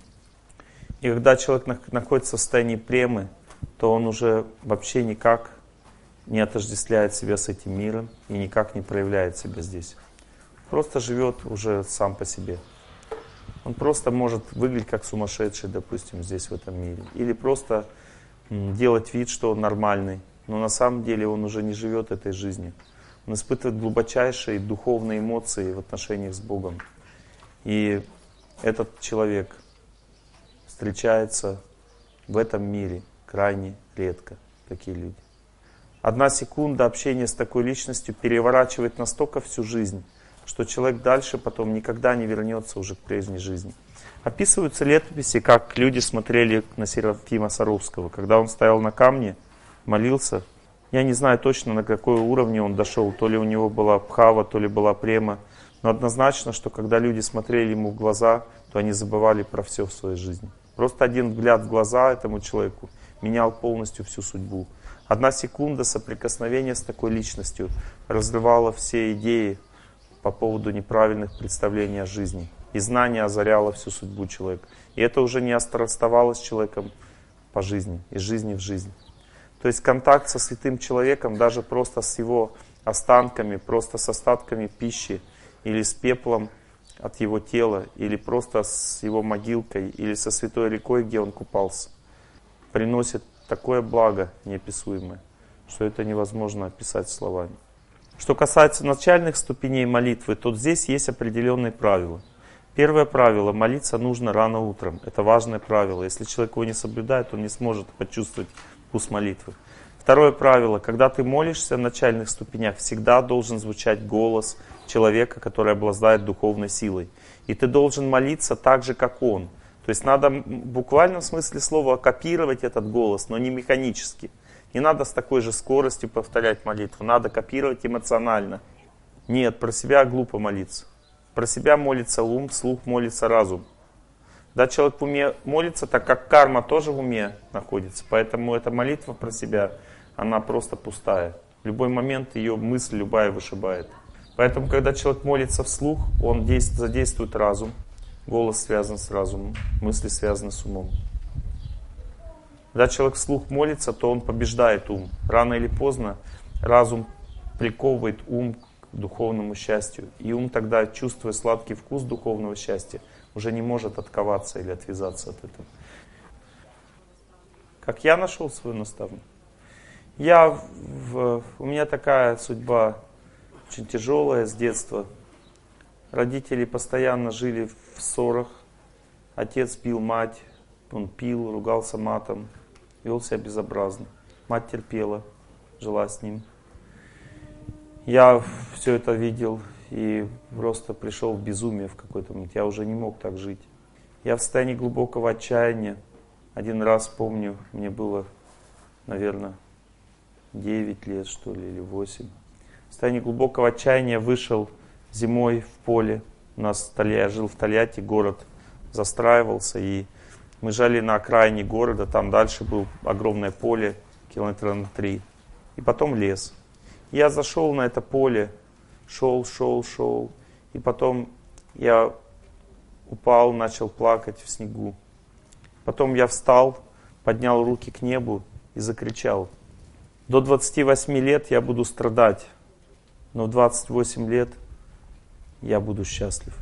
И когда человек находится в состоянии премы, то он уже вообще никак не отождествляет себя с этим миром и никак не проявляет себя здесь. Просто живет уже сам по себе. Он просто может выглядеть как сумасшедший, допустим, здесь в этом мире. Или просто делать вид, что он нормальный. Но на самом деле он уже не живет этой жизнью. Он испытывает глубочайшие духовные эмоции в отношениях с Богом. И этот человек встречается в этом мире крайне редко, такие люди. Одна секунда общения с такой личностью переворачивает настолько всю жизнь, что человек дальше потом никогда не вернется уже к прежней жизни. Описываются летописи, как люди смотрели на Серафима Саровского, когда он стоял на камне, молился. Я не знаю точно, на какой уровне он дошел, то ли у него была бхава, то ли была према, но однозначно, что когда люди смотрели ему в глаза, то они забывали про все в своей жизни. Просто один взгляд в глаза этому человеку менял полностью всю судьбу. Одна секунда соприкосновения с такой личностью разрывала все идеи по поводу неправильных представлений о жизни. И знание озаряло всю судьбу человека. И это уже не оставалось с человеком по жизни, из жизни в жизнь. То есть контакт со святым человеком, даже просто с его останками, просто с остатками пищи, или с пеплом от его тела, или просто с его могилкой, или со святой рекой, где он купался, приносит такое благо неописуемое, что это невозможно описать словами. Что касается начальных ступеней молитвы, то здесь есть определенные правила. Первое правило: молиться нужно рано утром. Это важное правило. Если человек его не соблюдает, он не сможет почувствовать вкус молитвы. Второе правило: когда ты молишься в начальных ступенях, всегда должен звучать голос человека, который обладает духовной силой. И ты должен молиться так же, как он. То есть надо в буквальном смысле слова копировать этот голос, но не механически. Не надо с такой же скоростью повторять молитву, надо копировать эмоционально. Нет, про себя глупо молиться. Про себя молится ум, вслух молится разум. Когда человек в уме молится, так как карма тоже в уме находится, поэтому эта молитва про себя, она просто пустая. В любой момент ее мысль любая вышибает. Поэтому, когда человек молится вслух, он действует, задействует разум. Голос связан с разумом, мысли связаны с умом. Когда человек вслух молится, то он побеждает ум. Рано или поздно разум приковывает ум к духовному счастью. И ум тогда, чувствуя сладкий вкус духовного счастья, уже не может отковаться или отвязаться от этого. Как я нашел свою наставника? Я, в, у меня такая судьба очень тяжелая с детства. Родители постоянно жили в ссорах. Отец бил мать, он пил, ругался матом, вел себя безобразно. Мать терпела, жила с ним. Я все это видел и просто пришел в безумие в какой-то момент. Я уже не мог так жить. Я в состоянии глубокого отчаяния. Один раз помню, мне было, наверное, девять лет, что ли, или восемь. В состоянии глубокого отчаяния вышел зимой в поле. У нас я жил в Тольятти, город застраивался, и мы жили на окраине города, там дальше было огромное поле, километра на три, и потом лес. Я зашел на это поле, шел, шел, шел, и потом я упал, начал плакать в снегу. Потом я встал, поднял руки к небу и закричал: до двадцати восьми лет я буду страдать, но в двадцать восемь лет я буду счастлив.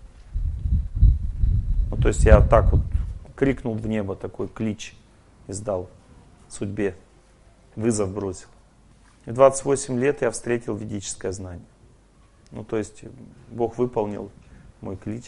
Ну, то есть я так вот крикнул в небо, такой клич издал судьбе, вызов бросил. И в двадцать восемь лет я встретил ведическое знание. Ну, то есть Бог выполнил мой клич.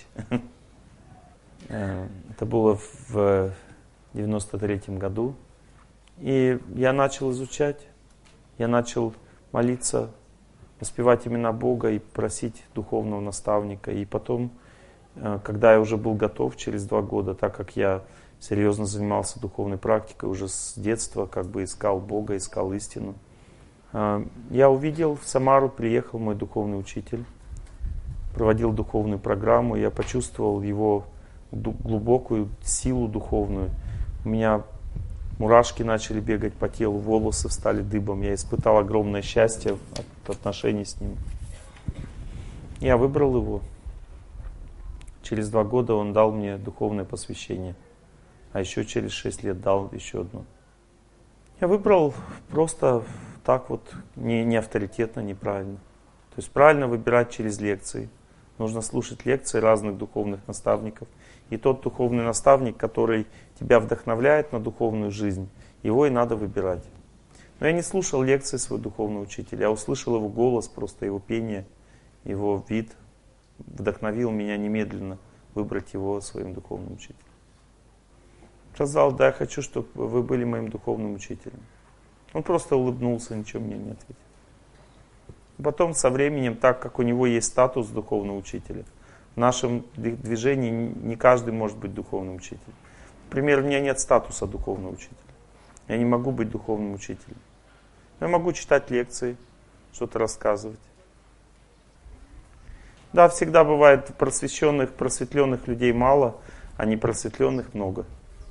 Это было в девяносто третьем году. И я начал изучать, я начал молиться, воспевать имена Бога и просить духовного наставника. И потом, когда я уже был готов, через два года, так как я серьезно занимался духовной практикой, уже с детства как бы искал Бога, искал истину, я увидел, в Самару приехал мой духовный учитель, проводил духовную программу, я почувствовал его глубокую силу духовную. У меня мурашки начали бегать по телу, волосы встали дыбом. Я испытал огромное счастье от отношений с ним. Я выбрал его. Через два года он дал мне духовное посвящение. А еще через шесть лет дал еще одно. Я выбрал просто так вот, не, не авторитетно, неправильно. То есть правильно выбирать через лекции. Нужно слушать лекции разных духовных наставников. И тот духовный наставник, который тебя вдохновляет на духовную жизнь, его и надо выбирать. Но я не слушал лекции своего духовного учителя. Я услышал его голос, просто его пение, его вид вдохновил меня немедленно выбрать его своим духовным учителем. Сказал: да, я хочу, чтобы вы были моим духовным учителем. Он просто улыбнулся, ничего мне не ответил. Потом со временем, так как у него есть статус духовного учителя, в нашем движении не каждый может быть духовным учителем. Например, у меня нет статуса духовного учителя. Я не могу быть духовным учителем. Я могу читать лекции, что-то рассказывать. Да, всегда бывает просвещенных, просветленных людей мало, а непросветленных много.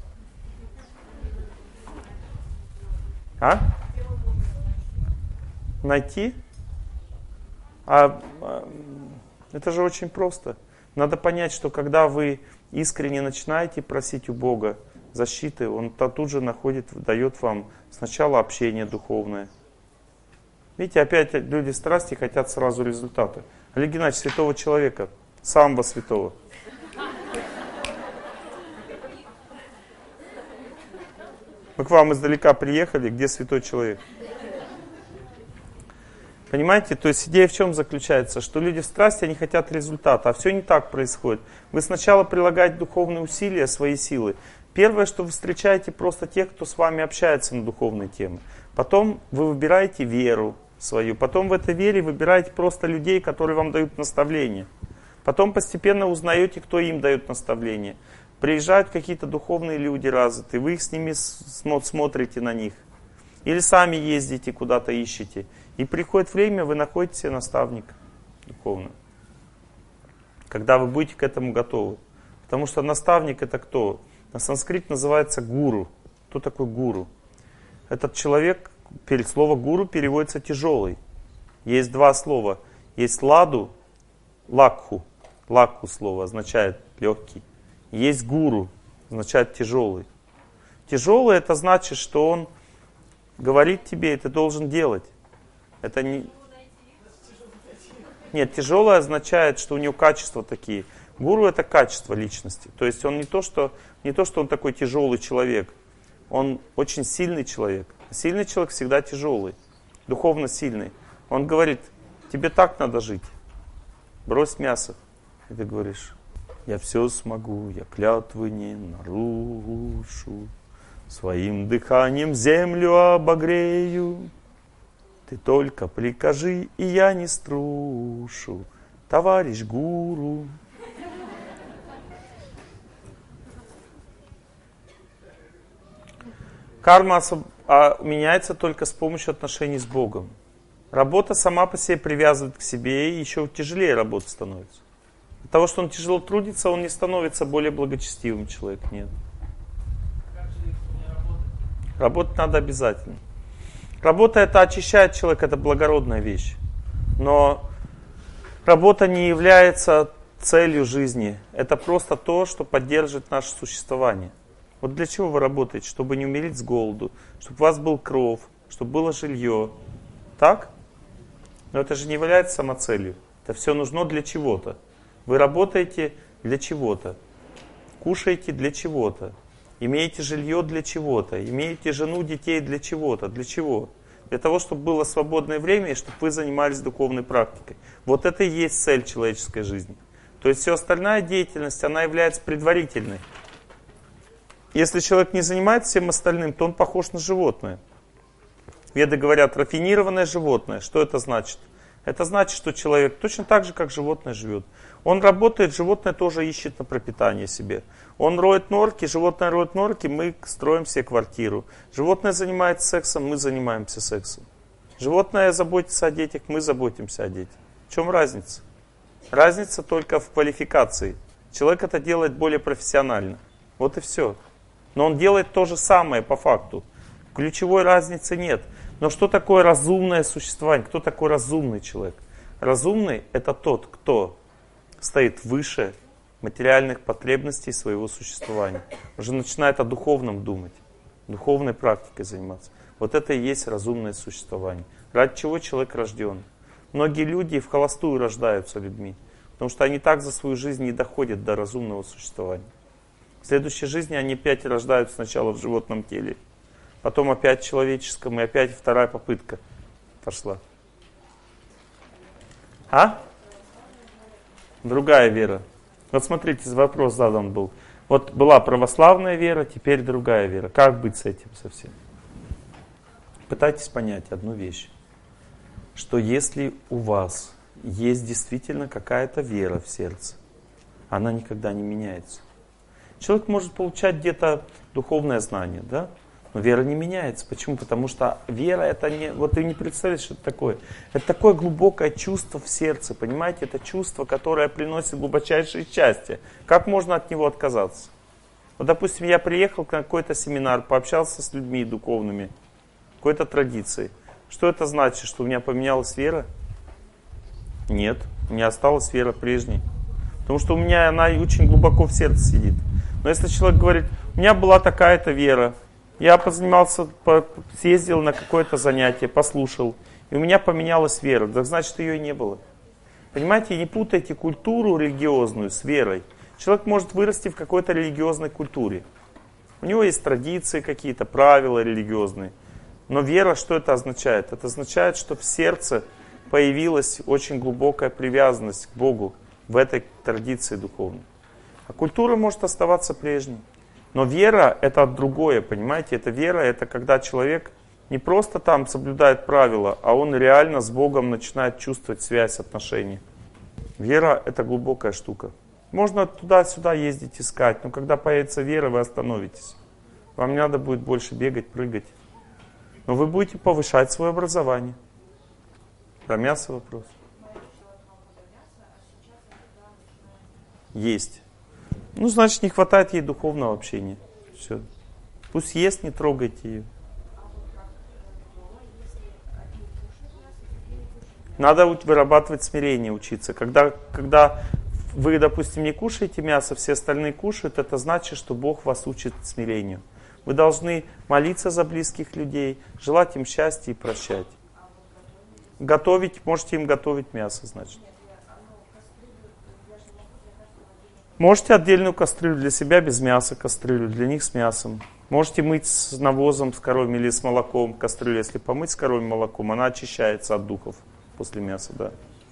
А? Найти? А, это же очень просто. Надо понять, что когда вы искренне начинаете просить у Бога защиты, Он тут же находит, дает вам сначала общение духовное. Видите, опять люди страсти хотят сразу результата. Олег Геннадьевич, святого человека, самого святого. Мы к вам издалека приехали, где святой человек? Понимаете, то есть идея в чем заключается? Что люди в страсти, они хотят результата, а все не так происходит. Вы сначала прилагаете духовные усилия, свои силы. Первое, что вы встречаете просто тех, кто с вами общается на духовные темы. Потом вы выбираете веру свою. Потом в этой вере выбираете просто людей, которые вам дают наставления. Потом постепенно узнаете, кто им дает наставления. Приезжают какие-то духовные люди развитые, вы их с ними смотрите на них. Или сами ездите куда-то, ищете. И приходит время, вы находите себе наставника духовного. Когда вы будете к этому готовы. Потому что наставник это кто? На санскрите называется гуру. Кто такой гуру? Этот человек, слово гуру переводится тяжелый. Есть два слова. Есть ладу, лакху. Лакху слово означает легкий. Есть гуру, означает тяжелый. Тяжелый это значит, что он говорит тебе, и ты должен делать. Это не... Нет, тяжелое означает, что у него качества такие. Гуру это качество личности. То есть он не то, что, не то, что он такой тяжелый человек. Он очень сильный человек. Сильный человек всегда тяжелый, духовно сильный. Он говорит, тебе так надо жить. Брось мясо. И ты говоришь, я все смогу, я клятвы не нарушу. Своим дыханием землю обогрею. Ты только прикажи, и я не струшу, товарищ гуру. Карма особ... а меняется только с помощью отношений с Богом. Работа сама по себе привязывает к себе, и еще тяжелее работа становится. От того, что он тяжело трудится, он не становится более благочестивым человеком. Нет. Работать надо обязательно. Работа это очищает человека, это благородная вещь. Но работа не является целью жизни. Это просто то, что поддерживает наше существование. Вот для чего вы работаете? Чтобы не умереть с голоду, чтобы у вас был кров, чтобы было жилье. Так? Но это же не является самоцелью. Это все нужно для чего-то. Вы работаете для чего-то. Кушаете для чего-то. Имеете жилье для чего-то. Имеете жену, детей для чего-то. Для чего? Для того, чтобы было свободное время и чтобы вы занимались духовной практикой. Вот это и есть цель человеческой жизни. То есть вся остальная деятельность, она является предварительной. Если человек не занимается всем остальным, то он похож на животное. Веды говорят, рафинированное животное. Что это значит? Это значит, что человек точно так же, как животное живет. Он работает, животное тоже ищет на пропитание себе. Он роет норки, животное роет норки, мы строим себе квартиру. Животное занимается сексом, мы занимаемся сексом. Животное заботится о детях, мы заботимся о детях. В чем разница? Разница только в квалификации. Человек это делает более профессионально. Вот и все. Но он делает то же самое по факту. Ключевой разницы нет. Но что такое разумное существование? Кто такой разумный человек? Разумный это тот, кто стоит выше материальных потребностей своего существования. Уже начинает о духовном думать, духовной практикой заниматься. Вот это и есть разумное существование. Ради чего человек рожден? Многие люди в холостую рождаются людьми, потому что они так за свою жизнь не доходят до разумного существования. В следующей жизни они опять рождаются сначала в животном теле, потом опять в человеческом, и опять вторая попытка пошла. А? Другая вера. Вот смотрите, вопрос задан был. Вот была православная вера, теперь другая вера. Как быть с этим совсем? Пытайтесь понять одну вещь. Что если у вас есть действительно какая-то вера в сердце, она никогда не меняется. Человек может получать где-то духовное знание, да? Но вера не меняется. Почему? Потому что вера это не... Вот ты не представляешь, что это такое. Это такое глубокое чувство в сердце. Понимаете? Это чувство, которое приносит глубочайшее счастье. Как можно от него отказаться? Вот, допустим, я приехал на какой-то семинар, пообщался с людьми духовными, какой-то традицией. Что это значит? Что у меня поменялась вера? Нет. У меня осталась вера прежней. Потому что у меня она очень глубоко в сердце сидит. Но если человек говорит, у меня была такая-то вера, я позанимался, съездил на какое-то занятие, послушал, и у меня поменялась вера, так значит ее и не было. Понимаете, не путайте культуру религиозную с верой. Человек может вырасти в какой-то религиозной культуре. У него есть традиции какие-то, правила религиозные. Но вера, что это означает? Это означает, что в сердце появилась очень глубокая привязанность к Богу в этой традиции духовной. А культура может оставаться прежней. Но вера это другое, понимаете? Это вера, это когда человек не просто там соблюдает правила, а он реально с Богом начинает чувствовать связь, отношения. Вера это глубокая штука. Можно туда-сюда ездить, искать, но когда появится вера, вы остановитесь. Вам не надо будет больше бегать, прыгать. Но вы будете повышать свое образование. Про мясо вопрос. Есть. Ну, значит, не хватает ей духовного общения. Все. Пусть ест, не трогайте ее. Надо вырабатывать смирение, учиться. Когда, когда вы, допустим, не кушаете мясо, все остальные кушают, это значит, что Бог вас учит смирению. Вы должны молиться за близких людей, желать им счастья и прощать. Готовить, можете им готовить мясо, значит. Можете отдельную кастрюлю для себя без мяса, кастрюлю для них с мясом. Можете мыть с навозом, с коровьим или с молоком кастрюлю. Если помыть с коровьим молоком, она очищается от духов после мяса, да.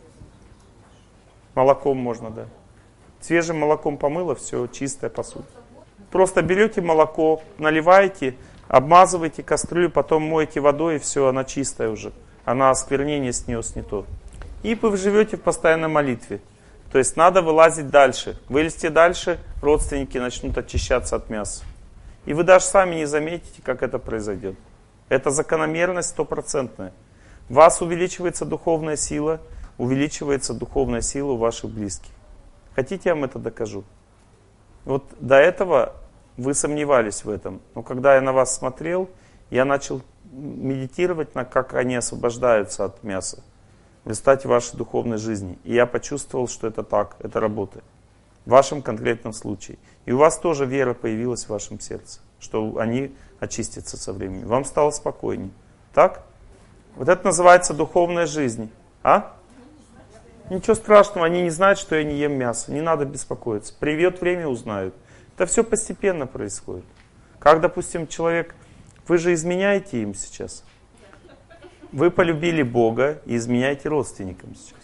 Молоком можно, да. Свежим молоком помыло, все, чистая посуда. Просто берете молоко, наливаете, обмазываете кастрюлю, потом моете водой, и все, она чистая уже. она осквернение с нее снято. И вы живете в постоянной молитве. То есть надо вылазить дальше. Вылезти дальше, родственники начнут очищаться от мяса. И вы даже сами не заметите, как это произойдет. Это закономерность стопроцентная. У вас увеличивается духовная сила, увеличивается духовная сила у ваших близких. Хотите, я вам это докажу? Вот до этого вы сомневались в этом. Но когда я на вас смотрел, я начал медитировать на как они освобождаются от мяса в результате вашей духовной жизни. И я почувствовал, что это так, это работает. В вашем конкретном случае. И у вас тоже вера появилась в вашем сердце, что они очистятся со временем. Вам стало спокойнее. Так? Вот это называется духовная жизнь. А? Ничего страшного, они не знают, что я не ем мясо. Не надо беспокоиться. Придет время, узнают. Это все постепенно происходит. Как, допустим, человек... Вы же изменяете им сейчас. Вы полюбили Бога и изменяете родственникам сейчас.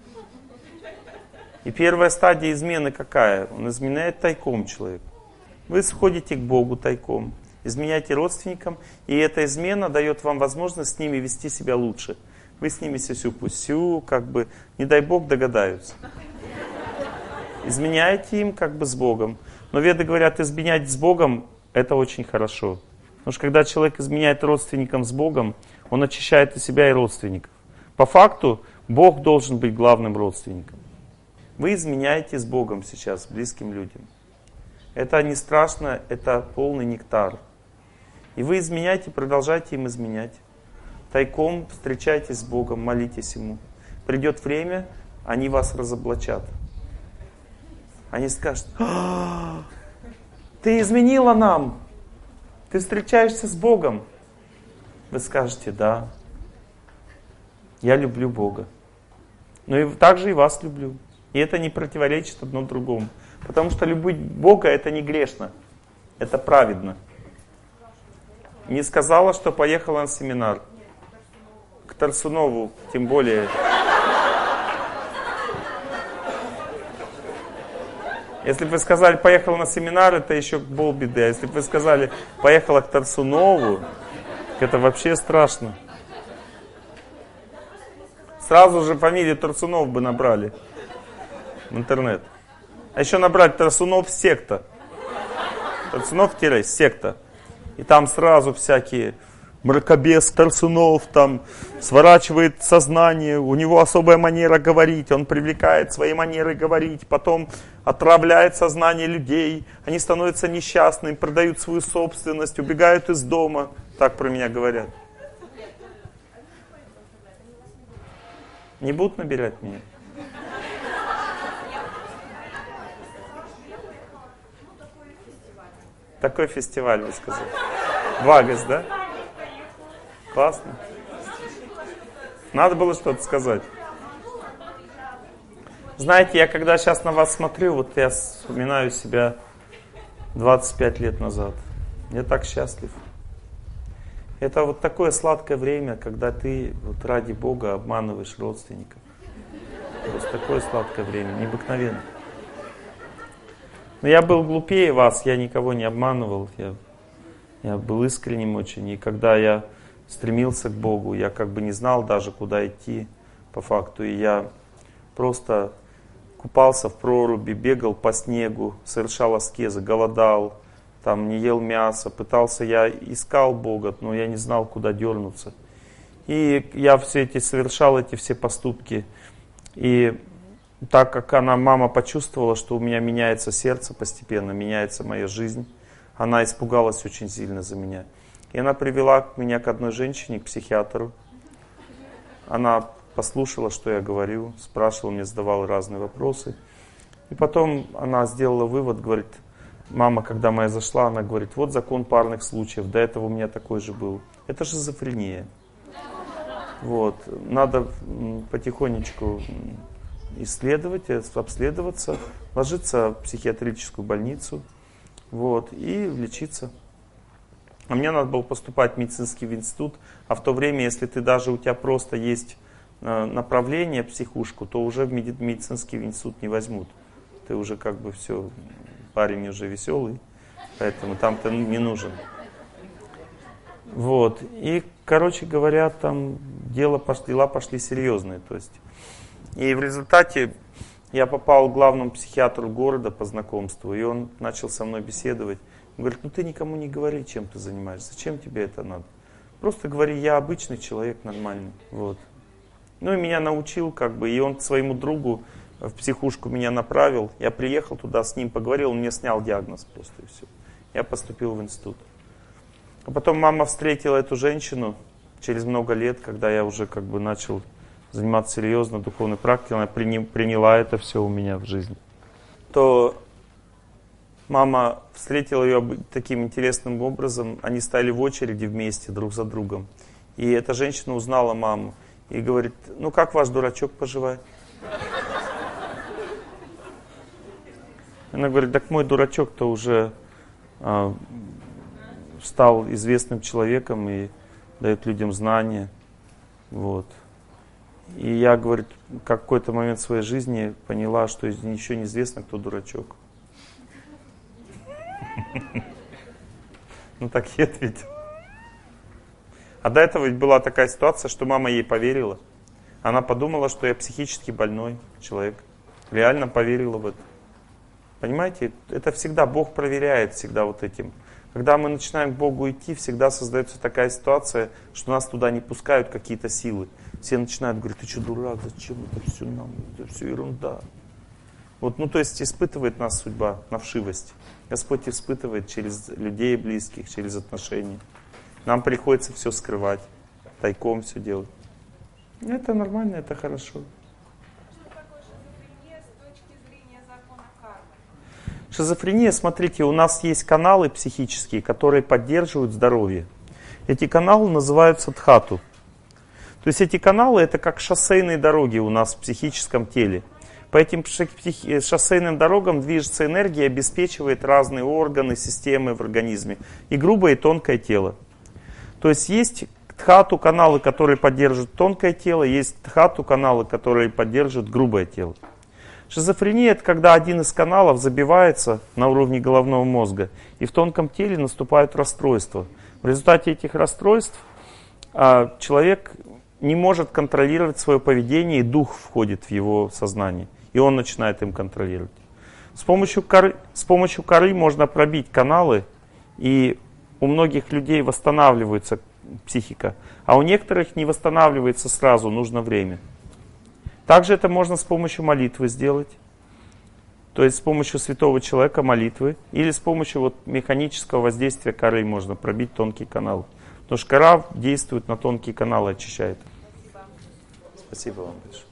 И первая стадия измены какая? Он изменяет тайком человека. Вы сходите к Богу тайком, изменяете родственникам, и эта измена дает вам возможность с ними вести себя лучше. Вы с ними сюсю-пусю, как бы, не дай Бог, догадаются. Изменяете им как бы с Богом. Но веды говорят, изменять с Богом — это очень хорошо. Потому что когда человек изменяет родственникам с Богом, он очищает и себя, и родственников. По факту, Бог должен быть главным родственником. Вы изменяете с Богом сейчас, близким людям. Это не страшно, это полный нектар. И вы изменяете, продолжайте им изменять. Тайком встречайтесь с Богом, молитесь Ему. Придет время, они вас разоблачат. Они скажут: «А, ты изменила нам! Ты встречаешься с Богом!» Вы скажете: «Да, я люблю Бога. Но и также и вас люблю». И это не противоречит одно другому. Потому что любить Бога — это не грешно. Это праведно. Не сказала, что поехала на семинар. К Тарсунову, тем более. Если бы вы сказали, поехала на семинар, это еще полбеды. А если бы вы сказали, поехала к Тарсунову, это вообще страшно. Сразу же фамилию Тарсунов бы набрали в интернет. А еще набрать Тарсунов секта. Тарсунов-секта. И там сразу всякие мракобес Тарсунов там сворачивает сознание, у него особая манера говорить, он привлекает своей манерой говорить, потом отравляет сознание людей, они становятся несчастными, продают свою собственность, убегают из дома. Так про меня говорят. Не будут набирать меня? Такой фестиваль, вы сказали. Вагас, да? Классно. Надо было что-то сказать. Знаете, я когда сейчас на вас смотрю, вот я вспоминаю себя двадцать пять лет назад. Я так счастлив. Это вот такое сладкое время, когда ты вот ради Бога обманываешь родственников. Просто такое сладкое время, необыкновенно. Но я был глупее вас, я никого не обманывал, я, я был искренним очень. И когда я стремился к Богу, я как бы не знал даже, куда идти по факту. И я просто купался в проруби, бегал по снегу, совершал аскезы, голодал, там не ел мясо, пытался, я искал Бога, но я не знал, куда дернуться. И я все эти совершал эти все поступки. И так как она, мама, почувствовала, что у меня меняется сердце постепенно, меняется моя жизнь, она испугалась очень сильно за меня. И она привела меня к одной женщине, к психиатру. Она послушала, что я говорю, спрашивала, мне задавала разные вопросы. И потом она сделала вывод, говорит, мама, когда моя зашла, она говорит, вот закон парных случаев, до этого у меня такой же был. Это шизофрения. Вот. Надо потихонечку исследовать, обследоваться, ложиться в психиатрическую больницу, вот, и лечиться. А мне надо было поступать в медицинский институт, а в то время, если ты даже у тебя просто есть направление в психушку, то уже в медицинский институт не возьмут. Ты уже как бы все, парень уже веселый, поэтому там ты не нужен. Вот. И, короче говоря, там дело пошли, дела пошли серьезные. То есть. И в результате я попал к главному психиатру города по знакомству, и он начал со мной беседовать. Он говорит, ну ты никому не говори, чем ты занимаешься, зачем тебе это надо? Просто говори, я обычный человек, нормальный. Вот. Ну и меня научил, как бы, и он к своему другу в психушку меня направил. Я приехал туда, с ним поговорил, он мне снял диагноз просто, и все. Я поступил в институт. А потом мама встретила эту женщину через много лет, когда я уже как бы начал заниматься серьезно духовной практикой, она приняла это все у меня в жизни. То мама встретила ее таким интересным образом, они стали в очереди вместе друг за другом. И эта женщина узнала маму и говорит, ну как ваш дурачок поживает? Она говорит, так мой дурачок-то уже а, стал известным человеком и дает людям знания. Вот. И я, говорит, в какой-то момент в своей жизни поняла, что еще неизвестно, кто дурачок. Ну так я ответил. А до этого ведь была такая ситуация, что мама ей поверила. Она подумала, что я психически больной человек. Реально поверила в это. Понимаете, это всегда Бог проверяет всегда вот этим. Когда мы начинаем к Богу идти, всегда создается такая ситуация, что нас туда не пускают какие-то силы. Все начинают говорить, ты что, дурак, зачем это все нам, это все ерунда. Вот, ну то есть испытывает нас судьба на вшивость. Господь испытывает через людей близких, через отношения. Нам приходится все скрывать, тайком все делать. Это нормально, это хорошо. Шизофрения, смотрите, у нас есть каналы психические, которые поддерживают здоровье. Эти каналы называются дхату. То есть эти каналы это как шоссейные дороги у нас в психическом теле. По этим шоссейным дорогам движется энергия, обеспечивает разные органы, системы в организме. И грубое, и тонкое тело. То есть есть дхату каналы, которые поддерживают тонкое тело, есть дхату каналы, которые поддерживают грубое тело. Шизофрения – это когда один из каналов забивается на уровне головного мозга, и в тонком теле наступают расстройства. В результате этих расстройств а, человек не может контролировать свое поведение, и дух входит в его сознание, и он начинает им контролировать. С помощью коры, с помощью коры можно пробить каналы, и у многих людей восстанавливается психика, а у некоторых не восстанавливается сразу, нужно время. Также это можно с помощью молитвы сделать, то есть с помощью святого человека молитвы, или с помощью вот механического воздействия коры можно пробить тонкий канал. Потому что кора действует на тонкие каналы, очищает. Спасибо вам большое.